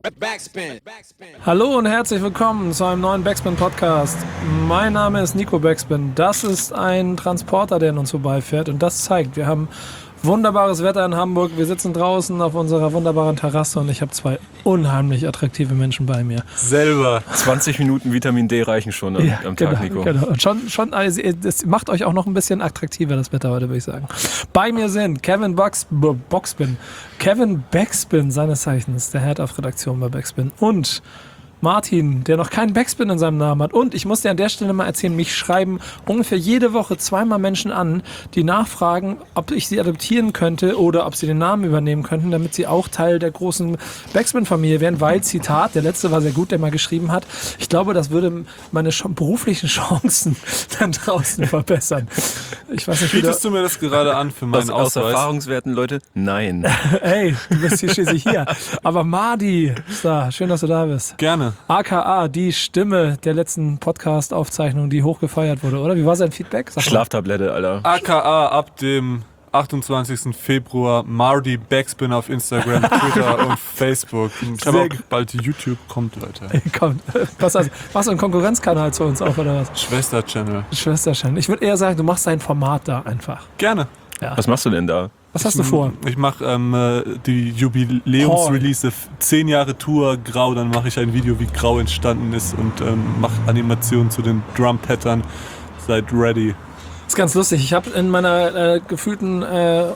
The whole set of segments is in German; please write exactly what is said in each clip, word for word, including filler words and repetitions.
Backspin. Hallo und herzlich willkommen zu einem neuen Backspin-Podcast. Mein Name ist Nico Backspin. Das ist ein Transporter, der an uns vorbeifährt und das zeigt, wir haben wunderbares Wetter in Hamburg. Wir sitzen draußen auf unserer wunderbaren Terrasse und ich habe zwei unheimlich attraktive Menschen bei mir. Selber. zwanzig Minuten Vitamin D reichen schon am, Ja, am Tag, genau, Nico. Genau. Und schon, schon, also, das macht euch auch noch ein bisschen attraktiver, das Wetter heute, würde ich sagen. Bei mir sind Kevin Box, B- Boxspin, Kevin Backspin, seines Zeichens, der Head of Redaktion bei Backspin, und Martin, der noch keinen Backspin in seinem Namen hat. Und ich muss dir an der Stelle mal erzählen, mich schreiben ungefähr jede Woche zweimal Menschen an, die nachfragen, ob ich sie adoptieren könnte oder ob sie den Namen übernehmen könnten, damit sie auch Teil der großen Backspin-Familie werden. Weil, Zitat, der letzte war sehr gut, der mal geschrieben hat, ich glaube, das würde meine sch- beruflichen Chancen dann draußen verbessern. Ich weiß nicht, wie Bietest du mir das gerade an für meinen aus, aus Ausweis? Erfahrungswerten, Leute? Nein. Hey, du bist hier schließlich hier. Aber Mardi, ist da. Schön, dass du da bist. Gerne. A K A, die Stimme der letzten Podcast-Aufzeichnung, die hoch gefeiert wurde, oder? Wie war sein Feedback? Sag mal. Schlaftablette, Alter. A K A ab dem achtundzwanzigsten Februar Mardi Backspin auf Instagram, Twitter und Facebook. Ich habe auch bald YouTube, kommt, Leute. Ey, komm, was, also, machst du einen Konkurrenzkanal zu uns auf, oder was? Schwester-Channel. Schwesterchen. Ich würde eher sagen, du machst dein Format da einfach. Gerne. Was machst du denn da? Was hast du vor? Ich mache ähm, äh, die Jubiläumsrelease, zehn Jahre Tour Grau, dann mache ich ein Video, wie Grau entstanden ist und ähm, mache Animationen zu den Drum-Pattern. Seid ready. Das ist ganz lustig. Ich habe in meiner äh, gefühlten äh,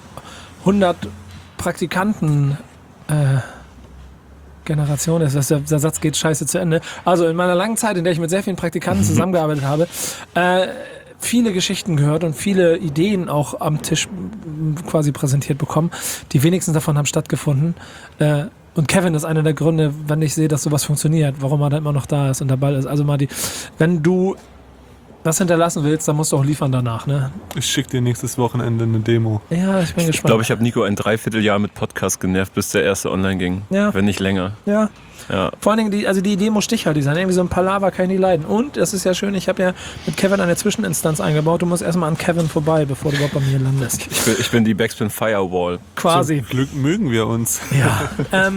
hundert Praktikanten äh, Generation, das ist, der, der Satz geht scheiße zu Ende. Also in meiner langen Zeit, in der ich mit sehr vielen Praktikanten zusammengearbeitet habe, äh, viele Geschichten gehört und viele Ideen auch am Tisch quasi präsentiert bekommen. Die wenigsten davon haben stattgefunden. Äh, und Kevin ist einer der Gründe, wenn ich sehe, dass sowas funktioniert, warum er da immer noch da ist und der Ball ist. Also Marty, wenn du was hinterlassen willst, dann musst du auch liefern danach, ne? Ich schicke dir nächstes Wochenende eine Demo. Ja, ich bin Ich gespannt. glaube, ich habe Nico ein Dreivierteljahr mit Podcast genervt, bis der erste online ging. Ja. Wenn nicht länger. Ja. Ja. Vor allen Dingen, die, also die Idee muss stichhaltig sein. Irgendwie so ein Palaver kann ich nicht leiden. Und, das ist ja schön, ich habe ja mit Kevin eine Zwischeninstanz eingebaut. Du musst erstmal an Kevin vorbei, bevor du überhaupt bei mir landest. Ich bin, ich bin die Backspin Firewall. Quasi. Zum Glück mögen wir uns. Ja. ähm,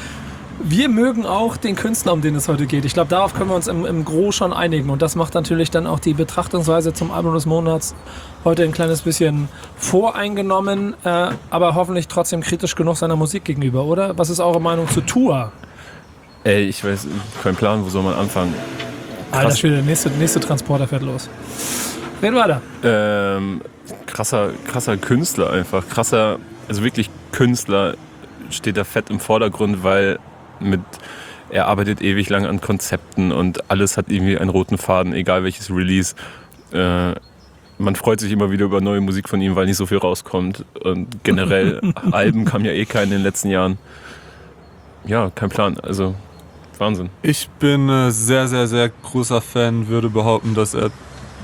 wir mögen auch den Künstler, um den es heute geht. Ich glaube, darauf können wir uns im, im Gros schon einigen. Und das macht natürlich dann auch die Betrachtungsweise zum Album des Monats heute ein kleines bisschen voreingenommen, äh, aber hoffentlich trotzdem kritisch genug seiner Musik gegenüber, oder? Was ist eure Meinung zu Tour? Ey, ich weiß, kein Plan, wo soll man anfangen? Alter Schwede, der nächste, nächste Transporter fährt los. Red weiter. Ähm, krasser, krasser Künstler einfach. Krasser, also wirklich Künstler steht da fett im Vordergrund, weil mit er arbeitet ewig lang an Konzepten und alles hat irgendwie einen roten Faden, egal welches Release. Äh, man freut sich immer wieder über neue Musik von ihm, weil nicht so viel rauskommt. Und generell, Alben kamen ja eh keine in den letzten Jahren. Ja, kein Plan, also Wahnsinn. Ich bin äh, sehr, sehr, sehr großer Fan, würde behaupten, dass er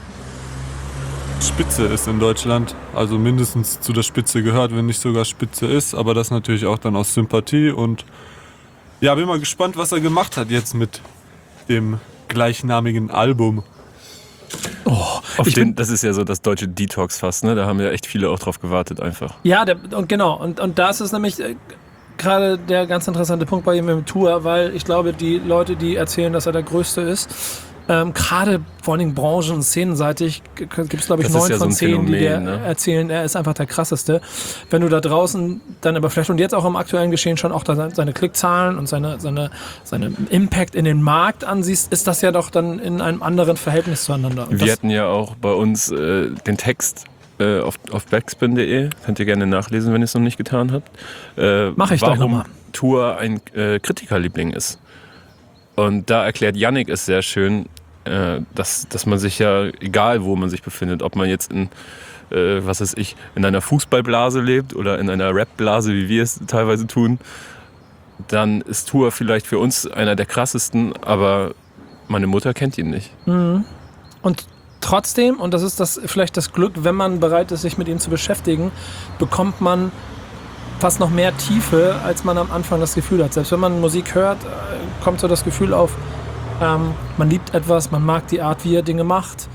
Spitze ist in Deutschland. Also mindestens zu der Spitze gehört, wenn nicht sogar Spitze ist. Aber das natürlich auch dann aus Sympathie. Und ja, bin mal gespannt, was er gemacht hat jetzt mit dem gleichnamigen Album. Oh, Auf ich den, bin, das ist ja so das deutsche Detox fast, ne? Da haben ja echt viele auch drauf gewartet einfach. ja, der, und genau. Und, und das ist nämlich äh, gerade der ganz interessante Punkt bei ihm im Tour, weil ich glaube, die Leute, die erzählen, dass er der Größte ist, ähm, gerade vor allen Dingen branchen- und szenenseitig gibt es, glaube ich, Das ist neun ja so von ein zehn, die dir Phänomen, ne? erzählen, er ist einfach der Krasseste. Wenn du da draußen dann aber vielleicht und jetzt auch im aktuellen Geschehen schon auch da seine Klickzahlen und seine, seine, seine Impact in den Markt ansiehst, ist das ja doch dann in einem anderen Verhältnis zueinander. Und Wir das, hatten ja auch bei uns äh, den Text äh, auf, auf backspin punkt de, könnt ihr gerne nachlesen, wenn ihr es noch nicht getan habt. Äh, Mach ich gleich warum nochmal. Tour ein äh, Kritikerliebling ist. Und da erklärt Yannick es sehr schön, äh, dass, dass man sich ja, egal wo man sich befindet, ob man jetzt in, äh, was weiß ich, in einer Fußballblase lebt oder in einer Rapblase, wie wir es teilweise tun, dann ist Tour vielleicht für uns einer der krassesten, aber meine Mutter kennt ihn nicht. Mhm. Und trotzdem, und das ist das vielleicht das Glück, wenn man bereit ist, sich mit ihm zu beschäftigen, bekommt man fast noch mehr Tiefe, als man am Anfang das Gefühl hat. Selbst wenn man Musik hört, kommt so das Gefühl auf, ähm, man liebt etwas, man mag die Art, wie er Dinge macht.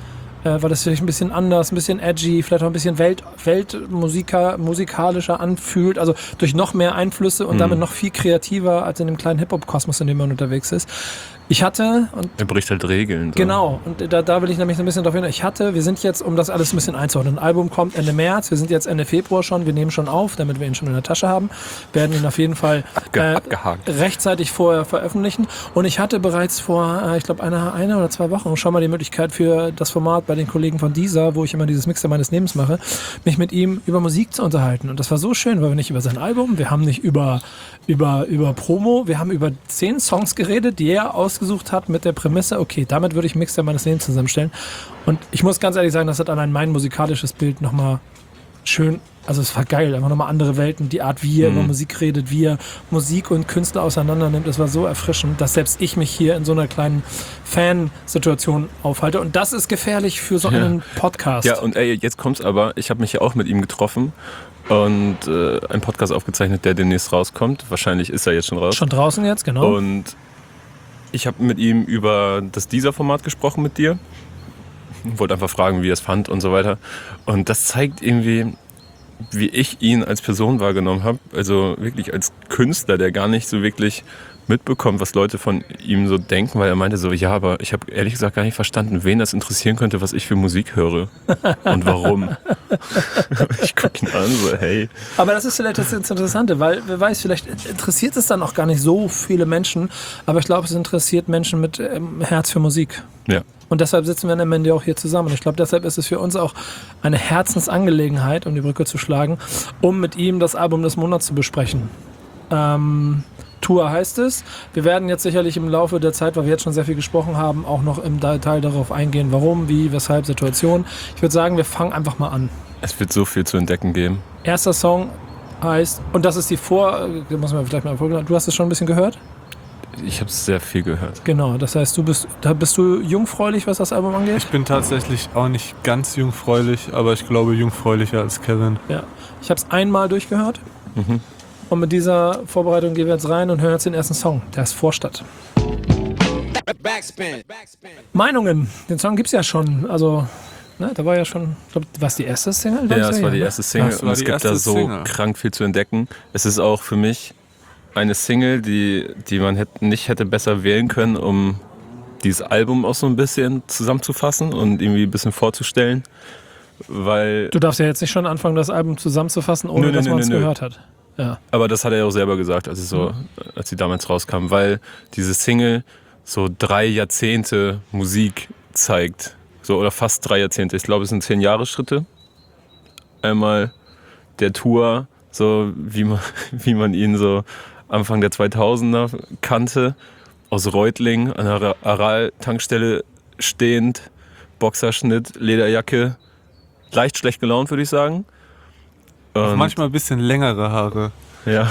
äh, weil das vielleicht ein bisschen anders, ein bisschen edgy, vielleicht auch ein bisschen Welt, Weltmusiker, musikalischer anfühlt, also durch noch mehr Einflüsse und Mhm. damit noch viel kreativer als in dem kleinen Hip-Hop-Kosmos, in dem man unterwegs ist. Ich hatte, und Er bricht halt Regeln. So. genau, und da, da will ich nämlich so ein bisschen darauf hin. Ich hatte, wir sind jetzt, um das alles ein bisschen einzuordnen, ein Album kommt Ende März, wir sind jetzt Ende Februar schon, wir nehmen schon auf, damit wir ihn schon in der Tasche haben, werden ihn auf jeden Fall Abge äh, abgehakt. rechtzeitig vorher veröffentlichen. Und ich hatte bereits vor, äh, ich glaube, einer eine oder zwei Wochen schon mal die Möglichkeit für das Format bei den Kollegen von Deezer, wo ich immer dieses Mixer meines Lebens mache, mich mit ihm über Musik zu unterhalten. Und das war so schön, weil wir nicht über sein Album, wir haben nicht über, über, über Promo, wir haben über zehn Songs geredet, die er ausgesucht hat mit der Prämisse, okay, damit würde ich Mixer meines Lebens zusammenstellen. Und ich muss ganz ehrlich sagen, das hat allein mein musikalisches Bild nochmal schön, also es war geil, einfach nochmal andere Welten, die Art, wie er Mhm. über Musik redet, wie er Musik und Künstler auseinander nimmt, das war so erfrischend, dass selbst ich mich hier in so einer kleinen Fansituation aufhalte. Und das ist gefährlich für so einen Podcast. Ja, und ey, jetzt kommt's aber, ich habe mich ja auch mit ihm getroffen und äh, einen Podcast aufgezeichnet, der demnächst rauskommt. Wahrscheinlich ist er jetzt schon raus. Schon draußen jetzt, genau. Und ich habe mit ihm über das Deezer-Format gesprochen mit dir. Wollte einfach fragen, wie er es fand und so weiter. Und das zeigt irgendwie, wie ich ihn als Person wahrgenommen habe. Also wirklich als Künstler, der gar nicht so wirklich mitbekommt, was Leute von ihm so denken, weil er meinte so, ja, aber ich habe ehrlich gesagt gar nicht verstanden, wen das interessieren könnte, was ich für Musik höre und warum. Ich gucke ihn an, so, hey. Aber das ist vielleicht das Interessante, weil wer weiß, vielleicht interessiert es dann auch gar nicht so viele Menschen, aber ich glaube, es interessiert Menschen mit ähm, Herz für Musik. Ja. Und deshalb sitzen wir am Ende auch hier zusammen. Und ich glaube, deshalb ist es für uns auch eine Herzensangelegenheit, um die Brücke zu schlagen, um mit ihm das Album des Monats zu besprechen. Ähm, Tour heißt es. Wir werden jetzt sicherlich im Laufe der Zeit, weil wir jetzt schon sehr viel gesprochen haben, auch noch im Detail darauf eingehen, warum, wie, weshalb, Situation. Ich würde sagen, wir fangen einfach mal an. Es wird so viel zu entdecken geben. Erster Song heißt, und das ist die Vor... Da muss man vielleicht mal vorgehen. Du hast es schon ein bisschen gehört? Ich habe sehr viel gehört. Genau, das heißt, du bist, da bist du jungfräulich, was das Album angeht? Ich bin tatsächlich auch nicht ganz jungfräulich, aber ich glaube jungfräulicher als Kevin. Ja. Ich habe es einmal durchgehört. Mhm. Und mit dieser Vorbereitung gehen wir jetzt rein und hören jetzt den ersten Song. Der ist Vorstadt. Backspin. Meinungen. Den Song gibt's ja schon. Also, ne, da war ja schon, ich glaube, war es die erste Single? Ja, es war die erste Single Das und war es die gibt erste da so Single. krank viel zu entdecken. Es ist auch für mich eine Single, die, die man hätte, nicht hätte besser wählen können, um dieses Album auch so ein bisschen zusammenzufassen und irgendwie ein bisschen vorzustellen. Weil, Du darfst ja jetzt nicht schon anfangen, das Album zusammenzufassen, ohne Nö, nö, dass nö, man es nö, nö. gehört hat. Ja. aber das hat er ja auch selber gesagt, als, es so, als sie damals rauskam, weil diese Single so drei Jahrzehnte Musik zeigt. So, oder fast drei Jahrzehnte. Ich glaube, es sind zehn Jahre Schritte. Einmal der Tour, so wie man, wie man ihn so Anfang der zweitausender kannte, aus Reutlingen an der Aral-Tankstelle stehend, Boxerschnitt, Lederjacke, leicht schlecht gelaunt, würde ich sagen. Und, Manchmal ein bisschen längere Haare. ja.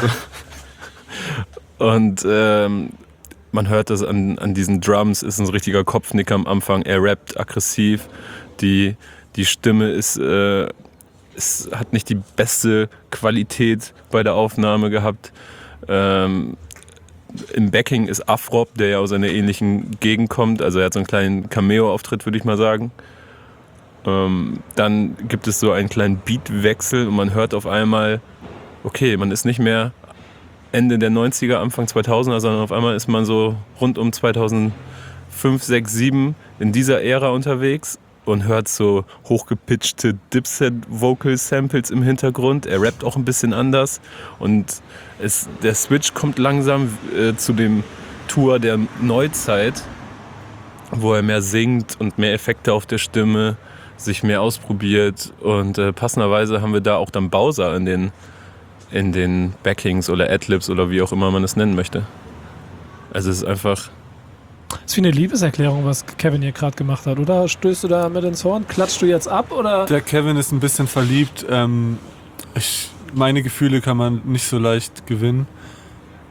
Und ähm, man hört das an, an diesen Drums, ist ein richtiger Kopfnicker am Anfang. Er rappt aggressiv, die, die Stimme ist, äh, ist, hat nicht die beste Qualität bei der Aufnahme gehabt. Ähm, Im Backing ist Afrop, der ja aus einer ähnlichen Gegend kommt. Also er hat so einen kleinen Cameo-Auftritt, würde ich mal sagen. Ähm, dann gibt es so einen kleinen Beatwechsel und man hört auf einmal, okay, man ist nicht mehr Ende der neunziger, Anfang zweitausender, sondern auf einmal ist man so rund um zweitausendfünf, sechs, sieben in dieser Ära unterwegs und hört so hochgepitchte Dipset-Vocal-Samples im Hintergrund. Er rappt auch ein bisschen anders und es, der Switch kommt langsam äh, zu dem Tour der Neuzeit, wo er mehr singt und mehr Effekte auf der Stimme, sich mehr ausprobiert und äh, passenderweise haben wir da auch dann Bowser in den, in den Backings oder Adlibs oder wie auch immer man es nennen möchte. Also es ist einfach... Das ist wie eine Liebeserklärung, was Kevin hier gerade gemacht hat, oder? Stößt du da mit ins Horn? Klatschst du jetzt ab, oder? Der Kevin ist ein bisschen verliebt. Ähm, ich, meine Gefühle kann man nicht so leicht gewinnen.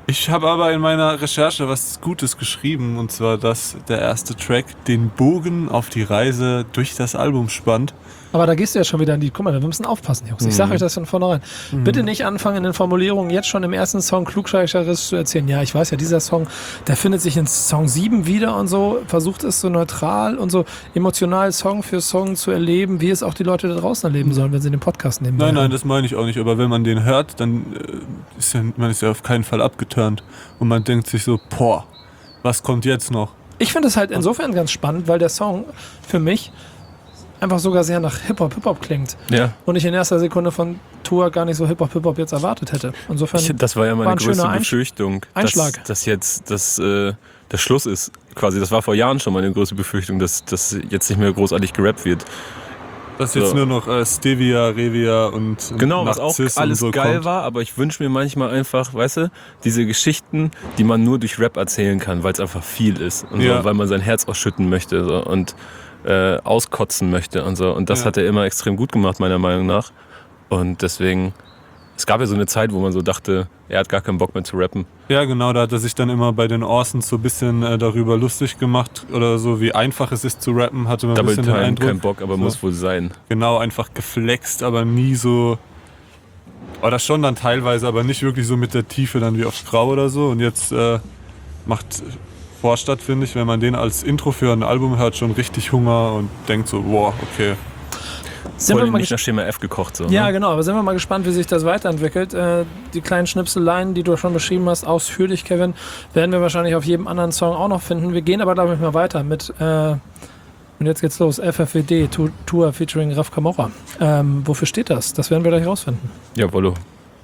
Ich habe aber in meiner Recherche was Gutes geschrieben, und zwar, dass der erste Track den Bogen auf die Reise durch das Album spannt. Aber da gehst du ja schon wieder in die, guck mal, wir müssen aufpassen, Jungs. Ich sage euch das von vornherein. Mhm. Bitte nicht anfangen, in den Formulierungen jetzt schon im ersten Song klugscheißerisch zu erzählen. Ja, ich weiß ja, dieser Song, der findet sich in Song sieben wieder und so, versucht es so neutral und so emotional Song für Song zu erleben, wie es auch die Leute da draußen erleben sollen, wenn sie den Podcast nehmen. Nein, nein, das meine ich auch nicht. Aber wenn man den hört, dann äh, ist ja, man ist ja auf keinen Fall abgeturnt. Und man denkt sich so, boah, was kommt jetzt noch? Ich finde es halt insofern ganz spannend, weil der Song für mich einfach sogar sehr nach Hip-Hop, Hip-Hop klingt. Ja. Und ich in erster Sekunde von Tour gar nicht so Hip-Hop, Hip-Hop jetzt erwartet hätte. Insofern ich, das war ja meine war ein größte schöner Befürchtung, Einschlag. dass, dass jetzt das, äh, der Schluss ist. Quasi, das war vor Jahren schon meine größte Befürchtung, dass, dass jetzt nicht mehr großartig gerappt wird. Dass jetzt So. nur noch äh, Stevia, Revia und, und Genau, was auch Narziss alles und so geil kommt. war, aber ich wünsche mir manchmal einfach, weißt du, diese Geschichten, die man nur durch Rap erzählen kann, weil es einfach viel ist und Ja. so, weil man sein Herz ausschütten möchte so, und äh, auskotzen möchte und so. Und das Ja. hat er immer extrem gut gemacht, meiner Meinung nach. Und deswegen, es gab ja so eine Zeit, wo man so dachte, er hat gar keinen Bock mehr zu rappen. Ja, genau, da hat er sich dann immer bei den Orsons so ein bisschen äh, darüber lustig gemacht oder so, wie einfach es ist zu rappen, hatte man ein Double bisschen den Time, Eindruck. kein Bock, aber so. muss wohl sein. Genau, einfach geflext, aber nie so, oder schon dann teilweise, aber nicht wirklich so mit der Tiefe dann wie auf Grau oder so. Und jetzt äh, macht Vorstadt, finde ich, wenn man den als Intro für ein Album hört, schon richtig Hunger und denkt so, wow, okay. Sind Voll wir mal nicht ges- nach Schema F gekocht. So, Ja, ne? genau, aber sind wir mal gespannt, wie sich das weiterentwickelt. Äh, die kleinen Schnipseleien, die du schon beschrieben hast, ausführlich, Kevin, werden wir wahrscheinlich auf jedem anderen Song auch noch finden. Wir gehen aber, glaube ich, mal weiter mit, äh, und jetzt geht's los, F F W D, Tu- Tour featuring Raf Camorra. Ähm, wofür steht das? Das werden wir gleich rausfinden. Ja, Wollo.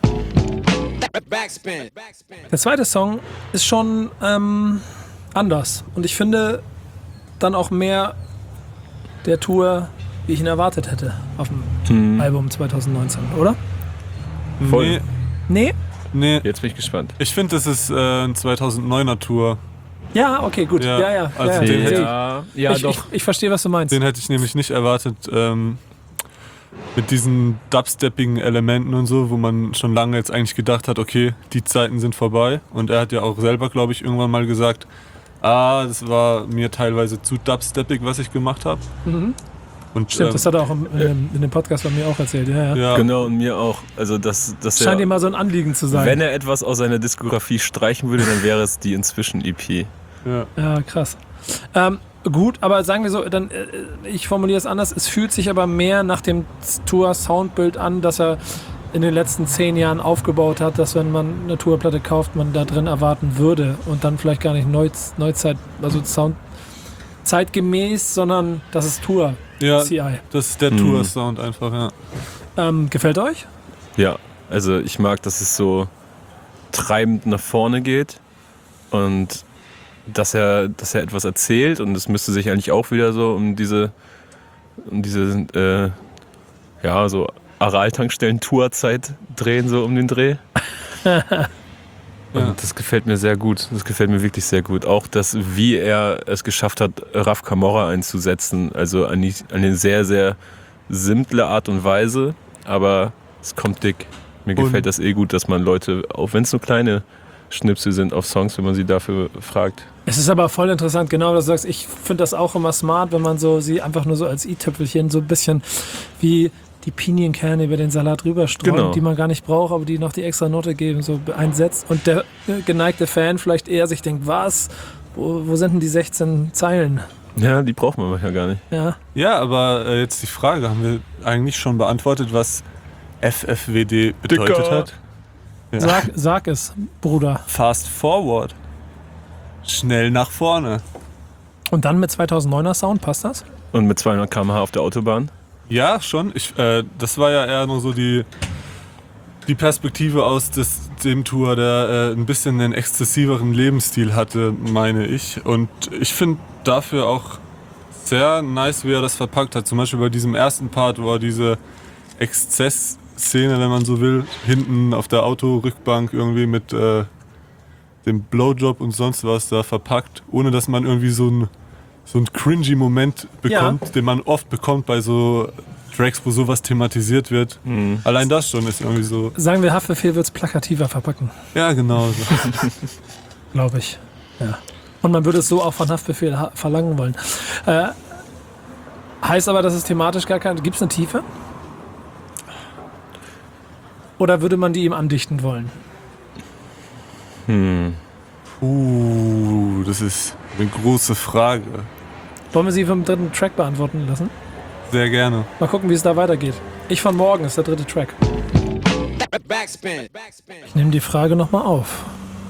Der zweite Song ist schon ähm, anders und ich finde dann auch mehr der Tour, wie ich ihn erwartet hätte auf dem Hm. Album zwanzig neunzehn, oder? Voll. Nee, Nee? nee. Jetzt bin ich gespannt. Ich finde, das ist äh, ein zweitausenddeuner Tour. Ja, okay, gut. Ja, Ja, ja. also ja, den hätte ja. ja, ich, ich, ich verstehe, was du meinst. Den hätte ich nämlich nicht erwartet, ähm, mit diesen dubsteppigen Elementen und so, wo man schon lange jetzt eigentlich gedacht hat, okay, die Zeiten sind vorbei. Und er hat ja auch selber, glaube ich, irgendwann mal gesagt, ah, das war mir teilweise zu dubsteppig, was ich gemacht habe. Mhm. Und Stimmt, ähm, das hat er auch im, in, dem, in dem Podcast bei mir auch erzählt. Ja, ja. ja, Genau, und mir auch. Also, das, das Scheint ihm mal so ein Anliegen zu sein. wenn er etwas aus seiner Diskografie streichen würde, dann wäre es die Inzwischen-E P. ja. Ja, krass. Ähm, gut, aber sagen wir so, dann, äh, ich formuliere es anders, es fühlt sich aber mehr nach dem Tour-Soundbild an, dass er in den letzten zehn Jahren aufgebaut hat, dass wenn man eine Tourplatte kauft, man da drin erwarten würde und dann vielleicht gar nicht Neuz, Neuzeit, also Sound zeitgemäß, sondern das ist Tour. ja, C I. das ist der Mhm. Tour-Sound einfach, ja. Ähm, gefällt euch? Ja, also ich mag, dass es so treibend nach vorne geht und dass er, dass er etwas erzählt und es müsste sich eigentlich auch wieder so um diese, um diese, äh, ja, so Aral-Tankstellen-Tourzeit drehen, so um den Dreh. Und Ja. das gefällt mir sehr gut. Das gefällt mir wirklich sehr gut. Auch das, wie er es geschafft hat, Raf Camorra einzusetzen. Also eine, eine sehr, sehr simple Art und Weise, aber es kommt dick. Mir Und- gefällt das eh gut, dass man Leute, auch wenn es nur kleine Schnipsel sind auf Songs, wenn man sie dafür fragt. Es ist aber voll interessant, genau, dass du sagst, ich finde das auch immer smart, wenn man so sie einfach nur so als i-Tüpfelchen so ein bisschen wie die Pinienkerne über den Salat rüberstreuen, Genau. die man gar nicht braucht, aber die noch die extra Note geben, so einsetzt. Und der äh, geneigte Fan vielleicht eher sich denkt, was? Wo, wo sind denn die sechzehn Zeilen? Ja, die braucht man manchmal gar nicht. Ja, Ja, aber äh, jetzt die Frage, haben wir eigentlich schon beantwortet, was F F W D bedeutet Dicker. hat? Ja. sag, sag es, Bruder. Fast forward. Schnell nach vorne. Und dann mit zweitausenddeuner Sound, passt das? Und mit zweihundert Kilometer pro Stunde auf der Autobahn. Ja, schon. Ich, äh, das war ja eher nur so die, die Perspektive aus des, dem Tour, der äh, ein bisschen einen exzessiveren Lebensstil hatte, meine ich. Und ich finde dafür auch sehr nice, wie er das verpackt hat. Zum Beispiel bei diesem ersten Part, wo er diese Exzessszene, wenn man so will, hinten auf der Autorückbank irgendwie mit äh, dem Blowjob und sonst was da verpackt, ohne dass man irgendwie so ein so ein cringy Moment bekommt, Ja. den man oft bekommt bei so Tracks, wo sowas thematisiert wird. Mhm. Allein das schon ist irgendwie so. Sagen wir, Haftbefehl wird es plakativer verpacken, Ja, genau. So. glaube ich. Ja. Und man würde es so auch von Haftbefehl ha- verlangen wollen. Äh, heißt aber, dass es thematisch gar keine... Gibt es eine Tiefe? Oder würde man die ihm andichten wollen? Hm. Uh, das ist eine große Frage. Wollen wir sie vom dritten Track beantworten lassen? Sehr gerne. Mal gucken, wie es da weitergeht. Ich von morgen ist der dritte Track. Ich nehme die Frage nochmal auf.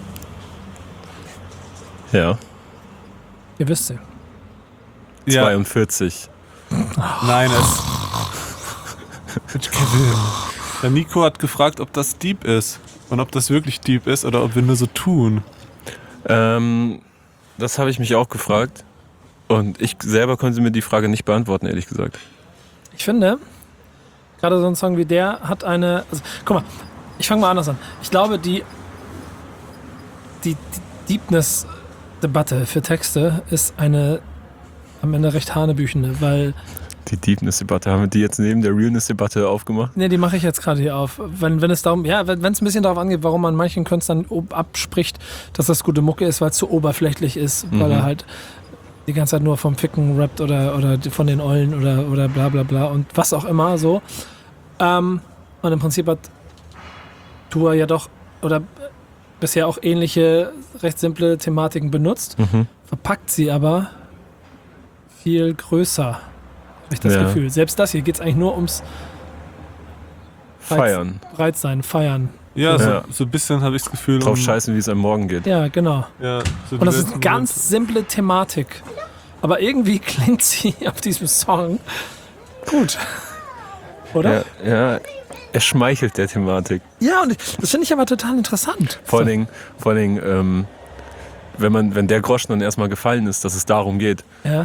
Ja, Ihr wisst sie. Ja, zweiundvierzig. nein, es. Mensch, Kevin. Der Nico hat gefragt, ob das Deep ist. Und ob das wirklich Deep ist oder ob wir nur so tun. Ähm, das habe ich mich auch gefragt. Und ich selber konnte mir die Frage nicht beantworten, ehrlich gesagt. Ich finde, gerade so ein Song wie der hat eine... Also, guck mal, ich fange mal anders an. Ich glaube, die, die, die Deepness-Debatte für Texte ist eine am Ende recht hanebüchende, weil... Die Deepness-Debatte, haben wir die jetzt neben der Realness-Debatte aufgemacht? Ne, die mache ich jetzt gerade hier auf. Wenn, wenn es darum, ja, wenn es ein bisschen darauf angeht, warum man manchen Künstlern ob- abspricht, dass das gute Mucke ist, weil es zu oberflächlich ist, Mhm. weil er halt die ganze Zeit nur vom Ficken rappt oder, oder von den Eulen oder, oder bla bla bla und was auch immer so. Ähm, und im Prinzip hat Tour ja doch oder bisher auch ähnliche, recht simple Thematiken benutzt, Mhm. verpackt sie aber viel größer, habe ich das Ja. Gefühl. Selbst das hier geht es eigentlich nur ums Feiern. bereit sein, feiern. Ja, so, Ja. so ein bisschen habe ich das Gefühl. Drauf um- scheißen, wie es einem morgen geht. Ja, genau. Ja, so Und das die ist eine letzten ganz simple Thematik. Aber irgendwie klingt sie auf diesem Song gut. Oder? Ja, ja, er schmeichelt der Thematik. Ja, und das finde ich aber total interessant. Vor allen Dingen, vor allen Dingen ähm, wenn, man, wenn der Groschen dann erstmal gefallen ist, dass es darum geht. Ja.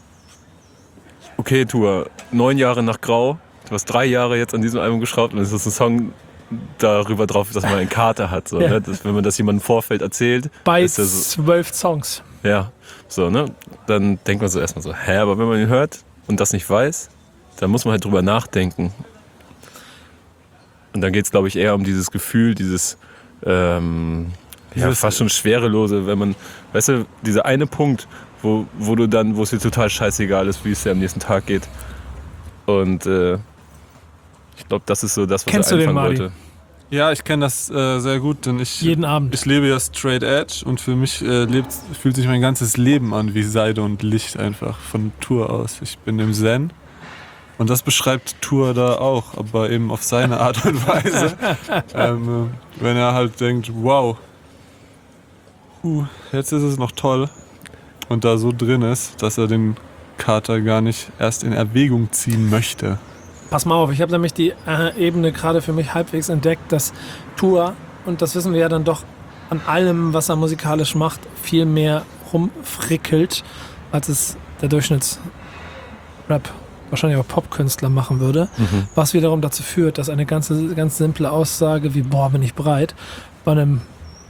Okay, Tour, neun Jahre nach Grau, du hast drei Jahre jetzt an diesem Album geschraubt und es ist ein Song darüber drauf, dass man einen Kater hat. So, Ja. ne? das, wenn man das jemandem im Vorfeld erzählt, Bei ist das so, zwölf Songs. ja, so, ne? Dann denkt man so erstmal so, hä, aber wenn man ihn hört und das nicht weiß, dann muss man halt drüber nachdenken. Und dann geht es, glaube ich, eher um dieses Gefühl, dieses ähm, ja, Dieses- fast schon Schwerelose, wenn man, weißt du, dieser eine Punkt, wo, wo du dann, wo es dir total scheißegal ist, wie es dir am nächsten Tag geht. Und äh, ich glaube, das ist so das, was Kennst er du den, einfangen Mari? wollte. Ja, ich kenne das äh, sehr gut, denn ich, Jeden Abend. ich lebe ja straight edge und für mich äh, lebt, fühlt sich mein ganzes Leben an wie Seide und Licht einfach von Tour aus. Ich bin im Zen und das beschreibt Tour da auch, aber eben auf seine Art und Weise. ähm, äh, wenn er halt denkt, wow, uh, jetzt ist es noch toll und da so drin ist, dass er den Kater gar nicht erst in Erwägung ziehen möchte. Pass mal auf, ich habe nämlich die äh, Ebene gerade für mich halbwegs entdeckt, dass Tour, und das wissen wir ja dann doch an allem, was er musikalisch macht, viel mehr rumfrickelt, als es der Durchschnittsrap, wahrscheinlich auch Popkünstler machen würde. Mhm. Was wiederum dazu führt, dass eine ganze, ganz simple Aussage wie boah, bin ich bereit, bei einem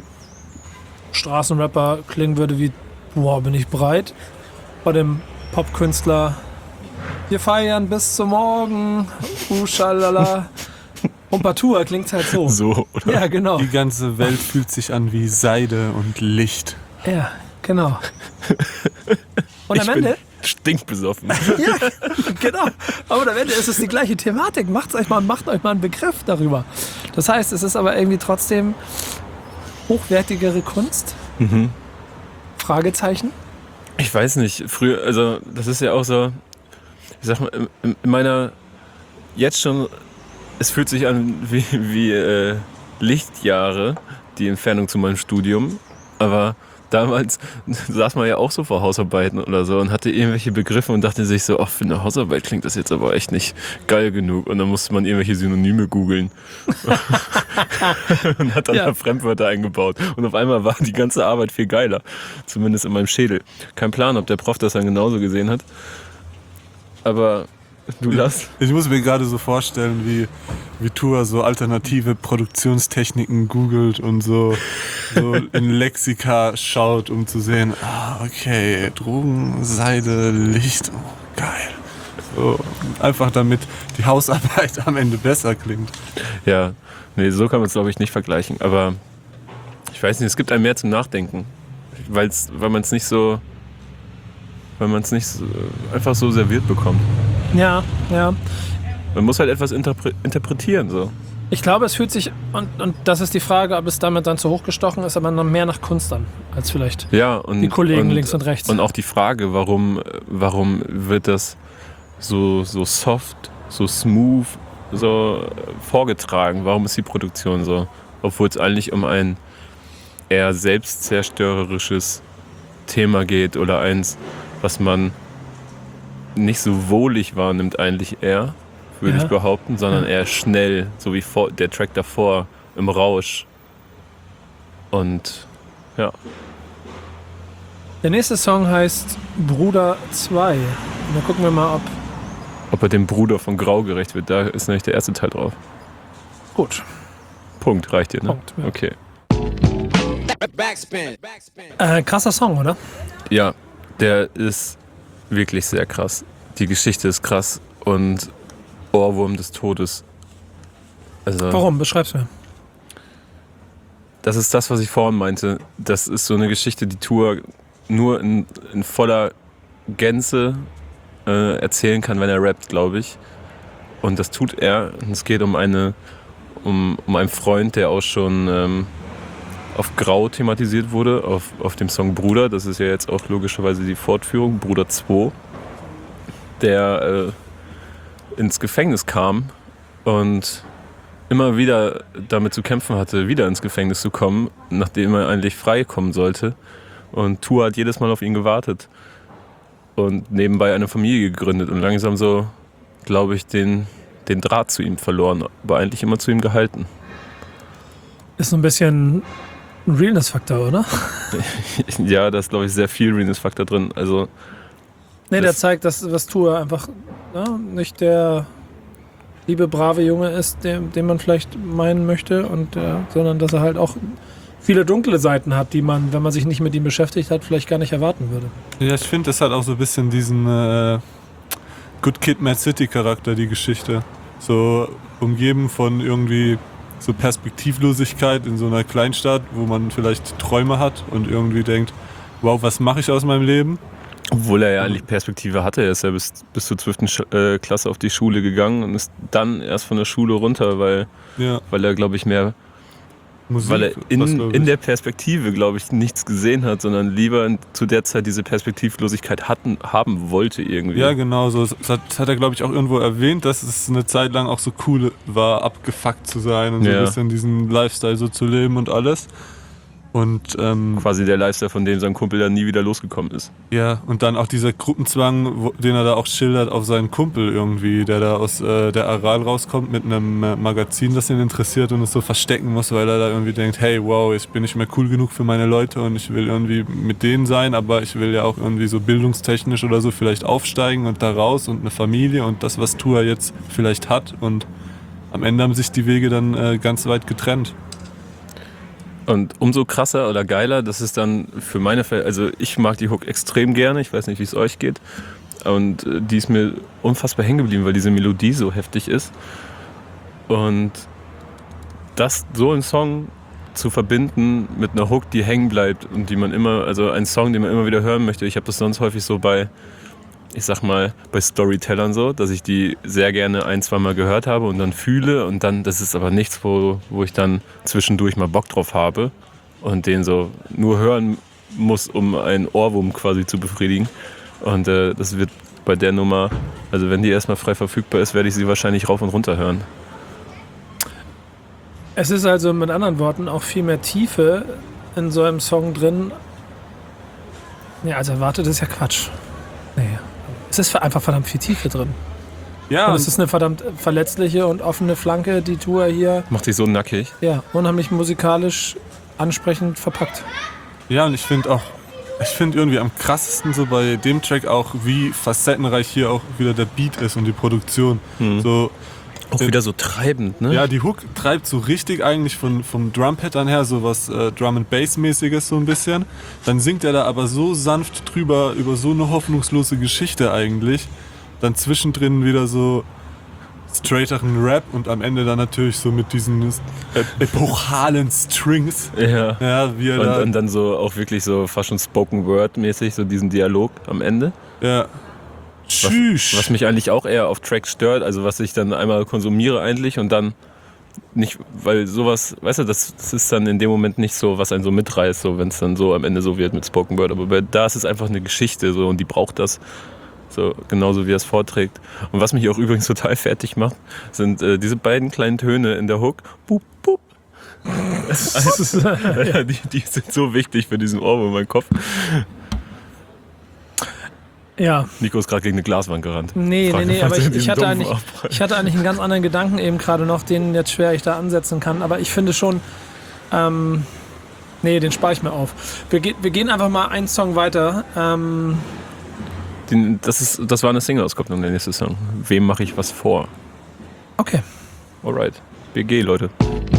Straßenrapper klingen würde wie boah, bin ich bereit, bei dem Popkünstler wir feiern bis zum Morgen, uh, schalala. Und bei Tour klingt halt so. So, oder? Ja, genau. Die ganze Welt fühlt sich an wie Seide und Licht. Ja, genau. Und am ich Ende, bin stinkbesoffen. ja, genau. Aber am Ende ist es die gleiche Thematik. Macht euch mal, macht euch mal einen Begriff darüber. Das heißt, es ist aber irgendwie trotzdem hochwertigere Kunst. Mhm. Fragezeichen. Ich weiß nicht, früher, also das ist ja auch so, ich sag mal, in in meiner, jetzt schon, es fühlt sich an wie, wie äh, Lichtjahre, die Entfernung zu meinem Studium, aber damals saß man ja auch so vor Hausarbeiten oder so und hatte irgendwelche Begriffe und dachte sich so, ach, für eine Hausarbeit klingt das jetzt aber echt nicht geil genug und dann musste man irgendwelche Synonyme googeln und hat dann Ja. da Fremdwörter eingebaut und auf einmal war die ganze Arbeit viel geiler, zumindest in meinem Schädel. Kein Plan, ob der Prof das dann genauso gesehen hat, aber du Lars? Ich muss mir gerade so vorstellen, wie, wie Tour so alternative Produktionstechniken googelt und so, so in Lexika schaut, um zu sehen, ah, okay, Drogen, Seide, Licht, oh, geil. So, einfach damit die Hausarbeit am Ende besser klingt. Ja, nee, so kann man es glaube ich nicht vergleichen. Aber ich weiß nicht, es gibt einem mehr zum Nachdenken. Weil's, weil man es nicht so, weil man es nicht so, einfach so serviert bekommt. Ja, ja. Man muss halt etwas interpre- interpretieren so. Ich glaube, es fühlt sich, und, und das ist die Frage, ob es damit dann zu hochgestochen ist, aber noch mehr nach Kunst an, als vielleicht Ja, und, die Kollegen und, links und rechts. Und auch die Frage, warum, warum wird das so, so soft, so smooth so vorgetragen? Warum ist die Produktion so? Obwohl es eigentlich um ein eher selbstzerstörerisches Thema geht oder eins, was man nicht so wohlig wahrnimmt eigentlich eher, würde Ja. ich behaupten, sondern Ja. eher schnell, so wie vor, der Track davor, im Rausch. Und ja. Der nächste Song heißt Bruder zwei. Und dann gucken wir mal, ob... Ob er dem Bruder von Grau gerecht wird, da ist nämlich der erste Teil drauf. Gut. Punkt, reicht dir, ne? Punkt, ja. Okay. Äh, krasser Song, oder? Ja, der ist wirklich sehr krass. Die Geschichte ist krass und Ohrwurm des Todes. Also, Warum? Beschreib's mir. das ist das, was ich vorhin meinte. Das ist so eine Geschichte, die Tour nur in, in voller Gänze äh, erzählen kann, wenn er rappt, glaube ich. Und das tut er. Und es geht um eine, um, um einen Freund, der auch schon ähm, auf Grau thematisiert wurde, auf, auf dem Song Bruder. Das ist ja jetzt auch logischerweise die Fortführung, Bruder zwei, der äh, ins Gefängnis kam und immer wieder damit zu kämpfen hatte, wieder ins Gefängnis zu kommen, nachdem er eigentlich frei kommen sollte. Und Tour hat jedes Mal auf ihn gewartet und nebenbei eine Familie gegründet und langsam so, glaube ich, den, den Draht zu ihm verloren, aber eigentlich immer zu ihm gehalten. Ist so ein bisschen ein Realness-Faktor, oder? Ja, da ist, glaube ich, sehr viel Realness-Faktor drin. Also, Nee, der Das- zeigt, dass was Tour einfach ja, nicht der liebe, brave Junge ist, den, den man vielleicht meinen möchte, und, äh, sondern dass er halt auch viele dunkle Seiten hat, die man, wenn man sich nicht mit ihm beschäftigt hat, vielleicht gar nicht erwarten würde. Ja, ich finde, das hat auch so ein bisschen diesen äh, Good Kid, Mad City Charakter, die Geschichte. So umgeben von irgendwie so Perspektivlosigkeit in so einer Kleinstadt, wo man vielleicht Träume hat und irgendwie denkt, wow, was mache ich aus meinem Leben? obwohl er ja eigentlich Perspektive hatte. Er ist ja bis, bis zur zwölften Sch- äh, Klasse auf die Schule gegangen und ist dann erst von der Schule runter, weil, Ja, weil er, glaube ich, mehr Musik. weil er was, in, glaub ich. in der Perspektive, glaube ich, nichts gesehen hat, sondern lieber in, zu der Zeit diese Perspektivlosigkeit hatten, haben wollte irgendwie. Ja, genau so. Das hat, das hat er, glaube ich, auch irgendwo erwähnt, dass es eine Zeit lang auch so cool war, abgefuckt zu sein und so Ja. ein bisschen diesen Lifestyle so zu leben und alles. Und ähm, Quasi der Lifestyle, von dem sein Kumpel dann nie wieder losgekommen ist. ja, und dann auch dieser Gruppenzwang, wo, den er da auch schildert auf seinen Kumpel irgendwie, der da aus äh, der Aral rauskommt mit einem äh, Magazin, das ihn interessiert und es so verstecken muss, weil er da irgendwie denkt, hey, wow, ich bin nicht mehr cool genug für meine Leute und ich will irgendwie mit denen sein, aber ich will ja auch irgendwie so bildungstechnisch oder so vielleicht aufsteigen und da raus und eine Familie und das, was Tua jetzt vielleicht hat, und am Ende haben sich die Wege dann äh, ganz weit getrennt. Und umso krasser oder geiler, das ist dann für meine Fälle, also ich mag die Hook extrem gerne, ich weiß nicht, wie es euch geht. Und äh, die ist mir unfassbar hängen geblieben, weil diese Melodie so heftig ist. Und das, so einen Song zu verbinden mit einer Hook, die hängen bleibt und die man immer, also ein Song, den man immer wieder hören möchte. Ich habe das sonst häufig so bei, ich sag mal, bei Storytellern so, dass ich die sehr gerne ein, zwei Mal gehört habe und dann fühle und dann, das ist aber nichts, wo, wo ich dann zwischendurch mal Bock drauf habe und den so nur hören muss, um einen Ohrwurm quasi zu befriedigen. Und äh, das wird bei der Nummer, also wenn die erstmal frei verfügbar ist, werde ich sie wahrscheinlich rauf und runter hören. Es ist also mit anderen Worten auch viel mehr Tiefe in so einem Song drin. Ja, also erwartet ist ja Quatsch. Nee. Es ist einfach verdammt viel Tiefe drin. Ja, Und es ist eine verdammt verletzliche und offene Flanke, die Tour hier, Macht sich so nackig. ja, unheimlich musikalisch ansprechend verpackt. Ja, und ich finde auch, ich finde irgendwie am krassesten so bei dem Track auch, wie facettenreich hier auch wieder der Beat ist und die Produktion. Mhm. So, Auch wieder so treibend, ne? ja, die Hook treibt so richtig eigentlich von, vom Drum-Pattern her so was äh, Drum-and-Bass-mäßiges so ein bisschen. Dann singt er da aber so sanft drüber über so eine hoffnungslose Geschichte eigentlich. dann zwischendrin wieder so straighteren Rap und am Ende dann natürlich so mit diesen äh, epochalen Strings. Ja. Ja, wie er Und, da, und dann so auch wirklich so fast schon Spoken Word mäßig, so diesen Dialog am Ende. ja. Was, Tschüss. was mich eigentlich auch eher auf Tracks stört, also was ich dann einmal konsumiere eigentlich und dann nicht, weil sowas, weißt du, das, das ist dann in dem Moment nicht so, was einen so mitreißt, so wenn es dann so am Ende so wird mit Spoken Word. Aber bei, da ist es einfach eine Geschichte so und die braucht das. So, genauso wie er es vorträgt. Und was mich auch übrigens total fertig macht, sind äh, diese beiden kleinen Töne in der Hook. Boop, boop. Also, ja, die, die sind so wichtig für diesen Ohrwurm in meinem Kopf. Ja. Nico ist gerade gegen eine Glaswand gerannt. Nee, Frag- nee, nee, frag aber dir ich, diesen ich, hatte dumpfen eigentlich, Aufprall. ich hatte eigentlich einen ganz anderen Gedanken eben gerade noch, den jetzt schwer ich da ansetzen kann. Aber ich finde schon, ähm, nee, den spare ich mir auf. Wir, ge wir gehen einfach mal einen Song weiter. Ähm, Den, das, ist, das war eine Single-Auskopplung, der nächste Song. Wem mache ich was vor? okay. Alright. B G, Leute.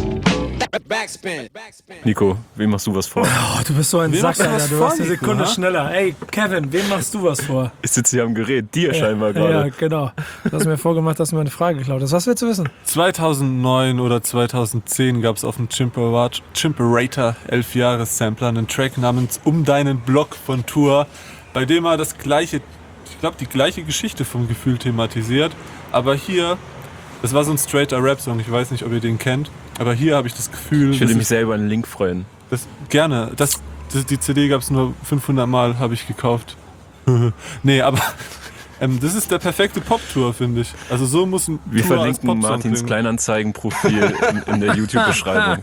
Nico, wem machst du was vor? Oh, du bist so ein Wem Sack, machst du Alter. was Du vor, warst eine Nico, Sekunde ha? schneller. Ey, Kevin, wem machst du was vor? Ich sitze hier am Gerät, dir scheinbar Ja, gerade. genau. Du hast mir vorgemacht, dass du mir eine Frage geklaut hast. Was willst du wissen? zweitausendneun oder zweitausendzehn gab es auf dem Chimperator, Chimperator elf Jahre Sampler einen Track namens Um deinen Block von Tour, bei dem er das gleiche, ich glaube die gleiche Geschichte vom Gefühl thematisiert, aber hier, das war so ein straighter Rap-Song, ich weiß nicht, ob ihr den kennt, aber hier habe ich das Gefühl, Ich würde das mich ist- sehr über einen Link freuen. das, gerne, das, das, die C D gab es nur fünfhundert Mal, habe ich gekauft. Nee, aber ähm, das ist der perfekte Pop-Tour, finde ich. Also so muss ein Wir Tour als verlinken Popsong Martins klingen. Kleinanzeigen-Profil in, in der YouTube-Beschreibung.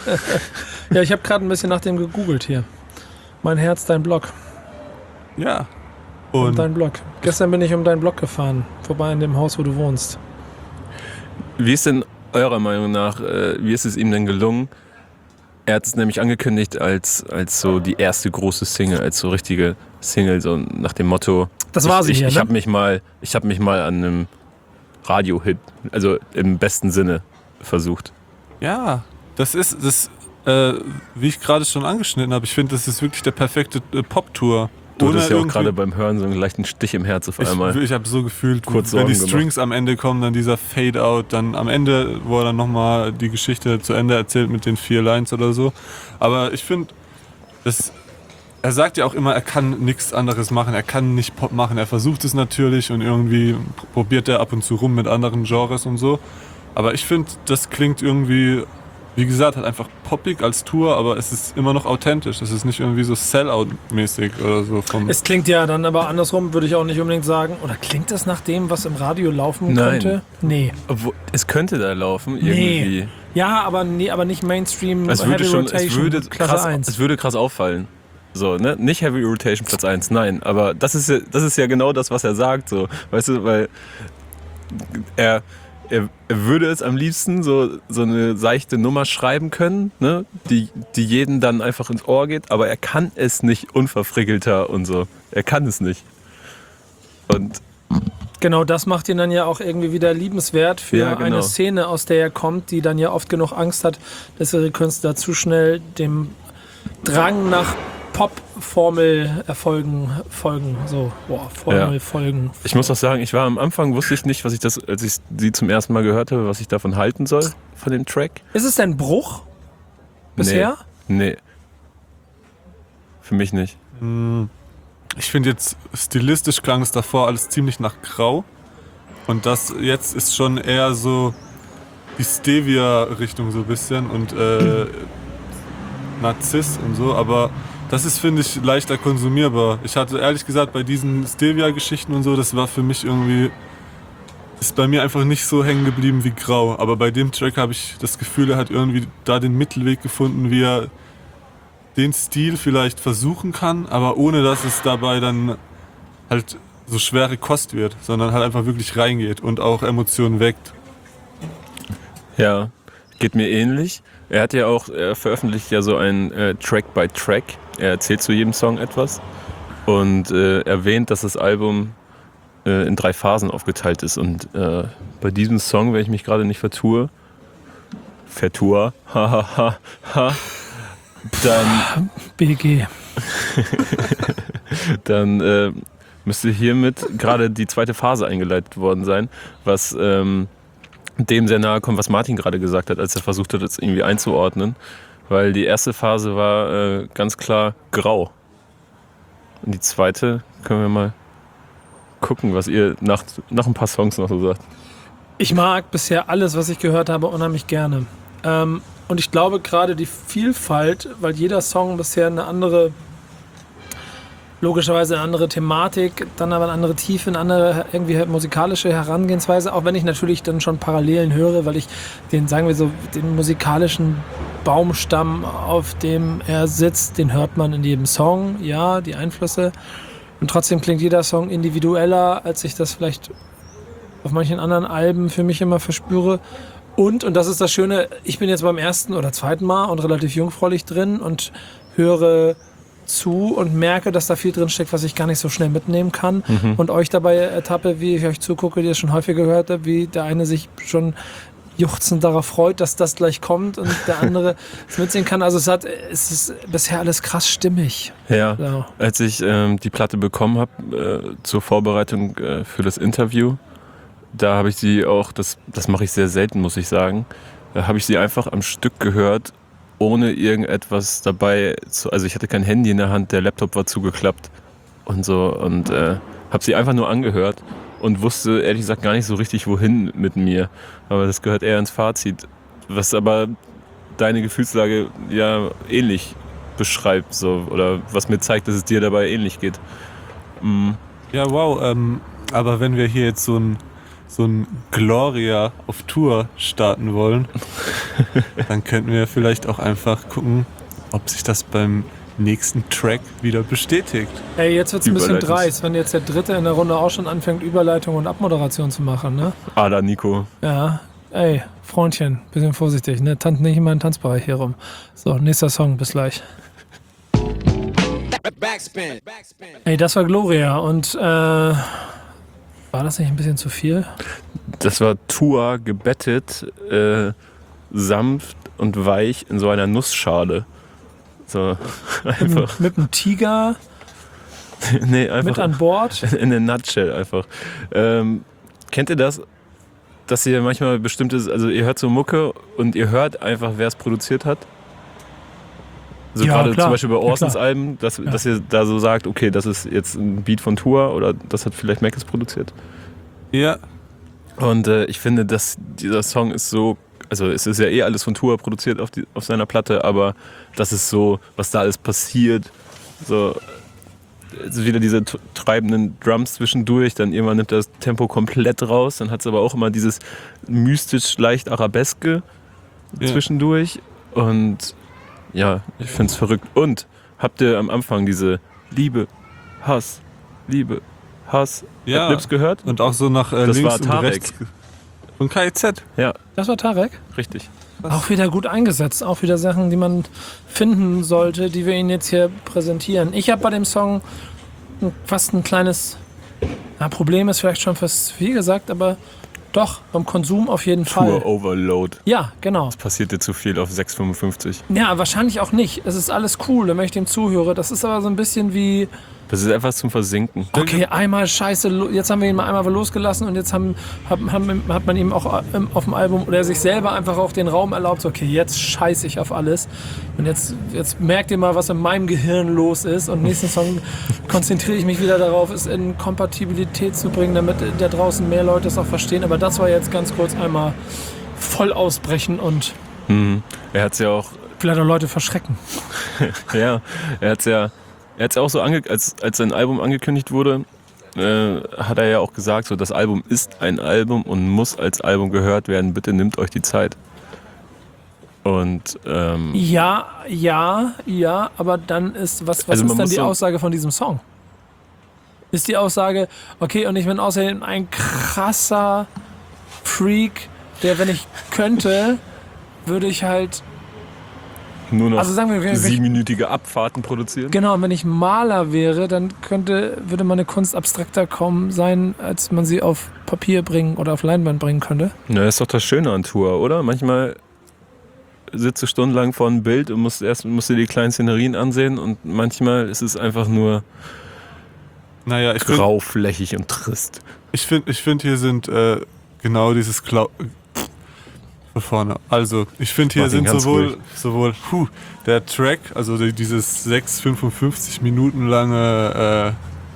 Ja, ich habe gerade ein bisschen nach dem gegoogelt hier. Mein Herz, dein Blog. Ja. Um Und deinen Blog. Gestern bin ich um deinen Blog gefahren. Vorbei in dem Haus, wo du wohnst. Wie ist denn eurer Meinung nach, äh, wie ist es ihm denn gelungen? Er hat es nämlich angekündigt als, als so die erste große Single, als so richtige Single, so nach dem Motto. Das war sie ich, hier, Ich ne? habe mich mal, ich habe mich mal an einem Radio-Hit, also im besten Sinne versucht. ja, das ist, das, äh, wie ich gerade schon angeschnitten habe, ich finde, das ist wirklich der perfekte äh, Pop-Tour. Du Ohne hattest ja auch irgendwie- gerade beim Hören so einen leichten Stich im Herz auf einmal. Ich, ich habe so gefühlt, Kurz wenn die Sorgen Strings am Ende kommen, dann dieser Fade-Out, dann am Ende, wo er dann nochmal die Geschichte zu Ende erzählt mit den vier Lines oder so. Aber ich finde, das, er sagt ja auch immer, er kann nichts anderes machen, er kann nicht Pop machen. Er versucht es natürlich und irgendwie probiert er ab und zu rum mit anderen Genres und so. Aber ich finde, das klingt irgendwie, wie gesagt, halt einfach poppig als Tour, aber es ist immer noch authentisch. Es ist nicht irgendwie so Sellout-mäßig oder so. Vom Es klingt ja dann aber andersrum, würde ich auch nicht unbedingt sagen. Oder klingt das nach dem, was im Radio laufen Nein. könnte? Nee. Obwohl, es könnte da laufen, Nee. irgendwie. Ja, aber, nee, aber nicht Mainstream, Es würde Heavy schon, Rotation, es würde Klasse krass, eins. es würde krass auffallen. So, ne? Nicht Heavy Rotation Platz eins, nein. Aber das ist, ja, das ist ja genau das, was er sagt. So. Weißt du, weil er, er, er würde es am liebsten so, so eine seichte Nummer schreiben können, ne? die, die jeden dann einfach ins Ohr geht, aber er kann es nicht unverfrickelter und so. Er kann es nicht. Und Genau, das macht ihn dann ja auch irgendwie wieder liebenswert für Ja, genau. eine Szene, aus der er kommt, die dann ja oft genug Angst hat, dass ihre Künstler zu schnell dem Drang nach Pop-Formel-Erfolgen folgen. So, boah, Formel-Folgen. ich muss auch sagen, ich war am Anfang, wusste ich nicht, was ich das, als ich sie zum ersten Mal gehört habe, was ich davon halten soll, von dem Track. Ist es denn Bruch bisher? Nee. nee. Für mich nicht. Ich finde jetzt, stilistisch klang es davor alles ziemlich nach Grau. Und das jetzt ist schon eher so die Stevia-Richtung so ein bisschen und äh, Narziss und so. Aber das ist, finde ich, leichter konsumierbar. Ich hatte ehrlich gesagt bei diesen Stevia-Geschichten und so, das war für mich irgendwie, ist bei mir einfach nicht so hängen geblieben wie Grau. Aber bei dem Track habe ich das Gefühl, er hat irgendwie da den Mittelweg gefunden, wie er den Stil vielleicht versuchen kann, aber ohne dass es dabei dann halt so schwere Kost wird, sondern halt einfach wirklich reingeht und auch Emotionen weckt. Ja, geht mir ähnlich. Er hat ja auch, er veröffentlicht ja so ein äh, Track by Track. Er erzählt zu jedem Song etwas und äh, erwähnt, dass das Album äh, in drei Phasen aufgeteilt ist. Und äh, bei diesem Song, wenn ich mich gerade nicht vertue, vertue, hahaha, ha, dann B G. dann äh, müsste hiermit gerade die zweite Phase eingeleitet worden sein, was ähm, dem sehr nahe kommt, was Martin gerade gesagt hat, als er versucht hat, das irgendwie einzuordnen. Weil die erste Phase war äh, ganz klar grau. Und die zweite können wir mal gucken, was ihr nach, nach ein paar Songs noch so sagt. Ich mag bisher alles, was ich gehört habe, unheimlich gerne. Ähm, und ich glaube gerade die Vielfalt, weil jeder Song bisher eine andere, logischerweise eine andere Thematik, dann aber eine andere Tiefe, eine andere irgendwie musikalische Herangehensweise, auch wenn ich natürlich dann schon Parallelen höre, weil ich den, sagen wir so, den musikalischen Baumstamm, auf dem er sitzt, den hört man in jedem Song, ja, die Einflüsse. Und trotzdem klingt jeder Song individueller, als ich das vielleicht auf manchen anderen Alben für mich immer verspüre. Und, und das ist das Schöne, ich bin jetzt beim ersten oder zweiten Mal und relativ jungfräulich drin und höre zu und merke, dass da viel drin steckt, was ich gar nicht so schnell mitnehmen kann. Mhm. Und euch dabei ertappe, wie ich euch zugucke, die ihr schon häufig gehört habt, wie der eine sich schon juchzend darauf freut, dass das gleich kommt und der andere es mitsehen kann. Also es hat, es ist bisher alles krass stimmig. Ja, so. Als ich ähm, die Platte bekommen habe äh, zur Vorbereitung äh, für das Interview, da habe ich sie auch, das, das mache ich sehr selten, muss ich sagen, da habe ich sie einfach am Stück gehört, ohne irgendetwas dabei zu, also ich hatte kein Handy in der Hand, der Laptop war zugeklappt und so und äh, habe sie einfach nur angehört und wusste ehrlich gesagt gar nicht so richtig, wohin mit mir. Aber das gehört eher ins Fazit, was aber deine Gefühlslage ja ähnlich beschreibt so, oder was mir zeigt, dass es dir dabei ähnlich geht. Mhm. Ja, wow, ähm, aber wenn wir hier jetzt so ein so ein Gloria auf Tour starten wollen, dann könnten wir vielleicht auch einfach gucken, ob sich das beim nächsten Track wieder bestätigt. Ey, jetzt wird's ein bisschen dreist, wenn jetzt der Dritte in der Runde auch schon anfängt, Überleitung und Abmoderation zu machen, ne? Ada, Nico. Ja, ey, Freundchen, bisschen vorsichtig, ne? Tanz nicht in meinen Tanzbereich hier rum. So, nächster Song, bis gleich. Backspin. Ey, das war Gloria und äh... war das nicht ein bisschen zu viel? Das war Tua gebettet, äh, sanft und weich in so einer Nussschale. So, einfach. Mit einem Tiger nee, einfach mit an Bord? In a nutshell einfach. Ähm, kennt ihr das, dass ihr manchmal bestimmtes, also ihr hört so Mucke und ihr hört einfach, wer es produziert hat? Also ja, gerade klar. zum Beispiel bei Orsons ja, Alben, dass, ja. dass ihr da so sagt, okay, das ist jetzt ein Beat von Tua oder das hat vielleicht Mackes produziert. Ja. Und äh, ich finde, dass dieser Song ist so, also es ist ja eh alles von Tua produziert auf, die, auf seiner Platte, aber das ist so, was da alles passiert, so es ist wieder diese t- treibenden Drums zwischendurch, dann irgendwann nimmt das Tempo komplett raus, dann hat es aber auch immer dieses mystisch leicht Arabeske ja. zwischendurch und ja, ich finde es verrückt. Und habt ihr am Anfang diese Liebe, Hass, Liebe, Hass, ja. Adlibs gehört? Und auch so nach äh, das links war und Tarek. rechts. Und K I Z. Ja. Das war Tarek? Richtig. Auch wieder gut eingesetzt. Auch wieder Sachen, die man finden sollte, die wir Ihnen jetzt hier präsentieren. Ich habe bei dem Song fast ein kleines na, Problem, ist vielleicht schon fast viel gesagt, aber doch, beim Konsum auf jeden Fall. Tour Overload. Ja, genau. Das passiert dir zu viel auf sechs Komma fünfundfünfzig. Ja, wahrscheinlich auch nicht. Es ist alles cool, wenn ich dem zuhöre. Das ist aber so ein bisschen wie... Das ist einfach zum Versinken. Okay, einmal scheiße, jetzt haben wir ihn mal einmal losgelassen und jetzt haben, haben, haben, hat man ihm auch auf dem Album oder sich selber einfach auch den Raum erlaubt, so, okay, jetzt scheiße ich auf alles und jetzt, jetzt merkt ihr mal, was in meinem Gehirn los ist und nächsten Song konzentriere ich mich wieder darauf, es in Kompatibilität zu bringen, damit da draußen mehr Leute es auch verstehen, aber das war jetzt ganz kurz einmal voll ausbrechen und Mhm. Er hat es ja auch... vielleicht auch Leute verschrecken. ja, er hat es ja... Er hat es auch so, ange- als, als sein Album angekündigt wurde, äh, hat er ja auch gesagt, so, das Album ist ein Album und muss als Album gehört werden. Bitte nehmt euch die Zeit. Und ähm, Ja, ja, ja, aber dann ist, was, was Also man ist dann muss die so- Aussage von diesem Song? Ist die Aussage, okay, und ich bin außerdem ein krasser Freak, der, wenn ich könnte, würde ich halt, nur noch also sagen wir, wenn ich, siebenminütige Abfahrten produzieren. genau, und wenn ich Maler wäre, dann könnte, würde meine Kunst abstrakter kommen sein, als man sie auf Papier bringen oder auf Leinwand bringen könnte. Na, das ist doch das Schöne an Tour, oder? Manchmal sitzt du stundenlang vor einem Bild und musst erst musst dir die kleinen Szenerien ansehen und manchmal ist es einfach nur naja, ich finde, Grauflächig und trist. ich finde, ich find, hier sind äh, genau dieses Klau... Von vorne. Also, ich finde, hier Martin, sind ganz sowohl, ruhig. sowohl puh, der Track, also die, dieses sechs, fünfundfünfzig Minuten lange,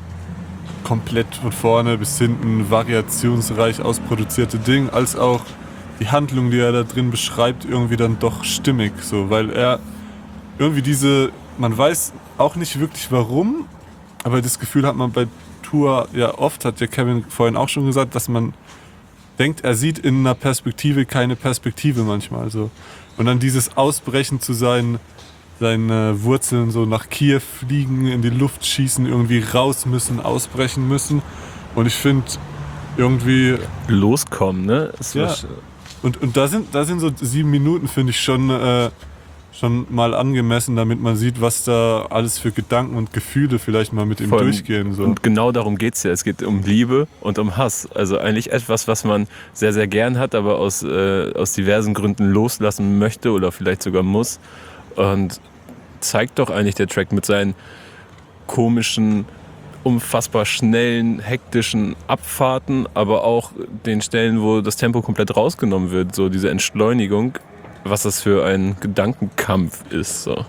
äh, komplett von vorne bis hinten variationsreich ausproduzierte Ding, als auch die Handlung, die er da drin beschreibt, irgendwie dann doch stimmig. So, weil er irgendwie diese, man weiß auch nicht wirklich warum, aber das Gefühl hat man bei Tour ja oft, hat ja Kevin vorhin auch schon gesagt, dass man denkt, er sieht in einer Perspektive keine Perspektive manchmal so. Und dann dieses Ausbrechen zu sein, seine Wurzeln so nach Kiew fliegen, in die Luft schießen, irgendwie raus müssen, ausbrechen müssen. Und ich finde irgendwie... Loskommen, ne? Es Ja. war- Und, und da sind, da sind so sieben Minuten, finde ich, schon, äh, schon mal angemessen, damit man sieht, was da alles für Gedanken und Gefühle vielleicht mal mit ihm Voll. durchgehen. So. Und genau darum geht es ja. Es geht um Liebe und um Hass. Also eigentlich etwas, was man sehr, sehr gern hat, aber aus, äh, aus diversen Gründen loslassen möchte oder vielleicht sogar muss. Und zeigt doch eigentlich der Track mit seinen komischen, unfassbar schnellen, hektischen Abfahrten, aber auch den Stellen, wo das Tempo komplett rausgenommen wird, so diese Entschleunigung, was das für ein Gedankenkampf ist. So.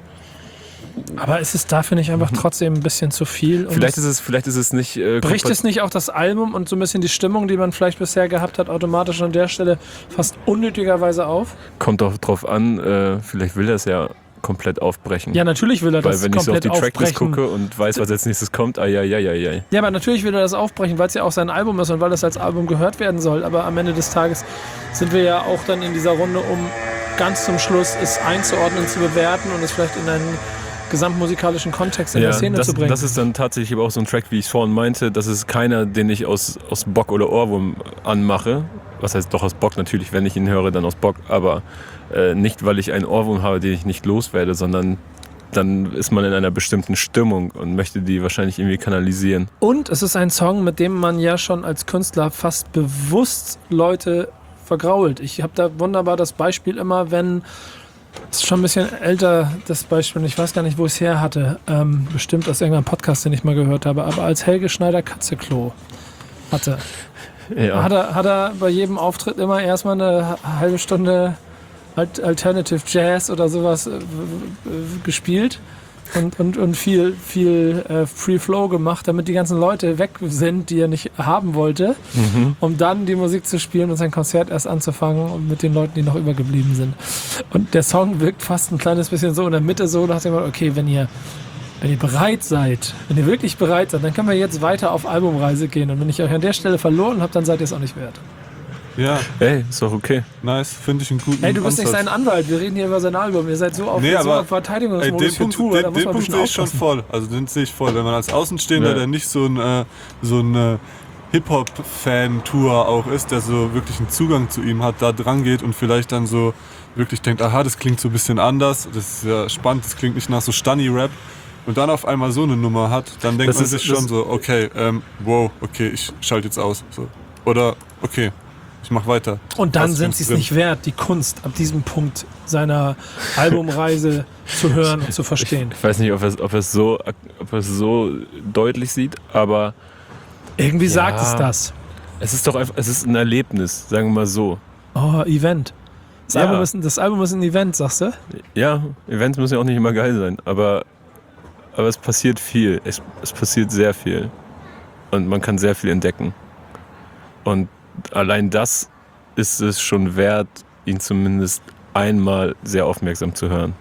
Aber ist es dafür nicht einfach trotzdem ein bisschen zu viel? Und Vielleicht es- ist es, vielleicht ist es nicht. Äh, bricht kompat- es nicht auch das Album und so ein bisschen die Stimmung, die man vielleicht bisher gehabt hat, automatisch an der Stelle fast unnötigerweise auf? Kommt doch drauf an, äh, vielleicht will er es ja komplett aufbrechen. Ja, natürlich will er Weil das wenn ich so auf komplett die Tracklist aufbrechen. gucke und weiß, was als nächstes kommt, ai, ai, ai, ai, ai. Ja, aber natürlich will er das aufbrechen, weil es ja auch sein Album ist und weil das als Album gehört werden soll. Aber am Ende des Tages sind wir ja auch dann in dieser Runde, um ganz zum Schluss es einzuordnen, zu bewerten und es vielleicht in einen gesamtmusikalischen Kontext in der Szene das, zu bringen. das ist dann tatsächlich aber auch so ein Track, wie ich es vorhin meinte. Das ist keiner, den ich aus, aus Bock oder Ohrwurm anmache. Was heißt doch aus Bock natürlich, wenn ich ihn höre, dann aus Bock. Aber äh, nicht, weil ich einen Ohrwurm habe, den ich nicht loswerde, sondern dann ist man in einer bestimmten Stimmung und möchte die wahrscheinlich irgendwie kanalisieren. Und es ist ein Song, mit dem man ja schon als Künstler fast bewusst Leute vergrault. Ich habe da wunderbar das Beispiel immer, wenn, das ist schon ein bisschen älter, das Beispiel, ich weiß gar nicht, wo ich es her hatte, ähm, bestimmt aus irgendeinem Podcast, den ich mal gehört habe, aber als Helge Schneider Katzeklo hatte, Ja. hat, er, hat er bei jedem Auftritt immer erstmal eine halbe Stunde Alt- Alternative Jazz oder sowas äh, w- w- gespielt und, und, und viel, viel äh, Free Flow gemacht, damit die ganzen Leute weg sind, die er nicht haben wollte, Mhm. um dann die Musik zu spielen und sein Konzert erst anzufangen und mit den Leuten, die noch übergeblieben sind. Und der Song wirkt fast ein kleines bisschen so in der Mitte so, nach dem Motto, okay, wenn ihr, wenn ihr bereit seid, wenn ihr wirklich bereit seid, dann können wir jetzt weiter auf Albumreise gehen. Und wenn ich euch an der Stelle verloren habe, dann seid ihr es auch nicht wert. Ja, Ey, ist doch okay. nice, finde ich einen guten Ey, du bist nicht Ansatz. sein Anwalt, wir reden hier über sein Album. Ihr seid so auf, Nee, so aber- auf Verteidigungsmodus Ey, den für Punkt, Tour, den, da muss den man ein Punkt bisschen sehe ich schon aufpassen. voll. Also den sehe ich voll. Wenn man als Außenstehender, Ja. der nicht so ein, äh, so ein äh, Hip-Hop-Fan-Tour auch ist, der so wirklich einen Zugang zu ihm hat, da dran geht und vielleicht dann so wirklich denkt, aha, das klingt so ein bisschen anders, das ist ja spannend, das klingt nicht nach so Stunny-Rap und dann auf einmal so eine Nummer hat, dann denkt Das man ist- sich das- schon so, okay, ähm, wow, okay, ich schalte jetzt aus. So. Oder, okay, ich mach weiter. Und dann Was sind gibt's sie es drin? nicht wert, die Kunst ab diesem Punkt seiner Albumreise zu hören und zu verstehen. Ich weiß nicht, ob er es ob er es so, ob er es so deutlich sieht, aber Irgendwie Ja. sagt es das. es ist doch einfach, es ist ein Erlebnis, sagen wir mal so. Oh, Event. Das, Ja. Album ist, ein- das Album ist ein Event, sagst du? Ja, Events müssen ja auch nicht immer geil sein, aber, aber es passiert viel. Es, es passiert sehr viel. Und man kann sehr viel entdecken. Und allein das ist es schon wert, ihn zumindest einmal sehr aufmerksam zu hören.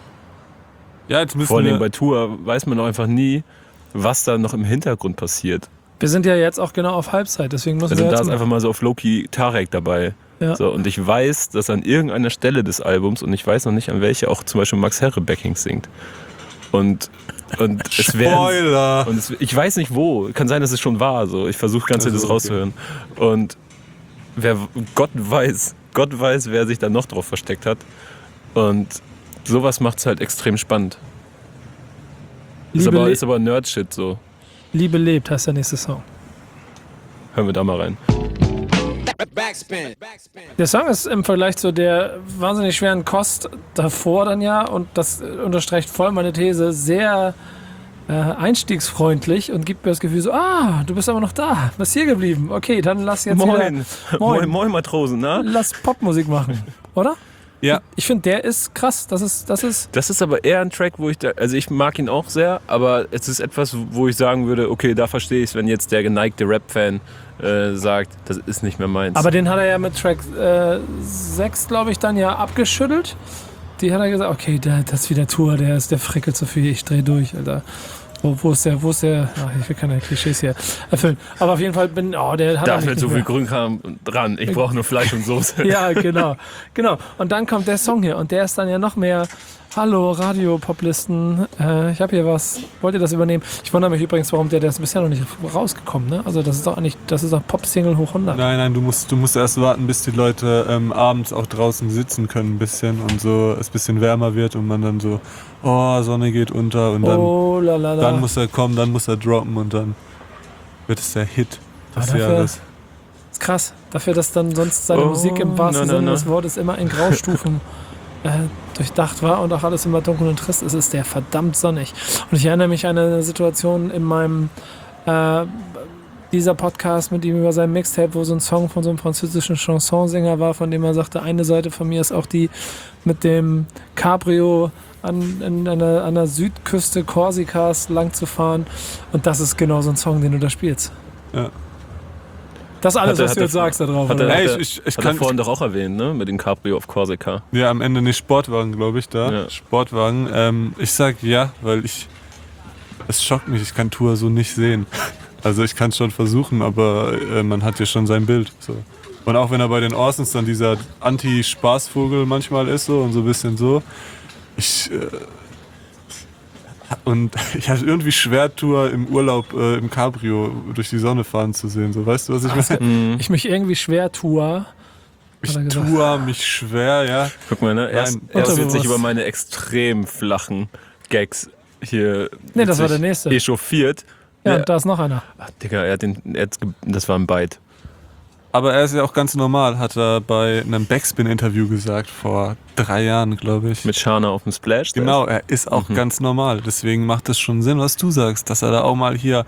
Ja, jetzt müssen Vor allem wir, bei Tour weiß man auch einfach nie, was da noch im Hintergrund passiert. Wir sind ja jetzt auch genau auf Halbzeit, deswegen müssen Also wir da jetzt ist einfach mal so auf Loki Tarek dabei. Ja. So, und ich weiß, dass an irgendeiner Stelle des Albums, und ich weiß noch nicht an welche, auch zum Beispiel Max Herre Backings singt. Und, und es werden, Spoiler! und es, ich weiß nicht wo. Kann sein, dass es schon war. So. Ich versuche ganz Also, das okay. rauszuhören. Und wer, Gott weiß, Gott weiß, wer sich da noch drauf versteckt hat. Und sowas macht es halt extrem spannend. Ist Liebe, aber, le ist aber Nerd-Shit so. Liebe lebt, heißt der nächste Song. Hören wir da mal rein. Backspin. Der Song ist im Vergleich zu der wahnsinnig schweren Kost davor dann ja, und das unterstreicht voll meine These, sehr äh, einstiegsfreundlich und gibt mir das Gefühl so, ah, du bist aber noch da, bist hier geblieben. Okay, dann lass jetzt Moin. wieder, Moin, moin, moin Matrosen, ne? lass Popmusik machen, oder? Ja. Ich finde, der ist krass. Das ist, das ist. Das ist aber eher ein Track, wo ich da, also ich mag ihn auch sehr, aber es ist etwas, wo ich sagen würde, okay, da verstehe ich es, wenn jetzt der geneigte Rap-Fan äh, sagt, das ist nicht mehr meins. Aber den hat er ja mit Track äh, sechs, glaube ich, dann ja abgeschüttelt. Die hat er gesagt, okay, der, das ist wieder Tour, der ist, der frickelt so viel, ich dreh durch, Alter. Wo, wo ist der, wo ist der, ach, ich will keine Klischees hier erfüllen. Aber auf jeden Fall bin, oh, der hat da er wird nicht so mehr. viel Grünkram dran. Ich brauche nur Fleisch und Soße. Ja, genau, genau. Und dann kommt der Song hier und der ist dann ja noch mehr, hallo, Radio-Poplisten, äh, ich habe hier was, wollt ihr das übernehmen? Ich wundere mich übrigens, warum der, der ist bisher noch nicht rausgekommen, ne? Also das ist doch eigentlich, das ist doch Pop-Single hoch hundert. Nein, nein, du musst, du musst erst warten, bis die Leute ähm, abends auch draußen sitzen können ein bisschen und so es ein bisschen wärmer wird und man dann so, oh, Sonne geht unter und dann, oh, la, la, la. dann muss er kommen, dann muss er droppen und dann wird es der Hit des Aber dafür- Jahres. ist krass. Dafür, dass dann sonst seine Oh, Musik im wahrsten na, na, Sinne na. des Wortes immer in Graustufen äh, durchdacht war und auch alles immer dunkel und trist ist, ist der verdammt sonnig. Und ich erinnere mich an eine Situation in meinem äh, dieser Podcast mit ihm über sein Mixtape, wo so ein Song von so einem französischen Chansonsänger war, von dem er sagte, eine Seite von mir ist auch die mit dem Cabrio an, in, an, der, an der Südküste Korsikas lang zu fahren. Und das ist genau so ein Song, den du da spielst. Ja. Das ist alles, Hat er- was hat du er- jetzt sagst da drauf. Hat oder? er, Ey, hat er, ich- ich- ich hat er kann- vorhin doch auch erwähnt, ne? Mit dem Cabrio auf Korsika. Ja, am Ende nicht Sportwagen, glaube ich, da. Ja. Sportwagen. Ähm, ich sag ja, weil ich. Es schockt mich, ich kann Tour so nicht sehen. Also ich kann es schon versuchen, aber äh, man hat ja schon sein Bild. So. Und auch wenn er bei den Orsons dann dieser Anti-Spaßvogel manchmal ist so und so ein bisschen so. Ich. Äh, und ich hatte irgendwie schwer, Tour im Urlaub äh, im Cabrio durch die Sonne fahren zu sehen. So, weißt du, was ich meine? Ich mich irgendwie schwer tue. Ich hat er gesagt. tue mich schwer, ja. Guck mal, ne? Erst, Nein, erst wird unterbewusst. sich über meine extrem flachen Gags hier Nee, das war sich der nächste. echauffiert. Ja, Ja. und da ist noch einer. Ach, Digga, er hat den, er hat's ge- das war ein Bite. Aber er ist ja auch ganz normal, hat er bei einem Backspin-Interview gesagt, vor drei Jahren, glaube ich. Mit Shana auf dem Splash. der Genau, er ist auch Mhm. ganz normal. Deswegen macht es schon Sinn, was du sagst, dass er da auch mal hier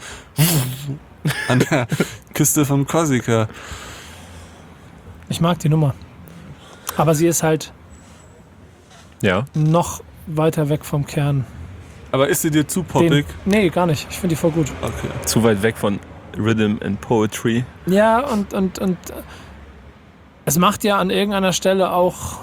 an der Küste von Korsika. Ich mag die Nummer. Aber sie ist halt ist. Ja. noch weiter weg vom Kern. Aber ist sie dir zu Den, poppig? nee, gar nicht. Ich finde die voll gut. Okay. Zu weit weg von Rhythm and Poetry. Ja, und, und, und äh, es macht ja an irgendeiner Stelle auch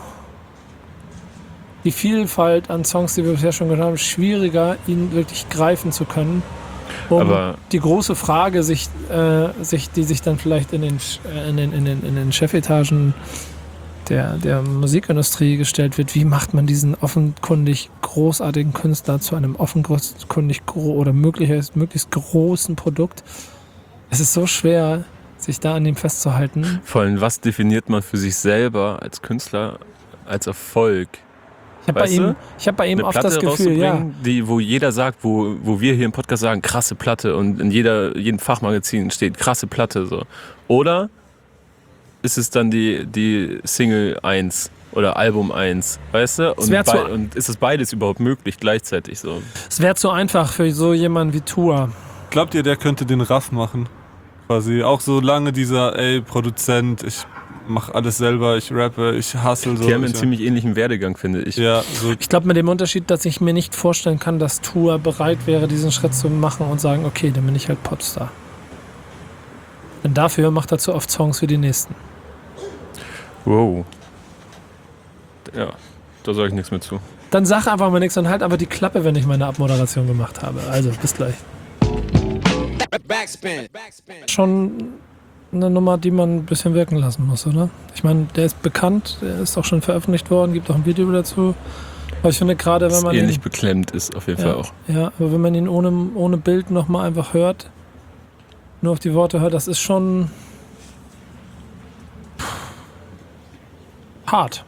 die Vielfalt an Songs, die wir bisher schon gehört haben, schwieriger, ihn wirklich greifen zu können. Um Aber- die große Frage, sich, äh, sich, die sich dann vielleicht in den, Sch- äh, in den, in den, in den Chefetagen der, der Musikindustrie gestellt wird, wie macht man diesen offenkundig großartigen Künstler zu einem offenkundig gro- oder möglichst, möglichst großen Produkt? Es ist so schwer, sich da an ihm festzuhalten. Vor allem, was definiert man für sich selber als Künstler als Erfolg? Ich habe bei Weißt du? ihm, ich hab bei ihm Eine oft Platte das Gefühl, ja, rauszubringen, die, wo jeder sagt, wo, wo wir hier im Podcast sagen, krasse Platte und in jeder, jedem Fachmagazin steht krasse Platte. So. Oder ist es dann die, die Single eins oder Album eins, weißt du? Und, wär zu- bei, und ist es beides überhaupt möglich gleichzeitig so? es wäre zu einfach für so jemanden wie Tua. Glaubt ihr, der könnte den Raff machen? Quasi. Auch so lange dieser, ey, Produzent, ich mach alles selber, ich rappe, ich hustle so. Die haben einen ich, ziemlich ähnlichen Werdegang, finde ich. ja, so Ich glaube mit dem Unterschied, dass ich mir nicht vorstellen kann, dass Tua bereit wäre, diesen Schritt zu machen und sagen, okay, dann bin ich halt Popstar. Denn dafür macht er zu oft Songs für die Nächsten. Wow. Ja, da sage ich nichts mehr zu. Dann sag einfach mal nichts und halt aber die Klappe, wenn ich meine Abmoderation gemacht habe. Also, bis gleich. Backspin. Backspin. Schon eine Nummer, die man ein bisschen wirken lassen muss, oder? Ich meine, der ist bekannt, der ist auch schon veröffentlicht worden, gibt auch ein Video dazu. Aber ich finde gerade, wenn Das man ähnlich ihn, beklemmt ist auf jeden ja, Fall auch. ja, aber wenn man ihn ohne, ohne Bild nochmal einfach hört, nur auf die Worte hört, das ist schon hart.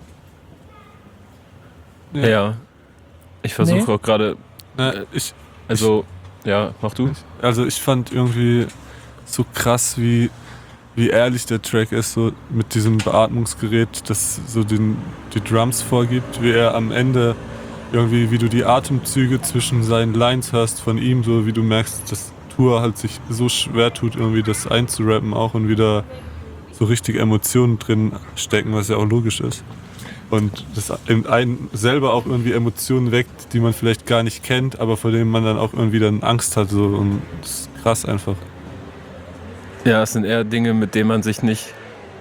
Ja. Ja. Ich versuche Nee. auch gerade, na, ich, also, ja, mach du. also ich fand irgendwie so krass, wie, wie ehrlich der Track ist, so mit diesem Beatmungsgerät, das so den, die Drums vorgibt, wie er am Ende irgendwie, wie du die Atemzüge zwischen seinen Lines hörst von ihm, so wie du merkst, dass Tour halt sich so schwer tut, irgendwie das einzurappen auch und wieder so richtig Emotionen drin stecken, was ja auch logisch ist. Und das in einen selber auch irgendwie Emotionen weckt, die man vielleicht gar nicht kennt, aber vor denen man dann auch irgendwie dann Angst hat. So. Und das ist krass einfach. Ja, es sind eher Dinge, mit denen man sich nicht...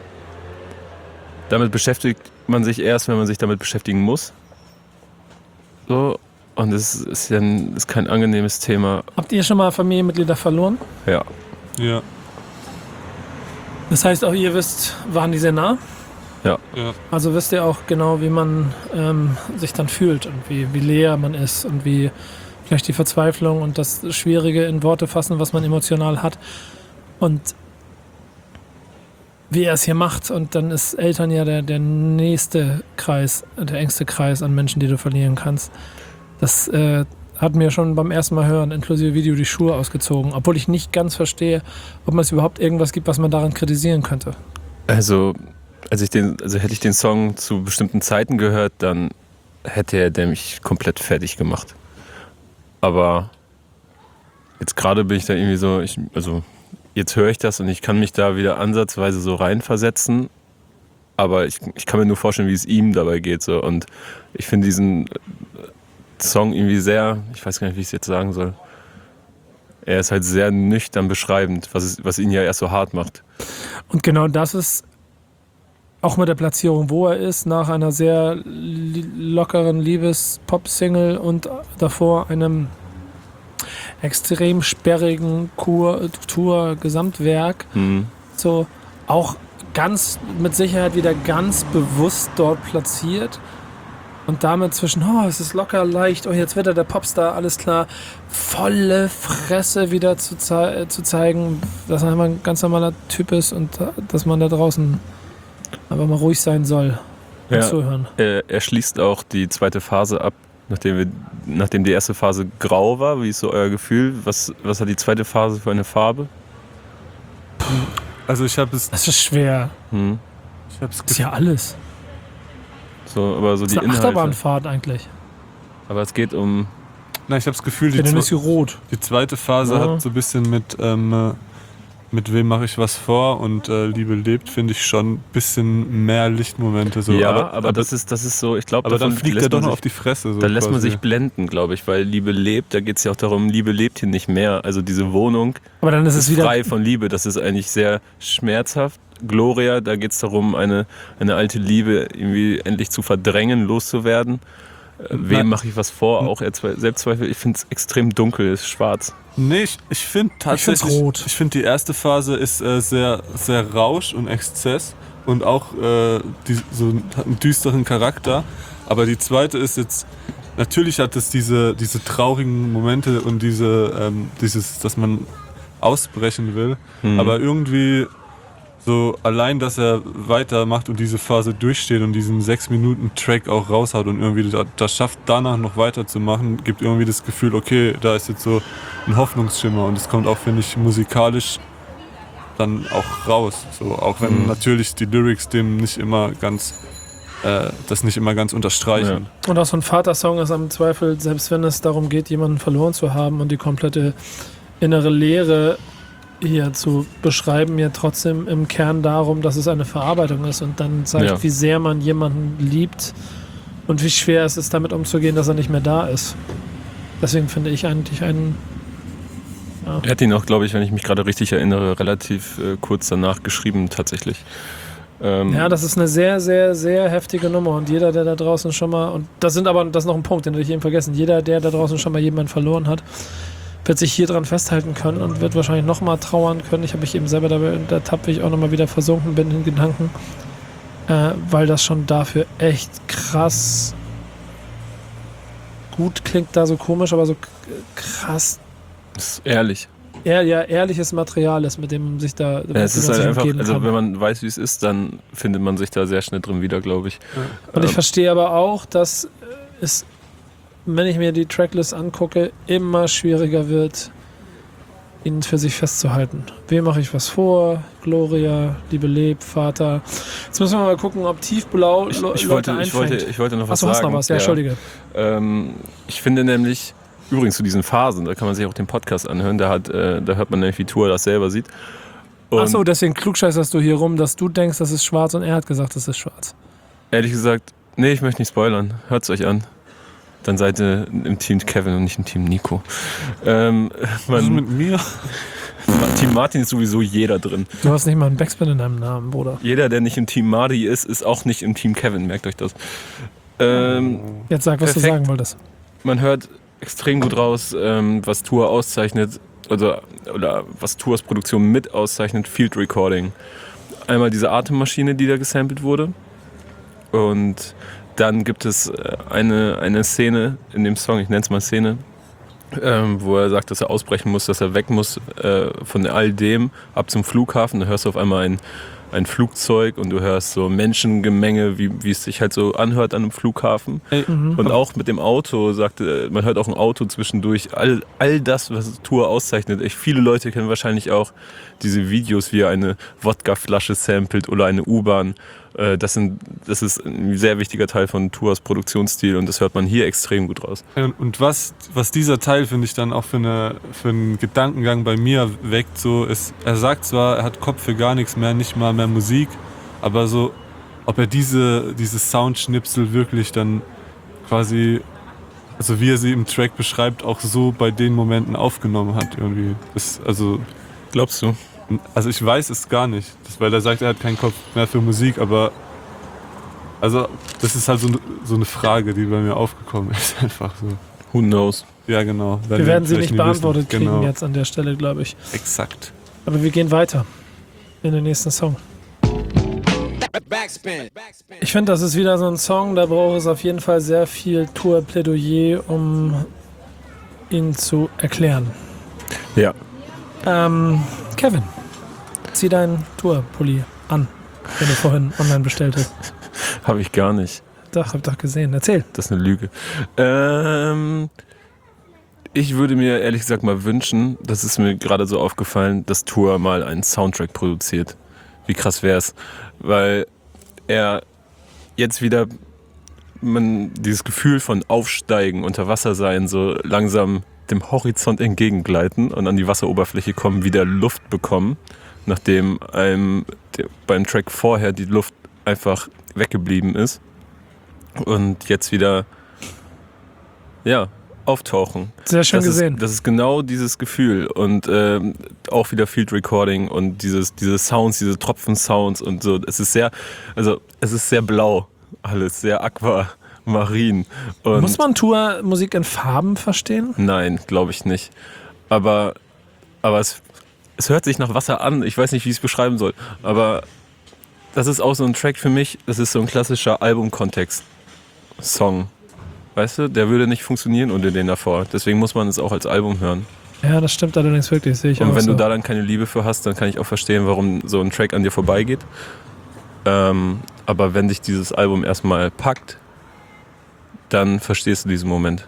Damit beschäftigt man sich erst, wenn man sich damit beschäftigen muss. So, und es ist ja ein, ist kein angenehmes Thema. Habt ihr schon mal Familienmitglieder verloren? Ja. Ja. Das heißt, auch ihr wisst, waren die sehr nah? Ja. Ja. Also wisst ihr auch genau, wie man ähm, sich dann fühlt und wie, wie leer man ist und wie vielleicht die Verzweiflung und das Schwierige in Worte fassen, was man emotional hat. Und wie er es hier macht. Und dann ist Eltern ja der, der nächste Kreis, der engste Kreis an Menschen, die du verlieren kannst. Das äh, hat mir schon beim ersten Mal hören, inklusive Video, die Schuhe ausgezogen. Obwohl ich nicht ganz verstehe, ob es überhaupt irgendwas gibt, was man daran kritisieren könnte. Also, als ich den, also hätte ich den Song zu bestimmten Zeiten gehört, dann hätte er der mich komplett fertig gemacht. Aber jetzt gerade bin ich da irgendwie so, ich, also jetzt höre ich das und ich kann mich da wieder ansatzweise so reinversetzen. Aber ich, ich kann mir nur vorstellen, wie es ihm dabei geht. So. Und ich finde diesen Song irgendwie sehr, ich weiß gar nicht, wie ich es jetzt sagen soll. Er ist halt sehr nüchtern beschreibend, was, es, was ihn ja erst so hart macht. Und genau das ist auch mit der Platzierung, wo er ist, nach einer sehr li- lockeren Liebes-Pop-Single und davor einem extrem sperrigen Tour-Gesamtwerk. Mhm. So auch ganz mit Sicherheit wieder ganz bewusst dort platziert. Und damit zwischen, oh, es ist locker, leicht, oh, jetzt wird er der Popstar, alles klar, volle Fresse wieder zu, zei- zu zeigen, dass er immer ein ganz normaler Typ ist und dass man da draußen einfach mal ruhig sein soll und Ja. zuhören. Er, er schließt auch die zweite Phase ab, nachdem, wir, nachdem die erste Phase grau war. Wie ist so euer Gefühl? Was, was hat die zweite Phase für eine Farbe? Also ich habe es, Das ist schwer. Hm. ich habe es Das ist ja alles. So, aber so Das die ist eine Inhalte. Achterbahnfahrt eigentlich. Aber es geht um. Na, ich habe das Gefühl, die, Ja, dann ist sie zwe- rot. die zweite Phase Ja. hat so ein bisschen mit ähm, mit wem mache ich was vor und äh, Liebe lebt, finde ich schon ein bisschen mehr Lichtmomente. So. ja, aber, aber, das, ist, das ist so, ich glaube, aber dann fliegt er doch noch auf die Fresse. So Da lässt man quasi. sich blenden, glaube ich, weil Liebe lebt, da geht es ja auch darum, Liebe lebt hier nicht mehr. Also diese Wohnung Aber dann ist es ist wieder. frei von Liebe, das ist eigentlich sehr schmerzhaft. Gloria, da geht es darum, eine, eine alte Liebe irgendwie endlich zu verdrängen, loszuwerden. Äh, wem Nein. mache ich was vor? Auch er Zwe- Selbstzweifel, ich finde es extrem dunkel, ist schwarz. Nee, ich, ich finde tatsächlich, find's rot. ich finde die erste Phase ist äh, sehr, sehr Rausch und Exzess und auch äh, die, so hat einen düsteren Charakter. Aber die zweite ist jetzt, natürlich hat es diese, diese traurigen Momente und diese, ähm, dieses, dass man ausbrechen will. Mhm. Aber irgendwie so allein, dass er weitermacht und diese Phase durchsteht und diesen sechs Minuten Track auch raushaut und irgendwie das, das schafft, danach noch weiterzumachen, gibt irgendwie das Gefühl, okay, da ist jetzt so ein Hoffnungsschimmer und es kommt auch, finde ich, musikalisch dann auch raus. So, auch wenn Mhm. natürlich die Lyrics dem nicht immer ganz, äh, das nicht immer ganz unterstreichen. Und auch so ein Vatersong ist am Zweifel, selbst wenn es darum geht, jemanden verloren zu haben und die komplette innere Leere hier zu beschreiben, ja trotzdem im Kern darum, dass es eine Verarbeitung ist und dann zeigt, Ja. wie sehr man jemanden liebt und wie schwer es ist, damit umzugehen, dass er nicht mehr da ist. Deswegen finde ich eigentlich einen. Ja. Er hat ihn auch, glaube ich, wenn ich mich gerade richtig erinnere, relativ äh, kurz danach geschrieben, tatsächlich. Ähm, Ja, das ist eine sehr, sehr, sehr heftige Nummer und jeder, der da draußen schon mal, und das sind aber, das ist noch ein Punkt, den hätte ich eben vergessen, jeder, der da draußen schon mal jemanden verloren hat, wird sich hier dran festhalten können und wird wahrscheinlich nochmal trauern können. Ich habe mich eben selber dabei ertappt, wie ich auch nochmal wieder versunken bin in Gedanken, äh, weil das schon dafür echt krass gut klingt, da so komisch, aber so k- krass ist ehrlich. ehr, ja, ehrliches Material ist, mit dem man sich da mit Ja, dem es ist man halt sich einfach, umgeben also kann. wenn man weiß, wie es ist, dann findet man sich da sehr schnell drin wieder, glaube ich. Und ich Ähm, verstehe aber auch, dass es, wenn ich mir die Tracklist angucke, immer schwieriger wird, ihn für sich festzuhalten. Wem mache ich was vor? Gloria, Liebe Leb, Vater. Jetzt müssen wir mal gucken, ob Tiefblau Ich, Lo- ich, Leute wollte, ich, einfängt. wollte, ich wollte noch was Achso, hast sagen. noch was? Ja, Entschuldige. Ähm, ich finde nämlich, übrigens zu diesen Phasen, da kann man sich auch den Podcast anhören, da, hat, äh, da hört man nämlich, wie Tua das selber sieht. Und Achso, deswegen klugscheißerst du hier rum, dass du denkst, das ist schwarz und er hat gesagt, das ist schwarz. ehrlich gesagt, nee, ich möchte nicht spoilern. Hört's euch an. Dann seid ihr im Team Kevin und nicht im Team Nico. Ähm, Was ist man, mit mir? Team Martin ist sowieso jeder drin. Du hast nicht mal einen Backspin in deinem Namen, Bruder. Jeder, der nicht im Team Marty ist, ist auch nicht im Team Kevin, merkt euch das. Ähm, Jetzt sag, was du Perfekt. sagen wolltest. man hört extrem gut raus, ähm, was Tour auszeichnet, oder, oder was Tours Produktion mit auszeichnet, Field Recording. Einmal diese Atemmaschine, die da gesampelt wurde. Und dann gibt es äh, eine, eine Szene in dem Song, ich nenne es mal Szene, ähm, wo er sagt, dass er ausbrechen muss, dass er weg muss äh, von all dem ab zum Flughafen. Da hörst du auf einmal ein, ein Flugzeug und du hörst so Menschengemenge, wie, wie es sich halt so anhört an einem Flughafen. Ey, Und auch mit dem Auto, sagte, man hört auch ein Auto zwischendurch. All, all das, was Tour auszeichnet. Echt viele Leute kennen wahrscheinlich auch diese Videos, wie er eine Wodkaflasche samplet oder eine U-Bahn. Äh, Das, sind, das ist ein sehr wichtiger Teil von Tours Produktionsstil und das hört man hier extrem gut raus. Und, und was, was dieser Teil, finde ich, dann auch für, eine, für einen Gedankengang bei mir weckt, so ist, er sagt zwar, er hat Kopf für gar nichts mehr, nicht mal mehr Musik, aber so, ob er diese, diese Soundschnipsel wirklich dann quasi, also wie er sie im Track beschreibt, auch so bei den Momenten aufgenommen hat irgendwie. Das, also, Glaubst du? also ich weiß es gar nicht, das, weil er sagt, er hat keinen Kopf mehr für Musik, aber also das ist halt so, so eine Frage, die bei mir aufgekommen ist, einfach so. Who knows? Ja, genau. Wir werden sie vielleicht nicht nie beantwortet wissen. kriegen Genau. jetzt an der Stelle, glaube ich. Exakt. Aber wir gehen weiter in den nächsten Song. Backspin. Backspin. Ich finde, das ist wieder so ein Song, da braucht es auf jeden Fall sehr viel Tour-Plädoyer, um ihn zu erklären. Ja. Ähm, Kevin, zieh deinen Tour-Pulli an, den du vorhin online bestellt hast. Habe ich gar nicht. Doch, hab doch gesehen. Erzähl. Das ist eine Lüge. Ähm, ich würde mir ehrlich gesagt mal wünschen, das ist mir gerade so aufgefallen, dass Tour mal einen Soundtrack produziert. Wie krass wär's? Weil er jetzt wieder man dieses Gefühl von Aufsteigen, unter Wasser sein, so langsam dem Horizont entgegengleiten und an die Wasseroberfläche kommen, wieder Luft bekommen, nachdem einem der, beim Track vorher die Luft einfach weggeblieben ist und jetzt wieder ja, auftauchen. Sehr schön das gesehen. Ist, das ist genau dieses Gefühl und ähm, auch wieder Field Recording und dieses, diese Sounds, diese Tropfen-Sounds und so. Es ist sehr, also es ist sehr blau alles, sehr aquamarin. Und Muss man Tour-Musik in Farben verstehen? Nein, glaube ich nicht. Aber, aber es, es hört sich nach Wasser an. Ich weiß nicht, wie ich es beschreiben soll. Aber das ist auch so ein Track für mich. Das ist so ein klassischer Album-Kontext-Song. Weißt du, der würde nicht funktionieren ohne den davor. Deswegen muss man es auch als Album hören. Ja, das stimmt allerdings wirklich, sehe ich Und auch wenn so. du da dann keine Liebe für hast, dann kann ich auch verstehen, warum so ein Track an dir vorbeigeht. Ähm, aber wenn dich dieses Album erstmal packt, dann verstehst du diesen Moment.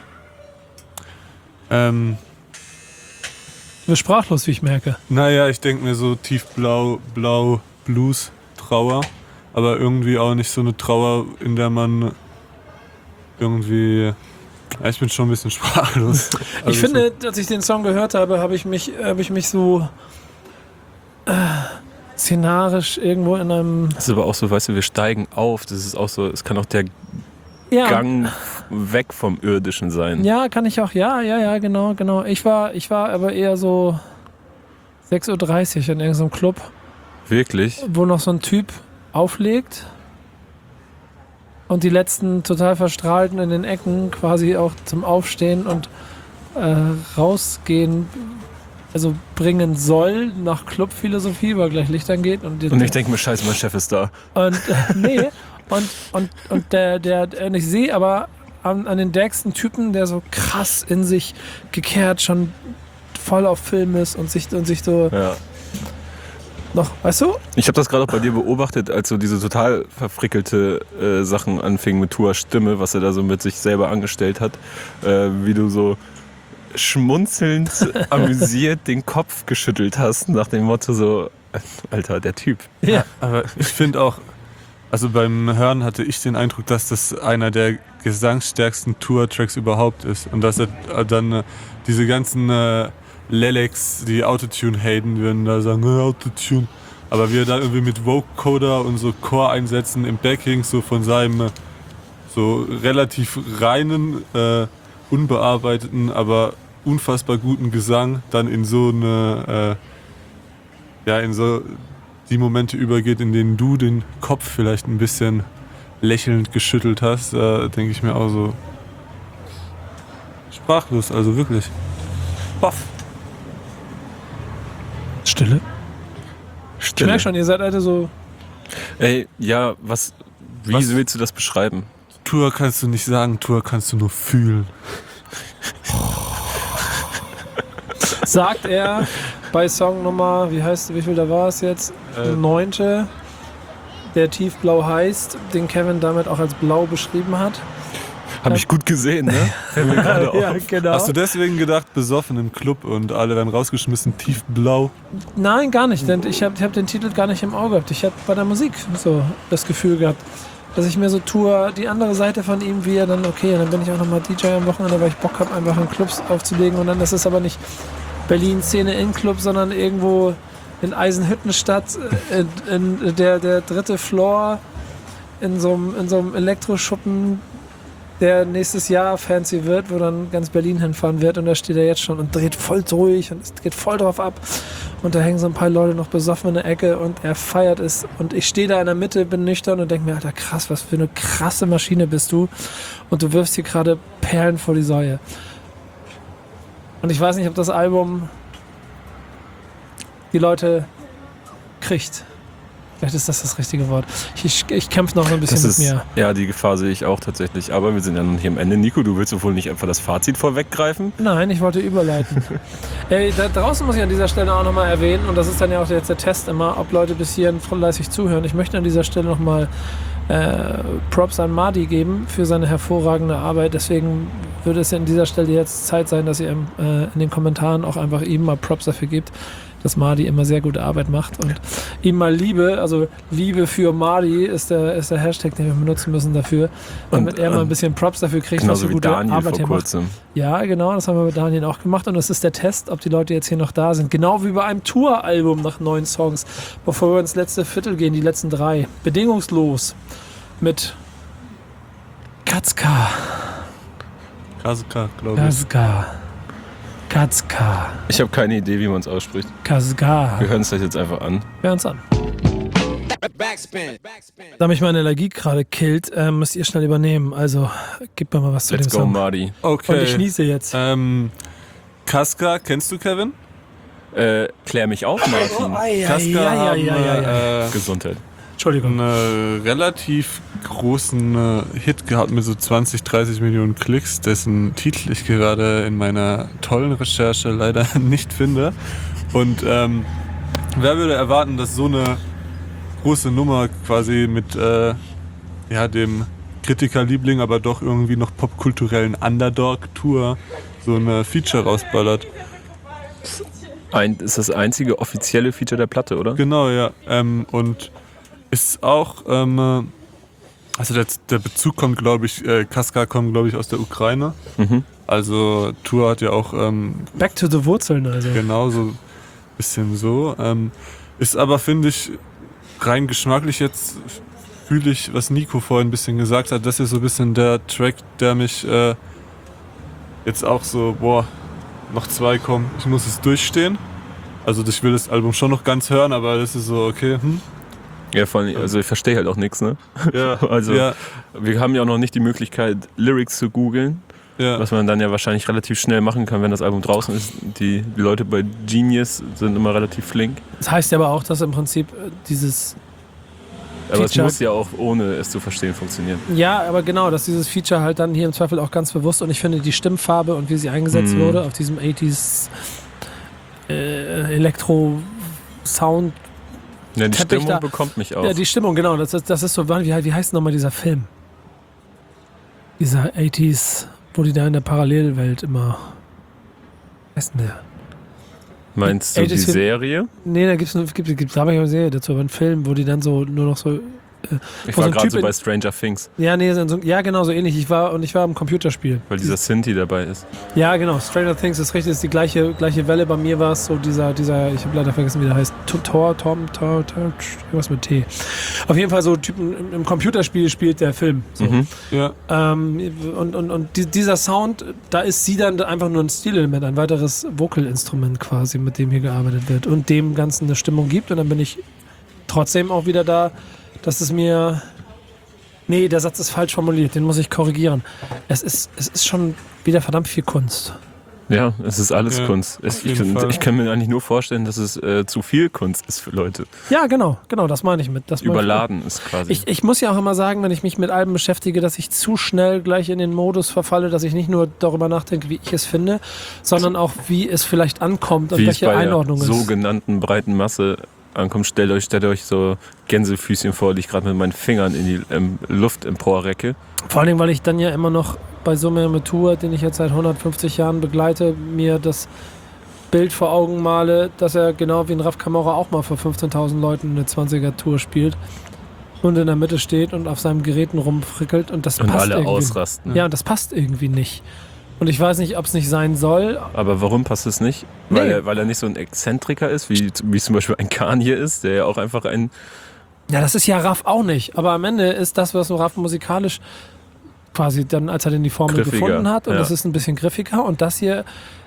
Ähm, Du bist sprachlos, wie ich merke. naja, ich denke mir so tiefblau, blau, Blues, Trauer. Aber irgendwie auch nicht so eine Trauer, in der man irgendwie... Ja, ich bin schon ein bisschen sprachlos. Ich Also finde, als ich den Song gehört habe, habe ich mich, habe ich mich so äh, szenarisch irgendwo in einem Das ist aber auch so, weißt du, wir steigen auf. Das ist auch so, es kann auch der ja, Gang weg vom Irdischen sein. Ja, kann ich auch. Ja, ja, ja, genau, genau. Ich war, ich war aber eher so sechs Uhr dreißig in irgendeinem Club, Wirklich? wo noch so ein Typ auflegt und die letzten total verstrahlten in den Ecken quasi auch zum Aufstehen und äh, rausgehen, also bringen soll nach Clubphilosophie, weil gleich Licht angeht. Und, Und ich denke mir, scheiße, mein Chef ist da. Und äh, nee, und, und, und der, der, der, und ich sehe aber an, an den stärksten Typen, der so krass in sich gekehrt, schon voll auf Film ist und sich, und sich so Ja. noch, weißt du? Ich habe das gerade auch bei dir beobachtet, als so diese total verfrickelte äh, Sachen anfingen mit Tuas Stimme, was er da so mit sich selber angestellt hat. Äh, wie du so schmunzelnd, amüsiert den Kopf geschüttelt hast, nach dem Motto so, Alter, der Typ. Ja. Aber ich finde auch, also beim Hören hatte ich den Eindruck, dass das einer der gesangsstärksten Tour-Tracks überhaupt ist. Und dass er dann äh, diese ganzen äh, Lelex, die Autotune haten, würden da sagen, äh, Autotune. Aber wie er da irgendwie mit Vocoder und so Choreinsätzen im Backing so von seinem äh, so relativ reinen, äh, unbearbeiteten, aber unfassbar guten Gesang dann in so eine, äh, ja, in so die Momente übergeht, in denen du den Kopf vielleicht ein bisschen lächelnd geschüttelt hast, äh, denke ich mir auch so sprachlos, also wirklich. Boff. Stille. Ich Stille. merke schon, ihr seid alle so. Ey, ja, was, wie Was? willst du das beschreiben? Tour kannst du nicht sagen, Tour kannst du nur fühlen. Sagt er bei Song Nummer, wie heißt, wie viel da war es jetzt? Äh. Neunte, der tiefblau heißt, den Kevin damit auch als blau beschrieben hat. Hab ich gut gesehen, ne? Fällt mir gerade auf. Ja, genau. Hast du deswegen gedacht, besoffen im Club und alle werden rausgeschmissen, tiefblau? Nein, gar nicht, denn ich habe ich hab den Titel gar nicht im Auge gehabt. Ich habe bei der Musik so das Gefühl gehabt, dass ich mir so tue, die andere Seite von ihm, wie er dann, okay, dann bin ich auch nochmal D J am Wochenende, weil ich Bock habe, einfach in Clubs aufzulegen und dann ist es aber nicht Berlin-Szene in Club, sondern irgendwo in Eisenhüttenstadt, in, in der, der dritte Floor, in so einem in so einem Elektroschuppen, der nächstes Jahr fancy wird, wo dann ganz Berlin hinfahren wird und da steht er jetzt schon und dreht voll durch und es geht voll drauf ab und da hängen so ein paar Leute noch besoffen in der Ecke und er feiert es und ich stehe da in der Mitte, bin nüchtern und denke mir, Alter, krass, was für eine krasse Maschine bist du und du wirfst hier gerade Perlen vor die Säue. Und ich weiß nicht, ob das Album die Leute kriegt. Vielleicht ist das das richtige Wort. Ich, ich, ich kämpfe noch so ein bisschen Das ist, mit mir. ja, die Gefahr sehe ich auch tatsächlich. Aber wir sind ja nun hier am Ende. Nico, du willst wohl nicht einfach das Fazit vorweggreifen? Nein, ich wollte überleiten. Ey, da draußen muss ich an dieser Stelle auch nochmal erwähnen, und das ist dann ja auch jetzt der Test immer, ob Leute bis hierhin fleißig zuhören. Ich möchte an dieser Stelle nochmal äh, Props an Mardi geben für seine hervorragende Arbeit. Deswegen würde es ja an dieser Stelle jetzt Zeit sein, dass ihr im, äh, in den Kommentaren auch einfach ihm mal Props dafür gebt, dass Mardi immer sehr gute Arbeit macht und ihm mal Liebe, also Liebe für Mardi ist der, ist der Hashtag, den wir benutzen müssen dafür, damit Und, er mal ein ähm, bisschen Props dafür kriegt, was Genauso für wie gute Daniel Arbeit vor er macht. kurzem. Ja, genau, das haben wir mit Daniel auch gemacht und das ist der Test, ob die Leute jetzt hier noch da sind. Genau wie bei einem Tour-Album nach neun Songs, bevor wir ins letzte Viertel gehen, die letzten drei. Bedingungslos mit Katzka. Kaska, glaube ich. Katzka. Katzka. Ich habe keine Idee, wie man es ausspricht. Katzka. Wir hören es gleich jetzt einfach an. Hör uns an. Backspin. Backspin. Da mich meine Allergie gerade killt, äh, müsst ihr schnell übernehmen. Also, gib mir mal was zu Let's dem go, Song. Mardi. Und ich Okay. niese jetzt. Ähm, Kaska, kennst du Kevin? Äh, klär mich auf, Martin. Ei, ei, Kaska ei, ei, haben ei, ei, ei. äh, Gesundheit. Entschuldigung. einen relativ großen äh, Hit gehabt mit so zwanzig, dreißig Millionen Klicks, dessen Titel ich gerade in meiner tollen Recherche leider nicht finde. Und ähm, wer würde erwarten, dass so eine große Nummer quasi mit äh, ja, dem Kritikerliebling, aber doch irgendwie noch popkulturellen Underdog-Tour so eine Feature rausballert. Ein, ist das einzige offizielle Feature der Platte, oder? Genau, ja. Ähm, und ist auch, ähm, also der, der Bezug kommt, glaube ich, äh, Kaska kommt, glaube ich, aus der Ukraine. Mhm. Also Tour hat ja auch ähm, Back to the Wurzeln, also. genau so ein bisschen so. Ähm, ist aber, finde ich, rein geschmacklich jetzt fühle ich, was Nico vorhin ein bisschen gesagt hat, das ist so ein bisschen der Track, der mich äh, jetzt auch so, boah, noch zwei kommen, ich muss es durchstehen. Also ich will das Album schon noch ganz hören, aber das ist so, okay, hm. Ja, vor allem, also ich verstehe halt auch nichts, ne? Ja, Also ja, wir haben ja auch noch nicht die Möglichkeit, Lyrics zu googeln, ja. was man dann ja wahrscheinlich relativ schnell machen kann, wenn das Album draußen ist. Die, die Leute bei Genius sind immer relativ flink. Das heißt aber auch, dass im Prinzip äh, dieses Aber es Feature- muss ja auch ohne es zu verstehen funktionieren. Ja, aber genau, dass dieses Feature halt dann hier im Zweifel auch ganz bewusst, und ich finde die Stimmfarbe und wie sie eingesetzt Mhm. wurde auf diesem achtziger äh, Elektro-Sound. Ja, die Teppich Stimmung da. bekommt mich auch. Ja, die Stimmung, genau, das ist, das ist so, wie, wie heißt nochmal dieser Film? Dieser achtziger, wo die da in der Parallelwelt immer heißt denn der? Meinst du Ey, die das find- Serie? Nee, da gibt's, gibt, gibt, gibt, da habe ich eine Serie dazu, aber einen Film, wo die dann so nur noch so. Äh, Ich wo war so ein gerade Typ so in- bei Stranger Things, Ja, nee, so, ja, genau, so ähnlich. Ich war und ich war im Computerspiel. weil dieser Sinti dabei ist. Ja, genau. Stranger Things ist richtig, ist die gleiche, gleiche Welle. Bei mir war es so dieser, dieser, ich habe leider vergessen, wie der heißt. Tor, Tom, Tor, Tor, irgendwas mit T. Auf jeden Fall so Typen im, im Computerspiel spielt der Film. So. Mhm. Ja. Ähm, und und, und die, dieser Sound, da ist sie dann einfach nur ein Stilelement, ein weiteres Vocal-Instrument quasi, mit dem hier gearbeitet wird und dem Ganzen eine Stimmung gibt. Und dann bin ich trotzdem auch wieder da, dass es mir... Nee, der Satz ist falsch formuliert, den muss ich korrigieren. Es ist, es ist schon wieder verdammt viel Kunst. Ja, es ist alles Ja, Kunst. auf Ich, jeden ich, Fall. ich kann mir eigentlich nur vorstellen, dass es äh, zu viel Kunst ist für Leute. Ja, genau, genau, das meine ich mit. Das meine ich Überladen ist quasi. Ich, ich muss ja auch immer sagen, wenn ich mich mit Alben beschäftige, dass ich zu schnell gleich in den Modus verfalle, dass ich nicht nur darüber nachdenke, wie ich es finde, sondern auch, wie es vielleicht ankommt und Wie es welche bei Einordnung der es sogenannten breiten Masse ankommt. Stellt euch, stellt euch so Gänsefüßchen vor, die ich gerade mit meinen Fingern in die ähm, Luft emporrecke. Vor allem, weil ich dann ja immer noch bei Summe mit Tour, den ich jetzt seit hundertfünfzig Jahren begleite, mir das Bild vor Augen male, dass er genau wie ein Raf Camora auch mal vor fünfzehntausend Leuten eine zwanziger-Tour spielt und in der Mitte steht und auf seinen Geräten rumfrickelt und das Und passt alle irgendwie. ausrasten. Ja, und das passt irgendwie nicht. Und ich weiß nicht, ob es nicht sein soll. Aber warum passt es nicht? Weil, Nee. er, weil er nicht so ein Exzentriker ist, wie, wie zum Beispiel ein Kanye ist, der ja auch einfach ein... Ja, das ist ja Raff auch nicht. Aber am Ende ist das, was Raff musikalisch quasi dann, als er denn die Formel Griffiger, gefunden hat, und ja. das ist ein bisschen griffiger. Und das hier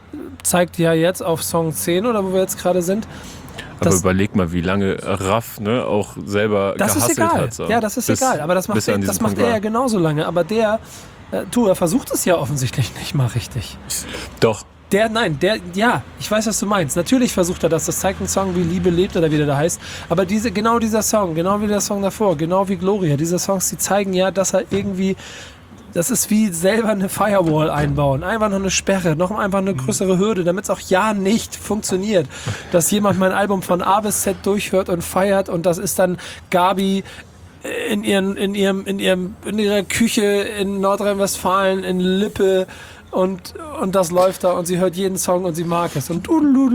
zeigt ja jetzt auf Song zehn oder wo wir jetzt gerade sind. Aber Das- überleg mal, wie lange Raff ne, auch selber Das ist gehasselt egal. hat. So. Ja, das ist Bis- egal. Aber das macht, bis er er, an das diesem macht Punkt er ja war. genauso lange. Aber der, äh, du, er versucht es ja offensichtlich nicht mal richtig. Doch. Der, nein, der, ja, ich weiß, was du meinst. Natürlich versucht er das. Das zeigt ein Song wie Liebe lebt oder wie der da heißt. Aber diese, genau dieser Song, genau wie der Song davor, genau wie Gloria, diese Songs, die zeigen ja, dass er irgendwie, das ist wie selber eine Firewall einbauen. Einfach noch eine Sperre, noch einfach eine größere Hürde, damit es auch ja nicht funktioniert. Dass jemand mein Album von A bis Z durchhört und feiert und das ist dann Gabi in ihren, in ihrem, in ihrem, in ihrer Küche in Nordrhein-Westfalen, in Lippe. Und, und das läuft da und sie hört jeden Song und sie mag es. Und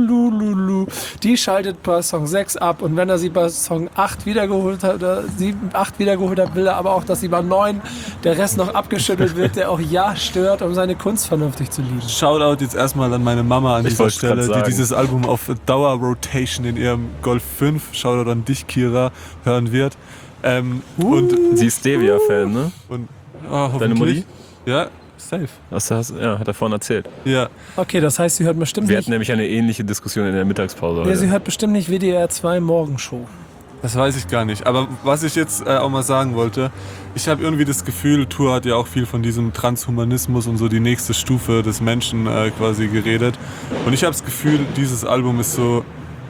du, die schaltet bei Song sechs ab. Und wenn er sie bei Song acht wiedergeholt hat, oder sieben, acht wiedergeholt hat, will er aber auch, dass sie bei neun der Rest noch abgeschüttelt wird, der auch ja stört, um seine Kunst vernünftig zu lieben. Shoutout jetzt erstmal an meine Mama an Ich dieser wollt's grad Stelle, die sagen. dieses Album auf Dauer-Rotation in ihrem Golf fünf, Shoutout an dich, Kira, hören wird. Ähm, und, Sie ist Stevia-Fan, ne? und ah, Deine hoffentlich. Mutti? Ja, safe. Das hast, ja, hat er vorhin erzählt. Ja, Okay, das heißt, sie hört bestimmt Wir nicht. hatten nämlich eine ähnliche Diskussion in der Mittagspause Ja, heute. sie hört bestimmt nicht W D R zwei Morgenshow. das weiß ich gar nicht. Aber was ich jetzt äh, auch mal sagen wollte, ich habe irgendwie das Gefühl, Tour hat ja auch viel von diesem Transhumanismus und so die nächste Stufe des Menschen äh, quasi geredet. Und ich habe das Gefühl, dieses Album ist so...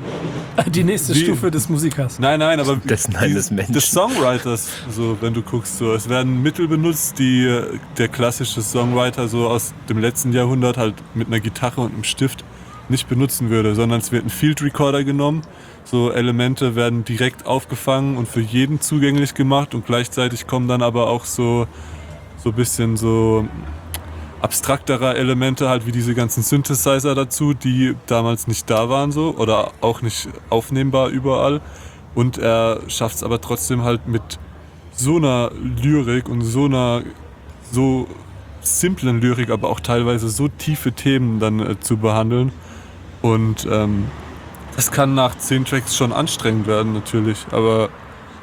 Die nächste Wie- Stufe des Musikers. Nein, nein, aber Des Nein des Menschen. des Songwriters, so wenn du guckst, so es werden Mittel benutzt, die äh, der klassische Songwriter so aus dem letzten Jahrhundert halt mit einer Gitarre und einem Stift nicht benutzen würde, sondern es wird ein Field Recorder genommen, so Elemente werden direkt aufgefangen und für jeden zugänglich gemacht und gleichzeitig kommen dann aber auch so so bisschen so abstraktere Elemente halt wie diese ganzen Synthesizer dazu, die damals nicht da waren so oder auch nicht aufnehmbar überall. Und er schafft es aber trotzdem halt mit so einer Lyrik und so einer so simplen Lyrik, aber auch teilweise so tiefe Themen dann äh, zu behandeln. Und ähm, es kann nach zehn Tracks schon anstrengend werden natürlich, aber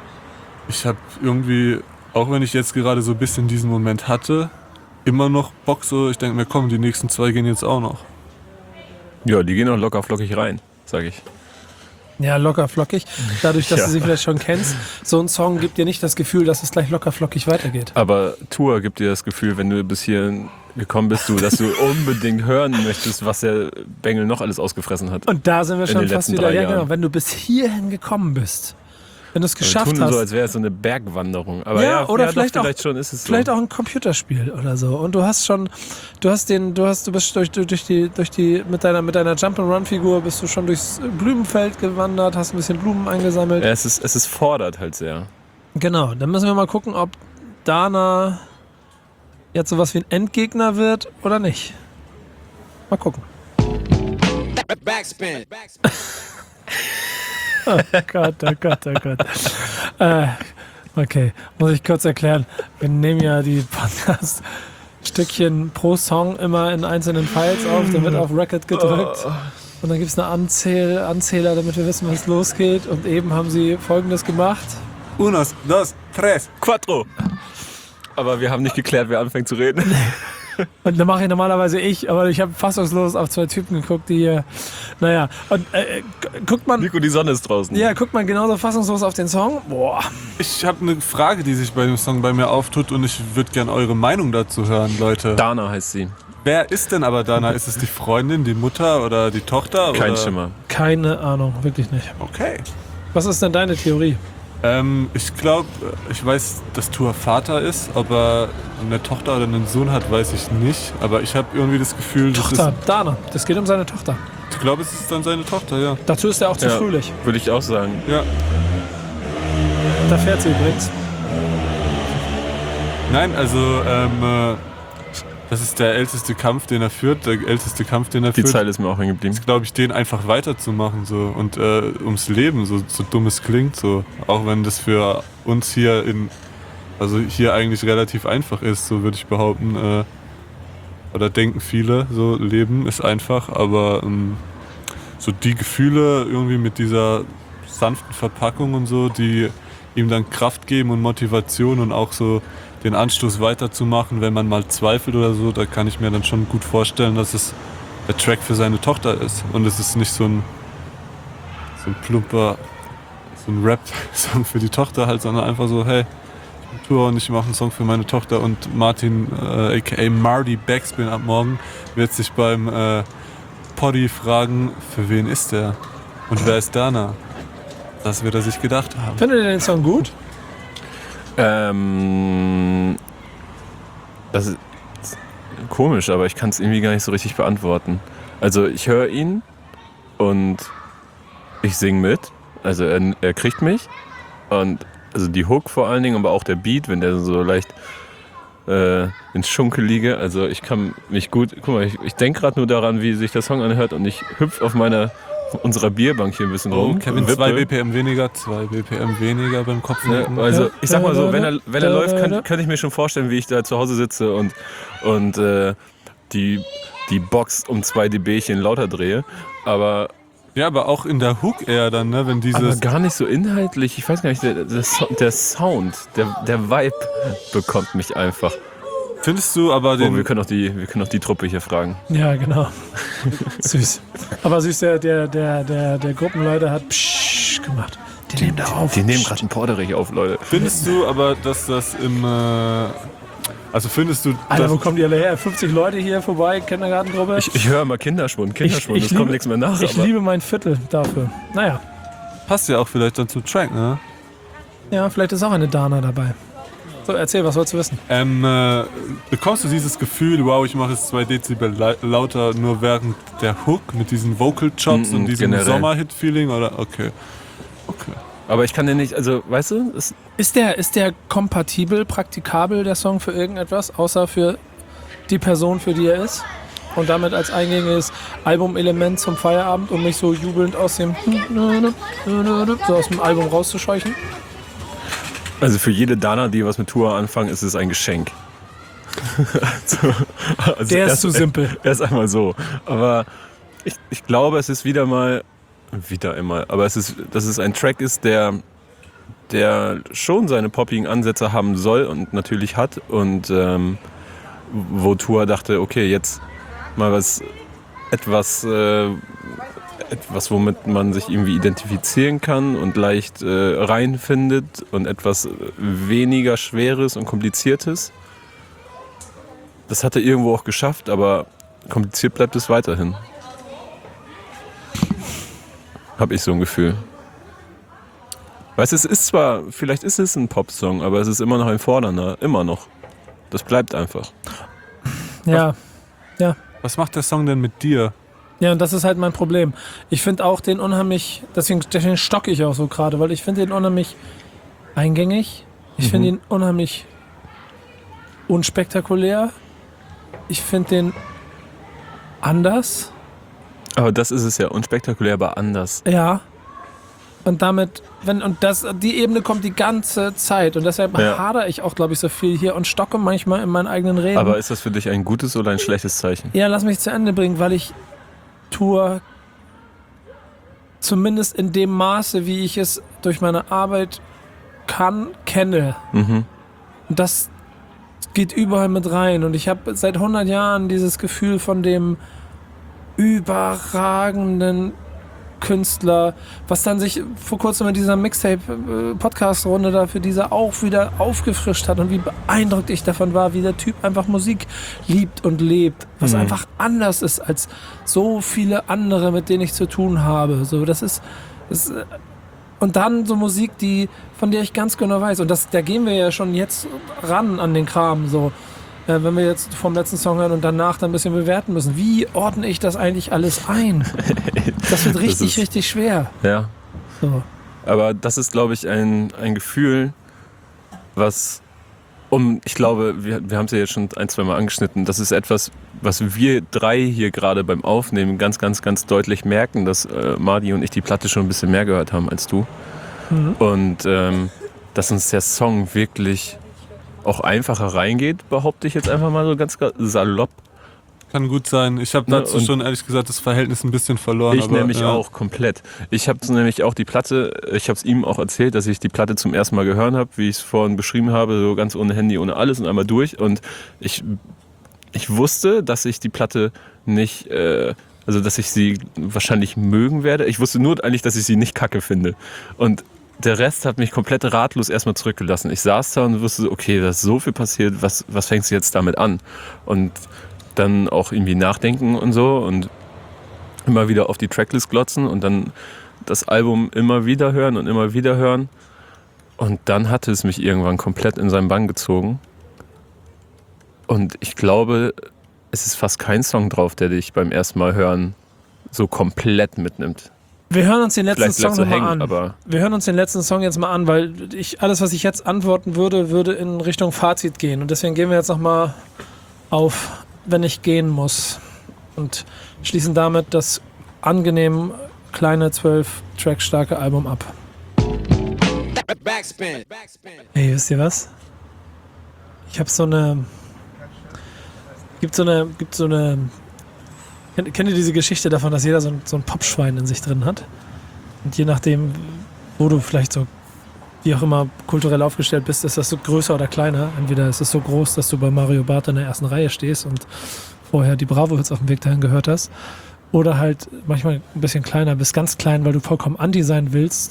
ich habe irgendwie, auch wenn ich jetzt gerade so ein bisschen diesen Moment hatte, immer noch Bock so, ich denke mir, komm, die nächsten zwei gehen jetzt auch noch. Ja, die gehen auch locker flockig rein, sag ich. Ja, locker flockig. Dadurch, dass Ja. du sie vielleicht schon kennst, so ein Song gibt dir nicht das Gefühl, dass es gleich locker flockig weitergeht. Aber Tour gibt dir das Gefühl, wenn du bis hierhin gekommen bist, du, dass du unbedingt hören möchtest, was der Bengel noch alles ausgefressen hat. Und da sind wir In schon den fast letzten wieder. drei Ja, Jahren. genau. Wenn du bis hierhin gekommen bist, wenn du es Wir geschafft tun hast, so, als wäre es so eine Bergwanderung. Aber Ja, ja, oder ja, vielleicht doch, auch- vielleicht schon ist es so. vielleicht auch ein Computerspiel oder so. Und du hast schon, du hast den, du hast, du bist durch, durch die, durch die, mit deiner, mit deiner Jump-and-Run-Figur bist du schon durchs Blumenfeld gewandert, hast ein bisschen Blumen eingesammelt. Ja, es, ist, es ist fordert halt sehr. Genau, dann müssen wir mal gucken, ob Dana jetzt sowas wie ein Endgegner wird oder nicht. Mal gucken. Backspin. Oh Gott, oh Gott, oh Gott. Äh, okay, muss ich kurz erklären. Wir nehmen ja die Podcast-Stückchen pro Song immer in einzelnen Files auf, dann wird auf Record gedrückt. Und dann gibt es eine Anzähl Anzähler, damit wir wissen, was losgeht. Und eben haben sie Folgendes gemacht. Unos, dos, tres. Quattro. Aber wir haben nicht geklärt, wer anfängt zu reden. Und dann mache ich normalerweise ich, aber ich habe fassungslos auf zwei Typen geguckt, die hier, naja, und äh, guckt man, Nico, die Sonne ist draußen. ja, guckt man genauso fassungslos auf den Song, boah, Ich habe eine Frage, die sich bei dem Song bei mir auftut und ich würde gerne eure Meinung dazu hören, Leute. Dana heißt sie. Wer ist denn aber Dana? Ist es die Freundin, die Mutter oder die Tochter? Kein oder? Schimmer. keine Ahnung, wirklich nicht. Okay. Was ist denn deine Theorie? Ähm, ich glaube, ich weiß, dass Tua Vater ist, ob er eine Tochter oder einen Sohn hat, weiß ich nicht. Aber ich habe irgendwie das Gefühl, das Tochter, ist, Dana, das geht um seine Tochter. ich glaube, es ist dann seine Tochter, ja. Dazu ist er auch zu Ja, fröhlich. würde ich auch sagen. Ja. Da fährt sie übrigens. Nein, also ähm, äh, das ist der älteste Kampf, den er führt, der älteste Kampf, den er Die führt. Zeile ist mir auch hängen geblieben. Glaube ich, den einfach weiterzumachen so und äh, ums Leben, so, so dumm es klingt, so auch wenn das für uns hier in, also hier eigentlich relativ einfach ist, so würde ich behaupten, äh, oder denken viele, so Leben ist einfach, aber ähm, so die Gefühle irgendwie mit dieser sanften Verpackung und so, die ihm dann Kraft geben und Motivation und auch so den Anstoß weiterzumachen, wenn man mal zweifelt oder so, da kann ich mir dann schon gut vorstellen, dass es der Track für seine Tochter ist. Und es ist nicht so ein, so ein plumper, so ein Rap-Song für die Tochter halt, sondern einfach so, hey, ich bin Tour und ich mache einen Song für meine Tochter und Martin, äh, aka Marty Backspin ab morgen, wird sich beim äh, Poddy fragen, für wen ist der? Und wer ist Dana? Das wird er sich gedacht haben. Findet ihr den Song gut? Ähm, das ist komisch, aber ich kann es irgendwie gar nicht so richtig beantworten. Also ich höre ihn und ich singe mit. Also er, er kriegt mich. Und also die Hook vor allen Dingen, aber auch der Beat, wenn der so leicht äh, ins Schunkelige. Also ich kann mich gut, guck mal, ich, ich denke gerade nur daran, wie sich der Song anhört und ich hüpfe auf meiner unserer Bierbank hier ein bisschen rum. Oh, Kevin, und zwei wippe. B P M weniger, zwei B P M weniger beim Kopf. Ja, also ich sag mal so, wenn er, wenn er läuft, könnte könnt ich mir schon vorstellen, wie ich da zu Hause sitze und, und äh, die, die Box um zwei dBchen lauter drehe. Aber, Ja, aber auch in der Hook eher dann, ne, wenn aber dieses... gar nicht so inhaltlich. Ich weiß gar nicht, der, der, So- der Sound, der, der Vibe bekommt mich einfach. Findest du aber Oh, den... wir können auch die, wir können auch die Truppe hier fragen. Ja, genau. Süß. Aber süß, der, der, der, der, der Gruppenleiter hat Psch gemacht. Die, nehmen da auf. Die nehmen gerade einen Porterich auf, Leute. Findest du aber, dass das im... Äh, also findest du... Alter, dass, wo kommen die alle her? fünfzig Leute hier vorbei, Kindergartengruppe. Ich, ich höre immer Kinderschwund, Kinderschwund, es kommt nichts mehr nach. Ich aber liebe mein Viertel dafür. Naja, passt ja auch vielleicht dann zum Track, ne? ja, vielleicht ist auch eine Dana dabei. So, erzähl, was wolltest du wissen? Ähm, äh, bekommst du dieses Gefühl, wow, ich mache es zwei Dezibel la- lauter, nur während der Hook mit diesen Vocal Chops Mm, und diesem generell. Sommerhit-Feeling, oder? Okay. Okay. aber ich kann den nicht, also weißt du, es, Ist der, ist der kompatibel, praktikabel, der Song für irgendetwas, außer für die Person, für die er ist? Und damit als eingängiges Albumelement zum Feierabend, um mich so jubelnd aus dem so aus dem Album rauszuscheuchen? Also für jede Dana, die was mit Tour anfangen, ist es ein Geschenk. also, also Der ist erst- zu simpel. Erst einmal so. Aber ich, ich glaube, es ist wieder mal, wieder einmal, aber es ist, dass es ein Track ist, der, der schon seine poppigen Ansätze haben soll und natürlich hat. Und ähm, wo Tour dachte, okay, jetzt mal was, etwas, äh, etwas, womit man sich irgendwie identifizieren kann und leicht äh, reinfindet und etwas weniger Schweres und Kompliziertes. Das hat er irgendwo auch geschafft, aber kompliziert bleibt es weiterhin. Hab ich so ein Gefühl. Weißt du, es ist zwar, vielleicht ist es ein Popsong, aber es ist immer noch ein fordernder, immer noch. Das bleibt einfach. Ja, ja. Was macht der Song denn mit dir? Ja, und das ist halt mein Problem. Ich finde auch den unheimlich, deswegen, deswegen stocke ich auch so gerade, weil ich finde den unheimlich eingängig. Ich Mhm. finde ihn unheimlich unspektakulär. Ich finde den anders. Aber das ist es ja, unspektakulär, aber anders. Ja. Und damit, wenn, und das, die Ebene kommt die ganze Zeit. Und deshalb Ja. hadere ich auch, glaube ich, so viel hier und stocke manchmal in meinen eigenen Reden. Aber ist das für dich ein gutes oder ein schlechtes Zeichen? Ja, lass mich zu Ende bringen, weil ich Tour zumindest in dem Maße, wie ich es durch meine Arbeit kann, kenne. Mhm. Und das geht überall mit rein. Und ich habe seit hundert Jahren dieses Gefühl von dem überragenden Künstler, was dann sich vor kurzem in dieser Mixtape-Podcast-Runde da für diese auch wieder aufgefrischt hat und wie beeindruckt ich davon war, wie der Typ einfach Musik liebt und lebt, was Mhm. einfach anders ist als so viele andere, mit denen ich zu tun habe. So, das ist, das, äh, und dann so Musik, die, von der ich ganz genau weiß, und das, da gehen wir ja schon jetzt ran an den Kram, so, äh, wenn wir jetzt vom letzten Song hören und danach dann ein bisschen bewerten müssen. Wie ordne ich das eigentlich alles ein? Das wird richtig, Das ist- richtig schwer. Ja. So. Aber das ist, glaube ich, ein, ein Gefühl, was, um, ich glaube, wir, wir haben es ja jetzt schon ein, zwei Mal angeschnitten, das ist etwas, was wir drei hier gerade beim Aufnehmen ganz, ganz, ganz deutlich merken, dass äh, Mardi und ich die Platte schon ein bisschen mehr gehört haben als du. Mhm. Und ähm, dass uns der Song wirklich auch einfacher reingeht, behaupte ich jetzt einfach mal so ganz salopp. Kann gut sein. Ich habe Ne, dazu und- schon ehrlich gesagt das Verhältnis ein bisschen verloren. Ich aber, nämlich ja. auch komplett. Ich habe nämlich auch die Platte, ich habe es ihm auch erzählt, dass ich die Platte zum ersten Mal gehört habe, wie ich es vorhin beschrieben habe, so ganz ohne Handy, ohne alles und einmal durch. Und ich, ich wusste, dass ich die Platte nicht, äh, also dass ich sie wahrscheinlich mögen werde. Ich wusste nur eigentlich, dass ich sie nicht kacke finde. Und der Rest hat mich komplett ratlos erstmal zurückgelassen. Ich saß da und wusste, okay, da ist so viel passiert, was, was fängst du jetzt damit an? Und dann auch irgendwie nachdenken und so und immer wieder auf die Tracklist glotzen und dann das Album immer wieder hören und immer wieder hören. Und dann hatte es mich irgendwann komplett in seinen Bann gezogen. Und ich glaube, es ist fast kein Song drauf, der dich beim ersten Mal hören so komplett mitnimmt. Wir hören uns den letzten Vielleicht Song bleibt so nochmal hängen, an. aber Wir hören uns den letzten Song jetzt mal an, weil ich, alles, was ich jetzt antworten würde, würde in Richtung Fazit gehen. Und deswegen gehen wir jetzt nochmal auf, wenn ich gehen muss. Und schließen damit das angenehm kleine zwölf Track starke Album ab. Backspin. Backspin. Hey, wisst ihr was? Ich habe so eine. Gibt so eine. Gibt so eine. Kennt, kennt ihr diese Geschichte davon, dass jeder so ein, so ein Popschwein in sich drin hat? Und je nachdem, wo du vielleicht so, wie auch immer, kulturell aufgestellt bist, ist das so größer oder kleiner. Entweder ist es so groß, dass du bei Mario Barth in der ersten Reihe stehst und vorher die Bravo-Hits auf dem Weg dahin gehört hast. Oder halt manchmal ein bisschen kleiner, bist ganz klein, weil du vollkommen anti sein willst.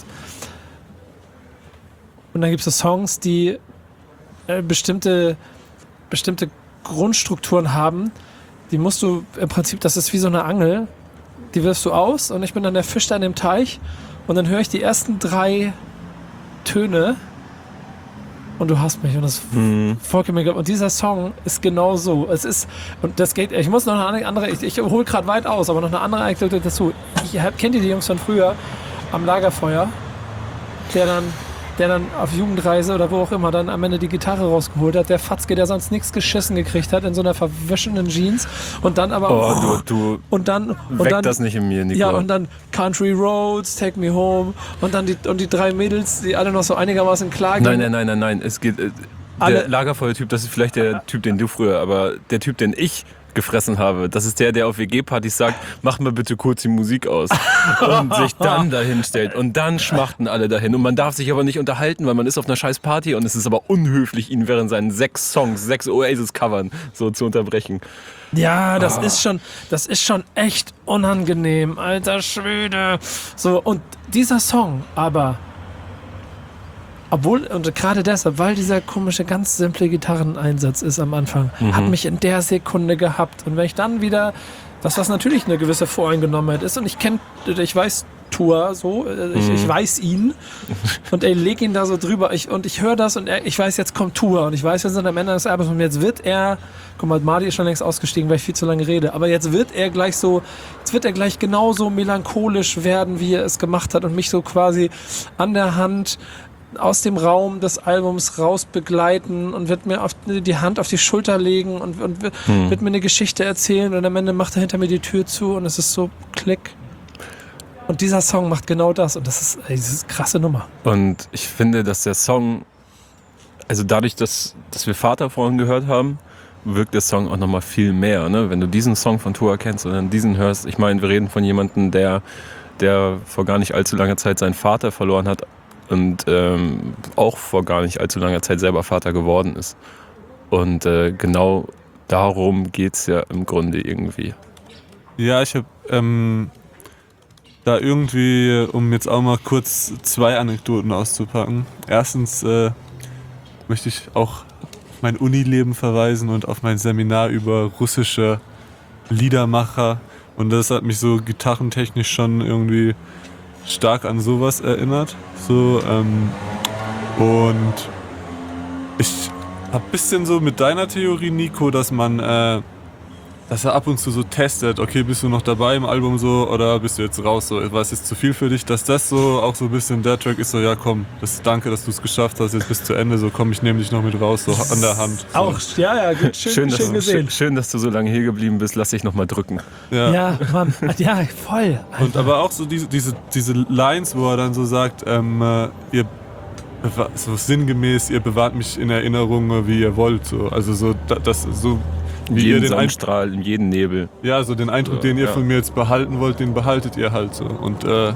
Und dann gibt es so Songs, die äh, bestimmte, bestimmte Grundstrukturen haben. Die musst du im Prinzip, das ist wie so eine Angel, die wirfst du aus und ich bin dann der Fisch da in dem Teich und dann höre ich die ersten drei Töne und du hast mich und das Mhm. vollkommen egal. Und dieser Song ist genau so. Es ist, und das geht, ich muss noch eine andere, ich, ich hole gerade weit aus, aber noch eine andere Anekdote dazu. Ich hab, kennt ihr die Jungs von früher am Lagerfeuer, der dann der dann auf Jugendreise oder wo auch immer dann am Ende die Gitarre rausgeholt hat, der Fatzke, der sonst nichts geschissen gekriegt hat in so einer verwischenen Jeans und dann aber oh, du, du und dann und weck dann das nicht in mir, Nico. ja und dann Country Roads, Take Me Home und dann die und die drei Mädels, die alle noch so einigermaßen klar Nein, gehen. nein, nein, nein, nein. Es geht. äh, Alle- Der Lagerfeuer-Typ, das ist vielleicht der Typ, den du früher, aber der Typ, den ich gefressen habe, das ist der, der auf W G-Partys sagt, mach mal bitte kurz die Musik aus und sich dann dahin stellt und dann schmachten alle dahin und man darf sich aber nicht unterhalten, weil man ist auf einer scheiß Party und es ist aber unhöflich, ihn während seinen sechs Songs, sechs Oasis-Covern so zu unterbrechen. Ja, das ist schon, das ist schon echt unangenehm, alter Schwede. So, und dieser Song, aber, obwohl, und gerade deshalb, weil dieser komische, ganz simple Gitarreneinsatz ist am Anfang, hat mich in der Sekunde gehabt. Und wenn ich dann wieder, das was natürlich eine gewisse Voreingenommenheit ist, und ich kenne, ich weiß Tour so, ich, ich weiß ihn und er leg ihn da so drüber ich, und ich höre das und er, ich weiß, jetzt kommt Tour und ich weiß, wir sind am Ende des Albums und jetzt wird er, guck mal, Mardi ist schon längst ausgestiegen, weil ich viel zu lange rede, aber jetzt wird er gleich so, jetzt wird er gleich genauso melancholisch werden, wie er es gemacht hat und mich so quasi an der Hand aus dem Raum des Albums raus begleiten und wird mir auf die Hand auf die Schulter legen und, und wird, Hm. wird mir eine Geschichte erzählen und am Ende macht er hinter mir die Tür zu und es ist so Klick. Und dieser Song macht genau das und das ist, ey, das ist eine krasse Nummer. Und ich finde, dass der Song, also dadurch, dass, dass wir Vater vorhin gehört haben, wirkt der Song auch nochmal viel mehr. Ne? Wenn du diesen Song von Tour kennst und dann diesen hörst, ich meine, wir reden von jemandem, der, der vor gar nicht allzu langer Zeit seinen Vater verloren hat und ähm, auch vor gar nicht allzu langer Zeit selber Vater geworden ist. Und äh, genau darum geht es ja im Grunde irgendwie. Ja, ich habe ähm, da irgendwie, um jetzt auch mal kurz zwei Anekdoten auszupacken. Erstens äh, möchte ich auch mein Unileben verweisen und auf mein Seminar über russische Liedermacher. Und das hat mich so gitarrentechnisch schon irgendwie stark an sowas erinnert. So, ähm, und ich hab ein bisschen so mit deiner Theorie, Nico, dass man, äh, dass er ab und zu so testet, okay, bist du noch dabei im Album so oder bist du jetzt raus, so, war es jetzt zu viel für dich, dass das so auch so ein bisschen der Track ist, so, ja komm, das, danke, dass du es geschafft hast, jetzt bis zu Ende, so komm, ich nehme dich noch mit raus, so an der Hand. So. Auch, ja, ja, gut, schön, schön, dass, gesehen. schön, schön, dass du so lange hier geblieben bist, lass dich nochmal drücken. Ja. Ja, Mann, ja, voll. Und aber auch so diese, diese, diese Lines, wo er dann so sagt, ähm, äh, ihr bewa- so sinngemäß, ihr bewahrt mich in Erinnerung, wie ihr wollt, so, also so, da- das, so, In wie ihr jedem den Eindruck, Sonnenstrahl, in jedem Nebel. ja, so den Eindruck, So, den ihr ja. von mir jetzt behalten wollt, den behaltet ihr halt so. Und äh,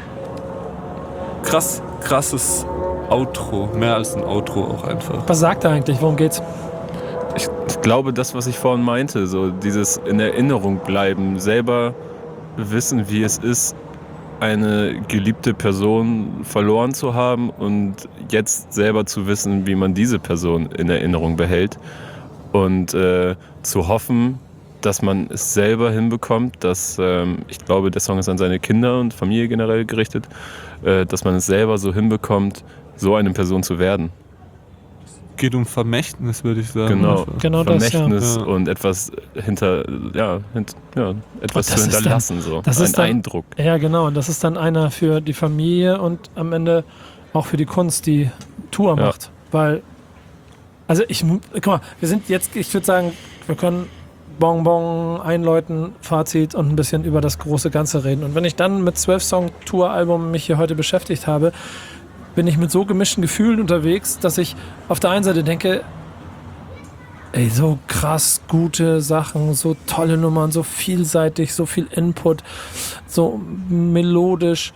krass, krasses Outro, mehr als ein Outro auch einfach. Was sagt er eigentlich? Worum geht's? Ich, ich glaube, das, was ich vorhin meinte, so dieses in Erinnerung bleiben, selber wissen, wie es ist, eine geliebte Person verloren zu haben und jetzt selber zu wissen, wie man diese Person in Erinnerung behält und äh, zu hoffen, dass man es selber hinbekommt, dass, ähm, ich glaube, der Song ist an seine Kinder und Familie generell gerichtet, äh, dass man es selber so hinbekommt, so eine Person zu werden. Geht um Vermächtnis, würde ich sagen. Genau, Genau das, Vermächtnis ja. und etwas hinter, ja, hint, ja etwas Und das zu ist hinterlassen, so das ein ist dann- Eindruck. Ja, genau. Und das ist dann einer für die Familie und am Ende auch für die Kunst, die Tour Ja. macht. Weil, also ich, guck mal, wir sind jetzt, ich würde sagen, wir können Bonbon einläuten, Fazit und ein bisschen über das große Ganze reden. Und wenn ich dann mit zwölf Song Tour-Album mich hier heute beschäftigt habe, bin ich mit so gemischten Gefühlen unterwegs, dass ich auf der einen Seite denke, ey, so krass gute Sachen, so tolle Nummern, so vielseitig, so viel Input, so melodisch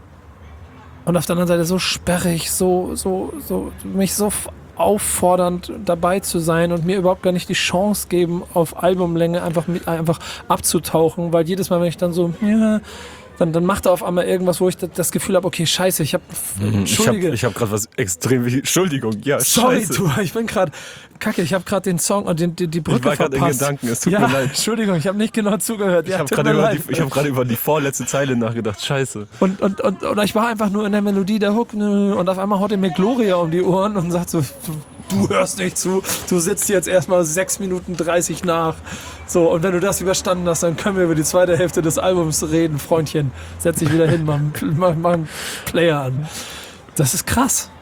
und auf der anderen Seite so sperrig, so, so, so, mich so f- auffordernd dabei zu sein und mir überhaupt gar nicht die Chance geben, auf Albumlänge einfach, mit, einfach abzutauchen, weil jedes Mal, wenn ich dann so, ja, dann, dann macht er auf einmal irgendwas, wo ich das, das Gefühl habe, okay, scheiße, ich habe, Ich habe entschuldige, ich hab gerade was extrem wichtig. Entschuldigung, ja, sorry, scheiße. du, ich bin gerade, kacke, ich habe gerade den Song und den, die, die Brücke Ich war gerade in verpasst. Gedanken, es tut ja, mir leid. Entschuldigung, ich habe nicht genau zugehört. Ich ja, habe tut gerade mir über, leid. die- ich hab gerade über die vorletzte Zeile nachgedacht. Scheiße. Und, und, und, oder ich war einfach nur in der Melodie der Hook nö, und auf einmal haut er mir Gloria um die Ohren und sagt so, du hörst nicht zu, du sitzt jetzt erstmal sechs Minuten dreißig nach. So, und wenn du das überstanden hast, dann können wir über die zweite Hälfte des Albums reden, Freundchen. Setz dich wieder hin, mach, mach, mach einen Player an. Das ist krass.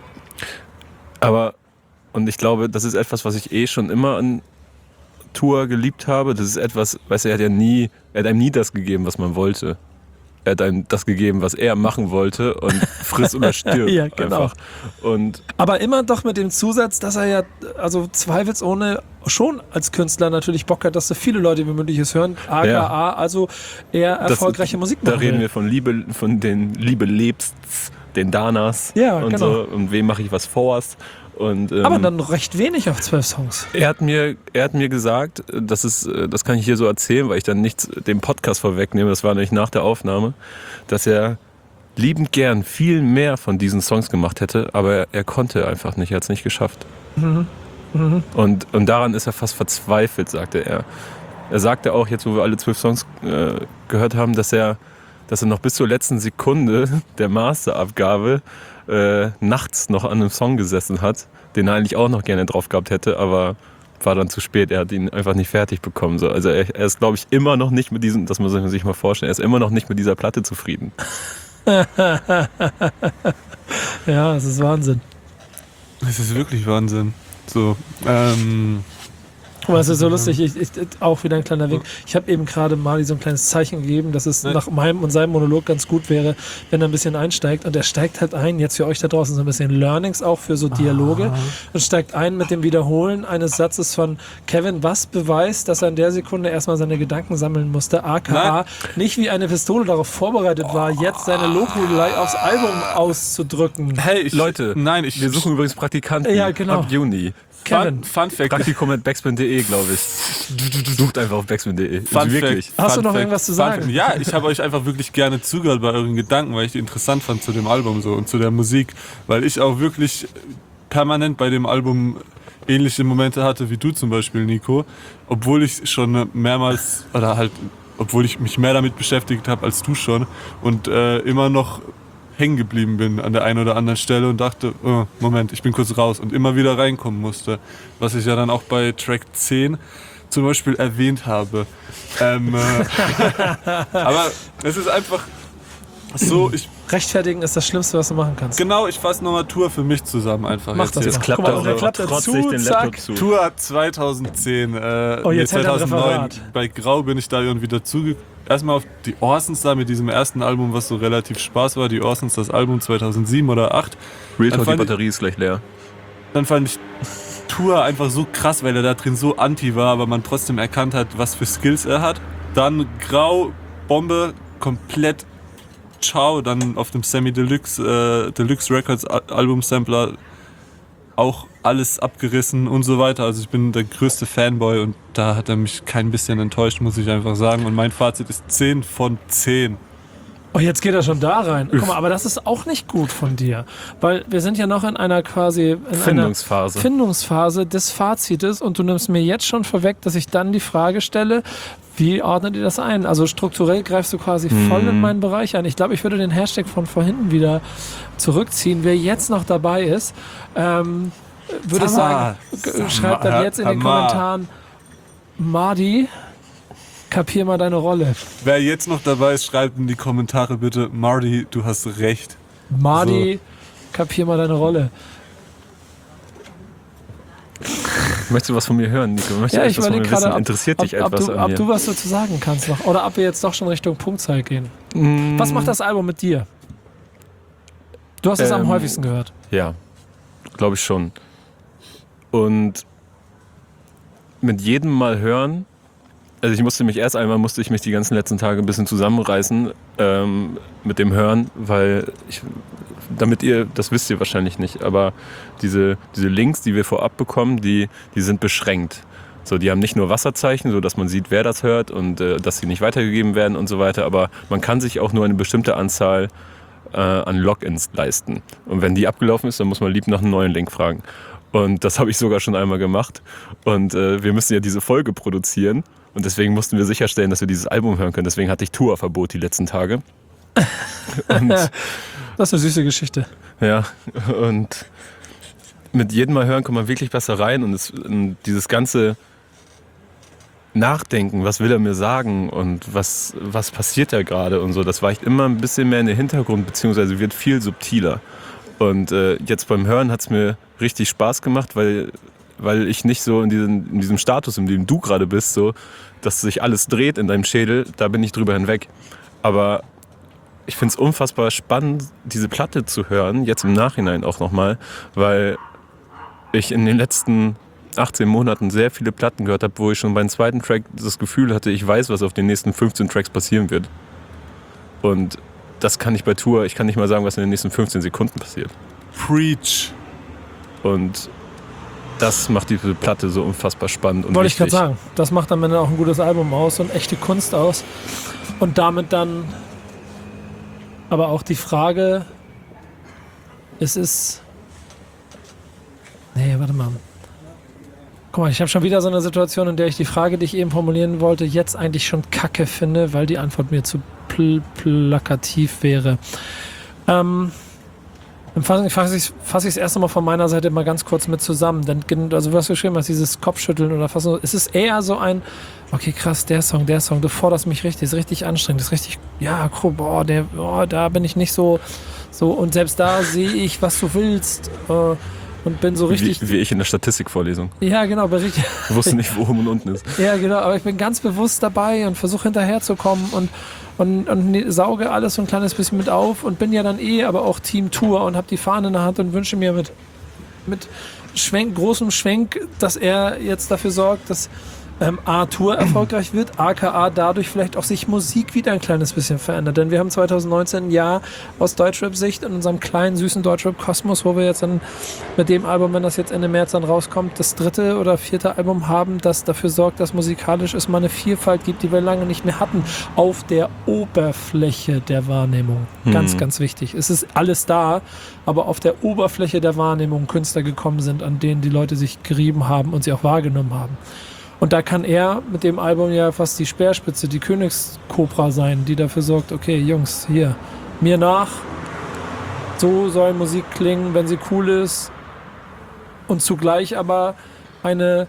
Aber, und ich glaube, das ist etwas, was ich eh schon immer an Tour geliebt habe. Das ist etwas, weißt du, er hat ja nie, er hat einem nie das gegeben, was man wollte. Er hat einem das gegeben, was er machen wollte und friss oder stirb Ja, genau. einfach. Und Aber immer doch mit dem Zusatz, dass er ja, also zweifelsohne schon als Künstler natürlich Bock hat, dass so viele Leute wie möglich es hören. A K A, also eher das- erfolgreiche Musik da machen reden will. wir von Liebe, von den Liebe lebst, den Danas Ja, und genau. so und wem mache ich was vor. Und, ähm, Aber dann recht wenig auf zwölf Songs. Er hat mir, er hat mir gesagt, das ist, das kann ich hier so erzählen, weil ich dann nichts dem Podcast vorwegnehme, das war nämlich nach der Aufnahme, dass er liebend gern viel mehr von diesen Songs gemacht hätte, aber er, er konnte einfach nicht, er hat es nicht geschafft. Mhm. Mhm. Und, und daran ist er fast verzweifelt, sagte er. Er sagte auch, jetzt wo wir alle zwölf Songs äh, gehört haben, dass er, dass er noch bis zur letzten Sekunde der Masterabgabe äh, nachts noch an einem Song gesessen hat, den er eigentlich auch noch gerne drauf gehabt hätte, aber war dann zu spät. Er hat ihn einfach nicht fertig bekommen. So. Also er, er ist, glaube ich, immer noch nicht mit diesem, das muss man sich mal vorstellen, er ist immer noch nicht mit dieser Platte zufrieden. Ja, es ist Wahnsinn. Es ist wirklich Wahnsinn. So, ähm... Aber es ist so lustig, ich, ich, auch wieder ein kleiner Wink. Ich habe eben gerade Mali so ein kleines Zeichen gegeben, dass es Nein. nach meinem und seinem Monolog ganz gut wäre, wenn er ein bisschen einsteigt. Und er steigt halt ein, jetzt für euch da draußen so ein bisschen Learnings auch für so Dialoge. Und steigt ein mit dem Wiederholen eines Satzes von Kevin, was beweist, dass er in der Sekunde erstmal seine Gedanken sammeln musste, aka Nein. nicht wie eine Pistole darauf vorbereitet war, jetzt seine Lobhudelei aufs Album auszudrücken. Hey, ich, Leute, nein, ich, wir suchen übrigens Praktikanten Ja, genau. ab Juni. Kevin, Fun, Fun Fact. Praktikum at backspin punkt de, glaube ich. Sucht einfach auf backspin punkt de. Fun Also wirklich. Fact. Hast du Fun noch Fact, irgendwas zu Fun sagen? Fact. Ja, ich habe euch einfach wirklich gerne zugehört bei euren Gedanken, weil ich die interessant fand zu dem Album so und zu der Musik, weil ich auch wirklich permanent bei dem Album ähnliche Momente hatte wie du zum Beispiel, Nico, obwohl ich schon mehrmals oder halt, obwohl ich mich mehr damit beschäftigt habe als du schon und äh, immer noch hängen geblieben bin an der einen oder anderen Stelle und dachte, oh, Moment, ich bin kurz raus und immer wieder reinkommen musste, was ich ja dann auch bei Track zehn zum Beispiel erwähnt habe. Ähm, äh, aber es ist einfach so, ich Rechtfertigen ist das Schlimmste, was du machen kannst. genau, ich fasse nochmal Tour für mich zusammen einfach. Mach jetzt das hier. mal. Jetzt klappt Guck mal, er und der so klappt er trotzig zu, den zack. Laptop zu. Tour zweitausendzehn, äh, Oh, jetzt nee, hält er ein zweitausendneun. Referat. Bei Grau bin ich da irgendwie dazu. Erstmal auf die Orsons da mit diesem ersten Album, was so relativ Spaß war. Die Orsons, das Album zweitausendsieben oder acht. Real Dann Talk, die fand ich- Batterie ist gleich leer. Dann fand ich Tour einfach so krass, weil er da drin so anti war, aber man trotzdem erkannt hat, was für Skills er hat. Dann Grau, Bombe, komplett ciao. Dann auf dem Semi Deluxe, äh, Deluxe Records Al- Album Sampler auch alles abgerissen und so weiter. Also ich bin der größte Fanboy und da hat er mich kein bisschen enttäuscht, muss ich einfach sagen. Und mein Fazit ist zehn von zehn. Oh, jetzt geht er schon da rein. Guck mal, aber das ist auch nicht gut von dir. Weil wir sind ja noch in einer quasi in Findungsphase. einer Findungsphase des Fazites und du nimmst mir jetzt schon vorweg, dass ich dann die Frage stelle, wie ordnet ihr das ein? Also strukturell greifst du quasi voll in meinen Bereich ein. Ich glaube, ich würde den Hashtag von vorhin wieder zurückziehen. Wer jetzt noch dabei ist, ähm, würde ich sagen, g- schreibt dann jetzt in den Hammer. Kommentaren, Mardi, kapier mal deine Rolle. Wer jetzt noch dabei ist, schreibt in die Kommentare bitte, Marty, du hast recht. Mardi, kapier mal deine Rolle. Möchtest du was von mir hören, Nico? Möchtest Ja, du ich etwas von überlege mir wissen? gerade, ob, Interessiert dich ob, ob, etwas du, an ob mir? du was dazu sagen kannst noch. Oder ob wir jetzt doch schon Richtung Punktzeit gehen. Was macht das Album mit dir? Du hast es am Ähm, häufigsten gehört. Ja, glaube ich schon. Und mit jedem Mal hören, also ich musste mich erst einmal, musste ich mich die ganzen letzten Tage ein bisschen zusammenreißen ähm, mit dem Hören, weil ich, damit ihr, das wisst ihr wahrscheinlich nicht, aber diese, diese Links, die wir vorab bekommen, die, die sind beschränkt. So, die haben nicht nur Wasserzeichen, so dass man sieht, wer das hört und äh, dass sie nicht weitergegeben werden und so weiter, aber man kann sich auch nur eine bestimmte Anzahl äh, an Logins leisten. Und wenn die abgelaufen ist, dann muss man lieb nach einem neuen Link fragen. Und das habe ich sogar schon einmal gemacht. Und äh, wir müssen ja diese Folge produzieren. Und deswegen mussten wir sicherstellen, dass wir dieses Album hören können. Deswegen hatte ich Tourverbot die letzten Tage. Und Das ist eine süße Geschichte. ja, und mit jedem Mal hören kommt man wirklich besser rein. Und, es, und dieses ganze Nachdenken, was will er mir sagen und was, was passiert da gerade und so, das weicht immer ein bisschen mehr in den Hintergrund, beziehungsweise wird viel subtiler. Und äh, jetzt beim Hören hat es mir richtig Spaß gemacht, weil, weil ich nicht so in, diesen, in diesem Status, in dem du gerade bist, so, dass sich alles dreht in deinem Schädel, da bin ich drüber hinweg. Aber ich finde es unfassbar spannend, diese Platte zu hören, jetzt im Nachhinein auch nochmal, weil ich in den letzten achtzehn Monaten sehr viele Platten gehört habe, wo ich schon beim zweiten Track das Gefühl hatte, ich weiß, was auf den nächsten fünfzehn Tracks passieren wird. Und das kann ich bei Tour, ich kann nicht mal sagen, was in den nächsten fünfzehn Sekunden passiert. Preach. Und das macht diese Platte so unfassbar spannend und Wollte ich gerade wichtig. sagen. Das macht am Ende auch ein gutes Album aus und echte Kunst aus. Und damit dann aber auch die Frage, es ist... Nee, warte mal. Guck mal, ich habe schon wieder so eine Situation, in der ich die Frage, die ich eben formulieren wollte, jetzt eigentlich schon kacke finde, weil die Antwort mir zu pl plakativ wäre. Ähm, Dann fasse ich es fass ich's erst einmal von meiner Seite mal ganz kurz mit zusammen. Denn, also was du geschrieben hast, dieses Kopfschütteln oder fast so, es ist eher so ein, okay, krass, der Song, der Song, du forderst mich richtig, ist richtig anstrengend, ist richtig, ja, cool, boah, der, boah, da bin ich nicht so, so, und selbst da sehe ich, was du willst, äh, und bin so richtig... Wie, wie ich in der Statistikvorlesung. Ja, genau, bin richtig... Ich wusste nicht, wo oben und unten ist. Ja, genau, aber ich bin ganz bewusst dabei und versuche hinterherzukommen und, und, und sauge alles so ein kleines bisschen mit auf und bin ja dann eh aber auch Team Tour und habe die Fahne in der Hand und wünsche mir mit, mit Schwenk, großem Schwenk, dass er jetzt dafür sorgt, dass ähm, A, Tour erfolgreich wird, aka dadurch vielleicht auch sich Musik wieder ein kleines bisschen verändert. Denn wir haben zwanzig neunzehn ein Jahr aus Deutschrap-Sicht in unserem kleinen, süßen Deutschrap-Kosmos, wo wir jetzt dann mit dem Album, wenn das jetzt Ende März dann rauskommt, das dritte oder vierte Album haben, das dafür sorgt, dass musikalisch es mal eine Vielfalt gibt, die wir lange nicht mehr hatten, auf der Oberfläche der Wahrnehmung. Hm. Ganz, ganz wichtig. Es ist alles da, aber auf der Oberfläche der Wahrnehmung Künstler gekommen sind, an denen die Leute sich gerieben haben und sie auch wahrgenommen haben. Und da kann er mit dem Album ja fast die Speerspitze, die Königskobra sein, die dafür sorgt, okay, Jungs, hier, mir nach, so soll Musik klingen, wenn sie cool ist und zugleich aber eine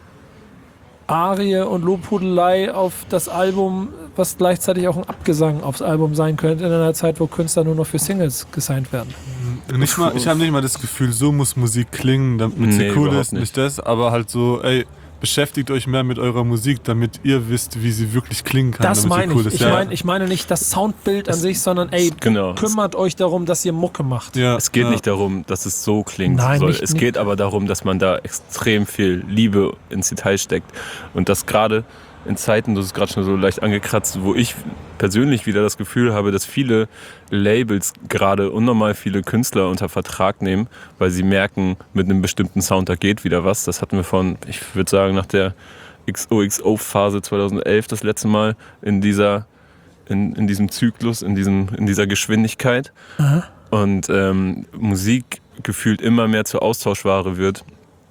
Arie und Lobhudelei auf das Album, was gleichzeitig auch ein Abgesang aufs Album sein könnte, in einer Zeit, wo Künstler nur noch für Singles gesigned werden. Nicht mal, ich habe nicht mal das Gefühl, so muss Musik klingen, damit Nee, sie cool überhaupt ist, nicht. nicht das, aber halt so, ey, beschäftigt euch mehr mit eurer Musik, damit ihr wisst, wie sie wirklich klingen kann. Das damit meine sie cool ich. ist. Ich, Ja. mein, ich meine nicht das Soundbild an sich, sondern ey, Genau. kümmert euch darum, dass ihr Mucke macht. Ja, Es geht ja. nicht darum, dass es so klingt. Nein, soll. nicht- es nicht- geht aber darum, dass man da extrem viel Liebe ins Detail steckt. Und das gerade in Zeiten, du hast es gerade schon so leicht angekratzt, wo ich persönlich wieder das Gefühl habe, dass viele Labels gerade unnormal viele Künstler unter Vertrag nehmen, weil sie merken, mit einem bestimmten Sound, da geht wieder was. Das hatten wir von, ich würde sagen, nach der X O X O-Phase zweitausendelf das letzte Mal in dieser in, in diesem Zyklus, in, diesem, in dieser Geschwindigkeit. Aha. Und ähm, Musik gefühlt immer mehr zur Austauschware wird.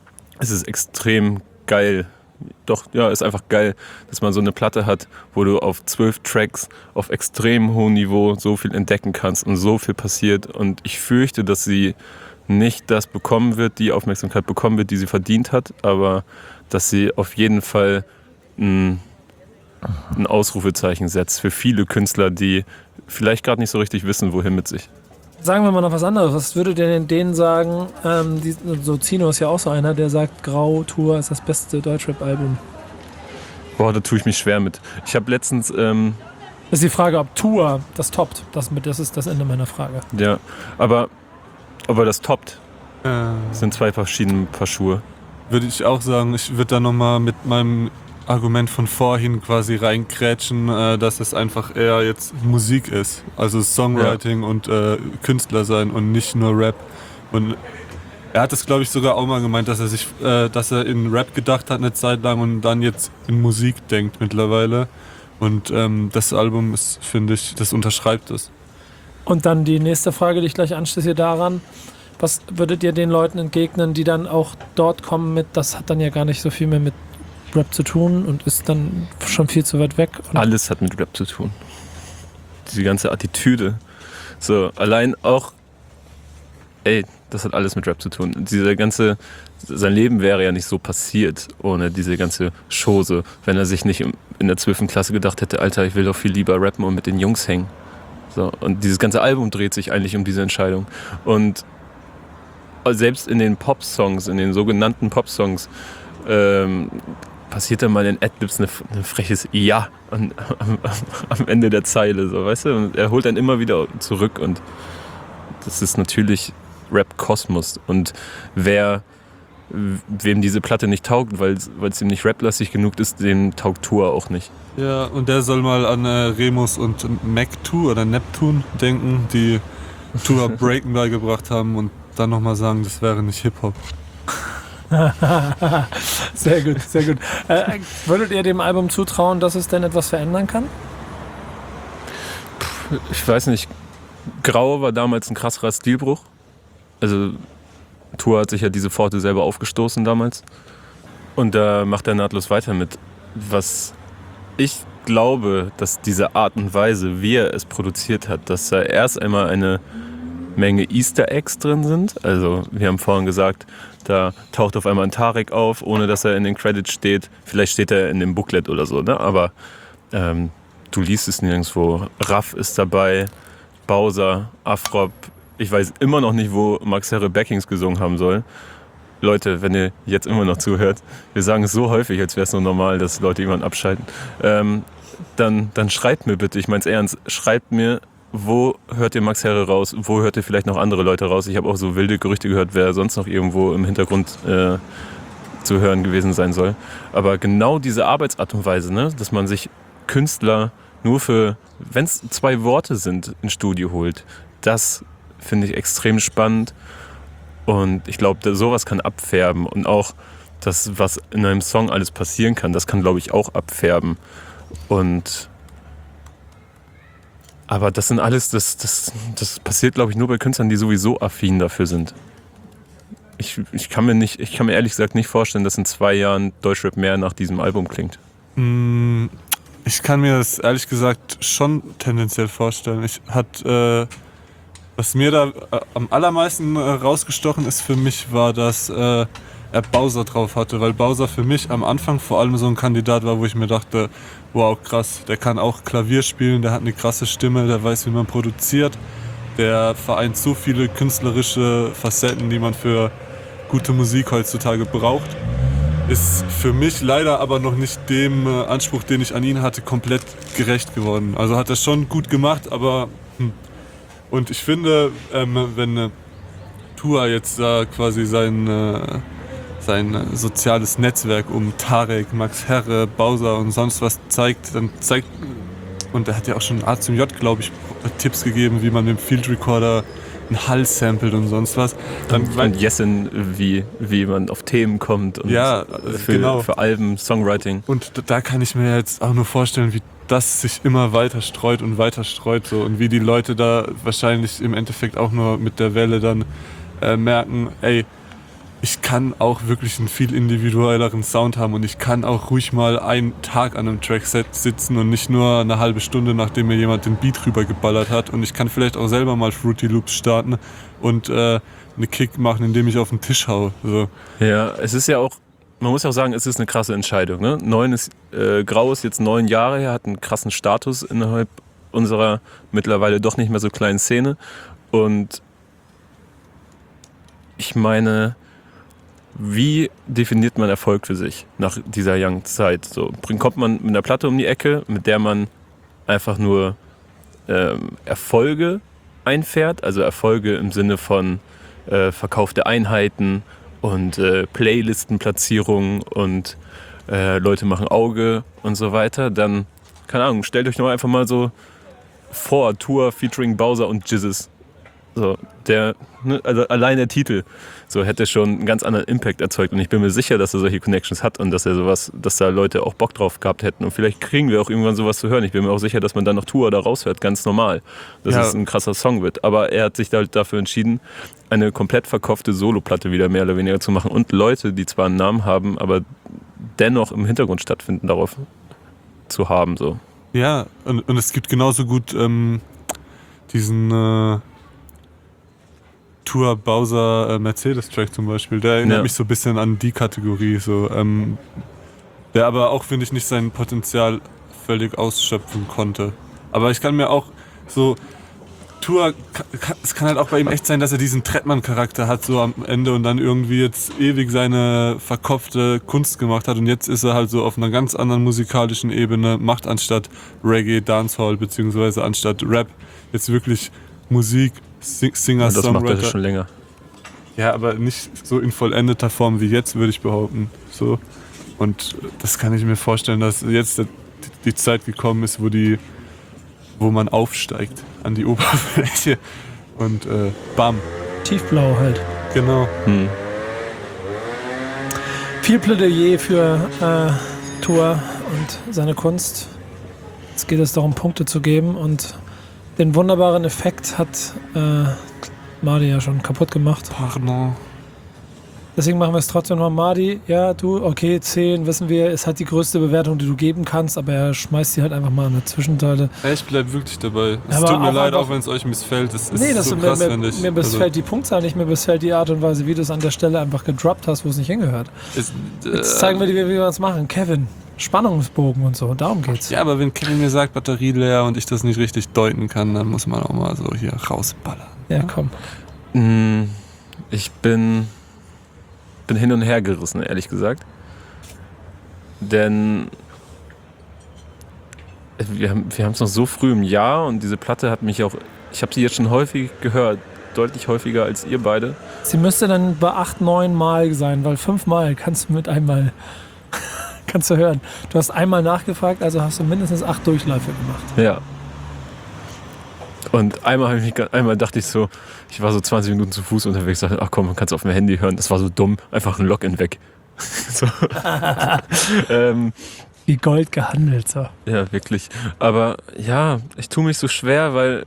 Es ist extrem geil. Doch, ja, ist einfach geil, dass man so eine Platte hat, wo du auf zwölf Tracks auf extrem hohem Niveau so viel entdecken kannst und so viel passiert. Und ich fürchte, dass sie nicht das bekommen wird, die Aufmerksamkeit bekommen wird, die sie verdient hat, aber dass sie auf jeden Fall ein, ein Ausrufezeichen setzt für viele Künstler, die vielleicht gerade nicht so richtig wissen, wohin mit sich. Sagen wir mal noch was anderes. Was würdet ihr denn denen sagen? Ähm, die, so Zino ist ja auch so einer, der sagt, Grau Tour ist das beste Deutschrap-Album. Boah, da tue ich mich schwer mit. Ich habe letztens, ähm, Ist die Frage, ob Tour das toppt. Das, mit, das ist das Ende meiner Frage. ja, aber, aber das toppt. Äh, Das sind zwei verschiedene Paar Schuhe. würde ich auch sagen, ich würde da nochmal mit meinem Argument von vorhin quasi reinkrätschen, äh, dass es einfach eher jetzt Musik ist. Also Songwriting und äh, Künstler sein und nicht nur Rap. Und er hat es, glaube ich, sogar auch mal gemeint, dass er sich, äh, dass er in Rap gedacht hat eine Zeit lang und dann jetzt in Musik denkt mittlerweile. Und ähm, das Album ist, finde ich, das unterschreibt es. Und dann die nächste Frage, die ich gleich anschließe daran. Was würdet ihr den Leuten entgegnen, die dann auch dort kommen mit, das hat dann ja gar nicht so viel mehr mit Rap zu tun und ist dann schon viel zu weit weg? Und Alles hat mit Rap zu tun. Diese ganze Attitüde. So, allein auch, ey, das hat alles mit Rap zu tun. Dieser ganze, sein Leben wäre ja nicht so passiert ohne diese ganze Chose, wenn er sich nicht in der zwölften Klasse gedacht hätte, Alter, ich will doch viel lieber rappen und mit den Jungs hängen. So, und dieses ganze Album dreht sich eigentlich um diese Entscheidung. Und selbst in den Pop-Songs, in den sogenannten Pop-Songs, ähm, passiert dann mal in Adlibs ein eine freches Ja an, am, am Ende der Zeile, so, weißt du? Und er holt dann immer wieder zurück und das ist natürlich Rap-Kosmos. Und wer, wem diese Platte nicht taugt, weil es ihm nicht raplastig genug ist, dem taugt Tour auch nicht. Ja, und der soll mal an äh, Remus und Mac-Two oder Neptune denken, die Tour Breaken beigebracht haben und dann nochmal sagen, das wäre nicht Hip-Hop. sehr gut, sehr gut. Äh, würdet ihr dem Album zutrauen, dass es denn etwas verändern kann? Ich weiß nicht, Grau war damals ein krasserer Stilbruch. Also Tour hat sich ja diese Pforte selber aufgestoßen damals. Und da macht er nahtlos weiter mit. Was ich glaube, dass diese Art und Weise, wie er es produziert hat, dass er erst einmal eine Menge Easter Eggs drin sind. Also wir haben vorhin gesagt, da taucht auf einmal ein Tarek auf, ohne dass er in den Credits steht. Vielleicht steht er in dem Booklet oder so, ne? Aber ähm, du liest es nirgendwo. Raff ist dabei, Bowser, Afrop. Ich weiß immer noch nicht, wo Max Herre Backings gesungen haben soll. Leute, wenn ihr jetzt immer noch zuhört, wir sagen es so häufig, als wäre es nur normal, dass Leute jemanden abschalten, ähm, dann, dann schreibt mir bitte, ich meine es ernst, schreibt mir, wo hört ihr Max Herre raus, wo hört ihr vielleicht noch andere Leute raus. Ich habe auch so wilde Gerüchte gehört, wer sonst noch irgendwo im Hintergrund äh, zu hören gewesen sein soll. Aber genau diese Arbeitsart und Weise, ne, dass man sich Künstler nur für, wenn es zwei Worte sind, ins Studio holt, das finde ich extrem spannend. Und ich glaube, sowas kann abfärben. Und auch das, was in einem Song alles passieren kann, das kann, glaube ich, auch abfärben. Und aber das sind alles, das, das, das passiert, glaube ich, nur bei Künstlern, die sowieso affin dafür sind. Ich, ich, kann mir nicht, ich kann mir ehrlich gesagt nicht vorstellen, dass in zwei Jahren Deutschrap mehr nach diesem Album klingt. Ich kann mir das ehrlich gesagt schon tendenziell vorstellen. Ich hat, äh, was mir da äh, am allermeisten äh, rausgestochen ist für mich, war, dass äh, er Bowser drauf hatte, weil Bowser für mich am Anfang vor allem so ein Kandidat war, wo ich mir dachte, wow, krass, der kann auch Klavier spielen, der hat eine krasse Stimme, der weiß, wie man produziert, der vereint so viele künstlerische Facetten, die man für gute Musik heutzutage braucht. Ist für mich leider aber noch nicht dem äh, Anspruch, den ich an ihn hatte, komplett gerecht geworden. Also hat er schon gut gemacht, aber hm. Und ich finde, ähm, wenn äh, Tua jetzt da äh, quasi sein, äh, sein äh, soziales Netzwerk um Tarek, Max Herre, Bowser und sonst was zeigt, dann zeigt, und er hat ja auch schon A zum J, glaube ich, Tipps gegeben, wie man mit dem Field Recorder einen Hall samplet und sonst was. Dann, und, und Jessen, wie, wie man auf Themen kommt und ja, für, genau. für Alben, Songwriting. Und da kann ich mir jetzt auch nur vorstellen, wie das sich immer weiter streut und weiter streut so, und wie die Leute da wahrscheinlich im Endeffekt auch nur mit der Welle dann äh, merken, ey, ich kann auch wirklich einen viel individuelleren Sound haben und ich kann auch ruhig mal einen Tag an einem Trackset sitzen und nicht nur eine halbe Stunde, nachdem mir jemand den Beat rübergeballert hat, und ich kann vielleicht auch selber mal Fruity Loops starten und äh, eine Kick machen, indem ich auf den Tisch hau. So. Ja, es ist ja auch, man muss auch sagen, es ist eine krasse Entscheidung. Ne? Neun ist, äh, Grau ist jetzt neun Jahre her, hat einen krassen Status innerhalb unserer mittlerweile doch nicht mehr so kleinen Szene. Und ich meine, wie definiert man Erfolg für sich nach dieser langen Zeit? So, kommt man mit einer Platte um die Ecke, mit der man einfach nur ähm, Erfolge einfährt, also Erfolge im Sinne von äh, verkaufte Einheiten und äh, Playlistenplatzierungen und äh, Leute machen Auge und so weiter, dann, keine Ahnung, stellt euch noch einfach mal so vor, Tour featuring Bowser und Jizzes. So, der, ne, also allein der Titel so hätte schon einen ganz anderen Impact erzeugt, und ich bin mir sicher, dass er solche Connections hat und dass er sowas, dass da Leute auch Bock drauf gehabt hätten, und vielleicht kriegen wir auch irgendwann sowas zu hören. Ich bin mir auch sicher, dass man dann noch Tour da raushört, ganz normal, dass ja. es ein krasser Song wird. Aber er hat sich halt dafür entschieden, eine komplett verkaufte Soloplatte wieder mehr oder weniger zu machen, und Leute, die zwar einen Namen haben, aber dennoch im Hintergrund stattfinden, darauf zu haben. So. Ja, und, und es gibt genauso gut ähm, diesen äh Tour Bowser äh, Mercedes-Track zum Beispiel, der erinnert ja. mich so ein bisschen an die Kategorie, so, ähm, der aber auch, finde ich, nicht sein Potenzial völlig ausschöpfen konnte. Aber ich kann mir auch so, Tour, es kann halt auch bei ihm echt sein, dass er diesen Trettmann-Charakter hat, so am Ende, und dann irgendwie jetzt ewig seine verkopfte Kunst gemacht hat, und jetzt ist er halt so auf einer ganz anderen musikalischen Ebene, macht anstatt Reggae, Dancehall, beziehungsweise anstatt Rap jetzt wirklich Musik, Sing- Singer, und das Songwriter. macht er schon länger. Ja, aber nicht so in vollendeter Form wie jetzt, würde ich behaupten. So. Und das kann ich mir vorstellen, dass jetzt die Zeit gekommen ist, wo die, wo man aufsteigt an die Oberfläche und äh, bam. Tiefblau halt. Genau. Hm. Viel Plädoyer für äh, Tua und seine Kunst. Jetzt geht es darum, Punkte zu geben, und den wunderbaren Effekt hat äh, Mardi ja schon kaputt gemacht. Pardon. Deswegen machen wir es trotzdem noch. Mardi, ja, du, okay, zehn, wissen wir, ist halt die größte Bewertung, die du geben kannst, aber er schmeißt sie halt einfach mal in der Zwischenteile. Ja, ich bleib wirklich dabei. Es Aber tut mir auch leid, einfach- auch wenn es euch missfällt. Es ist Nee, das so mir, krass, mir, finde ich. mir missfällt Also, die Punktzahl nicht, mir missfällt die Art und Weise, wie du es an der Stelle einfach gedroppt hast, wo es nicht hingehört. es, Jetzt äh, zeigen wir dir, wie wir es machen. Kevin, Spannungsbogen und so, darum geht's. Ja, aber wenn Kevin mir sagt, Batterie leer und ich das nicht richtig deuten kann, dann muss man auch mal so hier rausballern. Ja, komm. Mm, Ich bin, bin hin und her gerissen, ehrlich gesagt. Denn wir haben wir haben es noch so früh im Jahr und diese Platte hat mich auch, ich habe sie jetzt schon häufig gehört, deutlich häufiger als ihr beide. Sie müsste dann bei acht, neun Mal sein, weil fünf Mal kannst du mit einmal kannst du hören. Du hast einmal nachgefragt, also hast du mindestens acht Durchläufe gemacht. Ja. Und einmal, hab ich mich, ga- einmal dachte ich so, ich war so zwanzig Minuten zu Fuß unterwegs, dachte, ach komm, man kann es auf dem Handy hören. Das war so dumm, einfach ein Login weg. so. ähm, Wie Gold gehandelt, so. ja, wirklich. Aber ja, ich tue mich so schwer, weil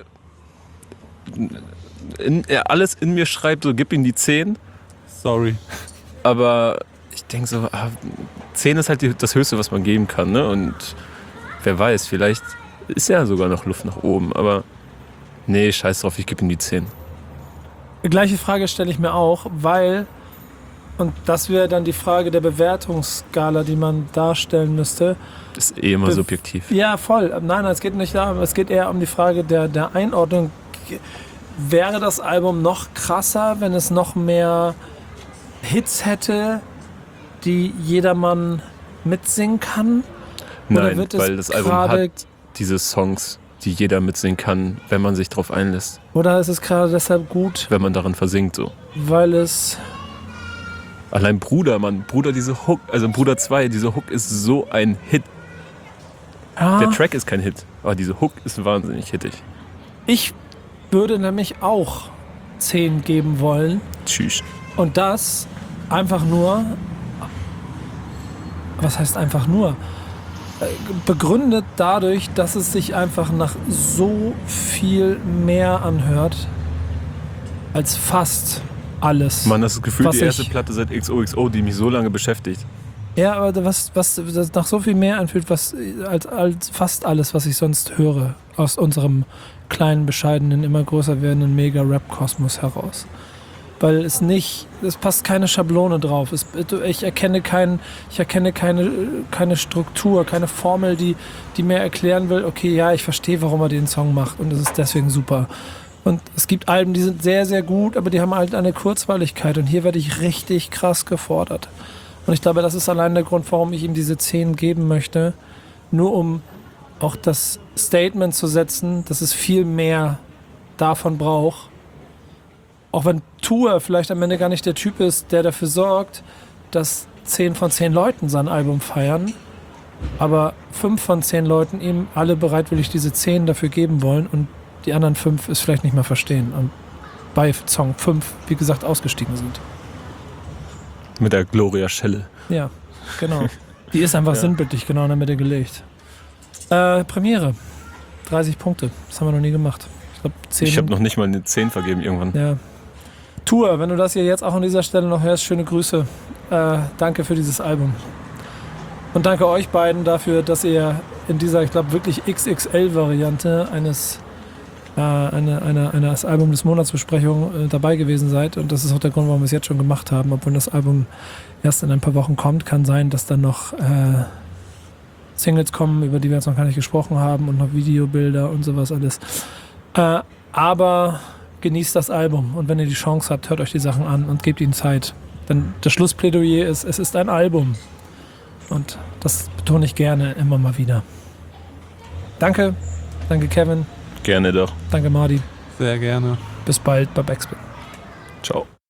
in, er alles in mir schreibt, so gib ihm die zehn. Sorry. Aber ich denke so, ah, zehn ist halt die, das Höchste, was man geben kann. Ne? Und wer weiß, vielleicht ist ja sogar noch Luft nach oben. Aber nee, scheiß drauf, ich gebe ihm die zehn. Die gleiche Frage stelle ich mir auch, weil, und das wäre dann die Frage der Bewertungsskala, die man darstellen müsste. Das ist eh immer Be- subjektiv. Ja, voll. Nein, es geht nicht darum, es geht eher um die Frage der, der Einordnung. Wäre das Album noch krasser, wenn es noch mehr Hits hätte, die jedermann mitsingen kann? Oder Nein, wird es weil das Album gerade- hat diese Songs, die jeder mitsingen kann, wenn man sich drauf einlässt. Oder ist es gerade deshalb gut, Wenn man darin versinkt, so. weil es... Allein Bruder, Mann, Bruder, diese Hook, also Bruder zwei, diese Hook ist so ein Hit. Ja, Der Track ist kein Hit, aber diese Hook ist wahnsinnig hittig. ich würde nämlich auch zehn geben wollen. Tschüss. Und das einfach nur, was heißt einfach nur? Äh, Begründet dadurch, dass es sich einfach nach so viel mehr anhört als fast alles. Man, das ist gefühlt Was die erste ich- Platte seit X O X O, die mich so lange beschäftigt. Ja, aber was, was das nach so viel mehr anfühlt, was als, als fast alles, was ich sonst höre, aus unserem kleinen, bescheidenen, immer größer werdenden Mega-Rap-Kosmos heraus. Weil es nicht, es passt keine Schablone drauf. Es, ich erkenne, kein, ich erkenne keine, keine Struktur, keine Formel, die, die mir erklären will, okay, ja, ich verstehe, warum er den Song macht und es ist deswegen super. Und es gibt Alben, die sind sehr, sehr gut, aber die haben halt eine Kurzweiligkeit und hier werde ich richtig krass gefordert. Und ich glaube, das ist allein der Grund, warum ich ihm diese zehn geben möchte. Nur um auch das Statement zu setzen, dass es viel mehr davon braucht. Auch wenn Tour vielleicht am Ende gar nicht der Typ ist, der dafür sorgt, dass zehn von zehn Leuten sein Album feiern, aber fünf von zehn Leuten ihm alle bereitwillig diese zehn dafür geben wollen und die anderen fünf es vielleicht nicht mehr verstehen und bei Song fünf, wie gesagt, ausgestiegen sind. Mit der Gloria Schelle. Ja, genau. Die ist einfach Ja. sinnbildlich genau in der Mitte gelegt. Äh, Premiere. dreißig Punkte. Das haben wir noch nie gemacht. Ich glaube, zehn. Ich habe noch nicht mal eine zehn vergeben irgendwann. Ja. Tour, wenn du das hier jetzt auch an dieser Stelle noch hörst, schöne Grüße. Äh, danke für dieses Album. Und danke euch beiden dafür, dass ihr in dieser, ich glaube, wirklich X X L-Variante eines äh, eine, eine, eines Album des Monatsbesprechung äh, dabei gewesen seid. Und das ist auch der Grund, warum wir es jetzt schon gemacht haben. Obwohl das Album erst in ein paar Wochen kommt, kann sein, dass dann noch äh, Singles kommen, über die wir jetzt noch gar nicht gesprochen haben und noch Videobilder und sowas alles. Äh, aber genießt das Album und wenn ihr die Chance habt, hört euch die Sachen an und gebt ihnen Zeit. Denn das Schlussplädoyer ist, es ist ein Album. Und das betone ich gerne immer mal wieder. Danke, danke Kevin, Gerne doch. danke Mardi. Sehr gerne. Bis bald bei Backspin. Ciao.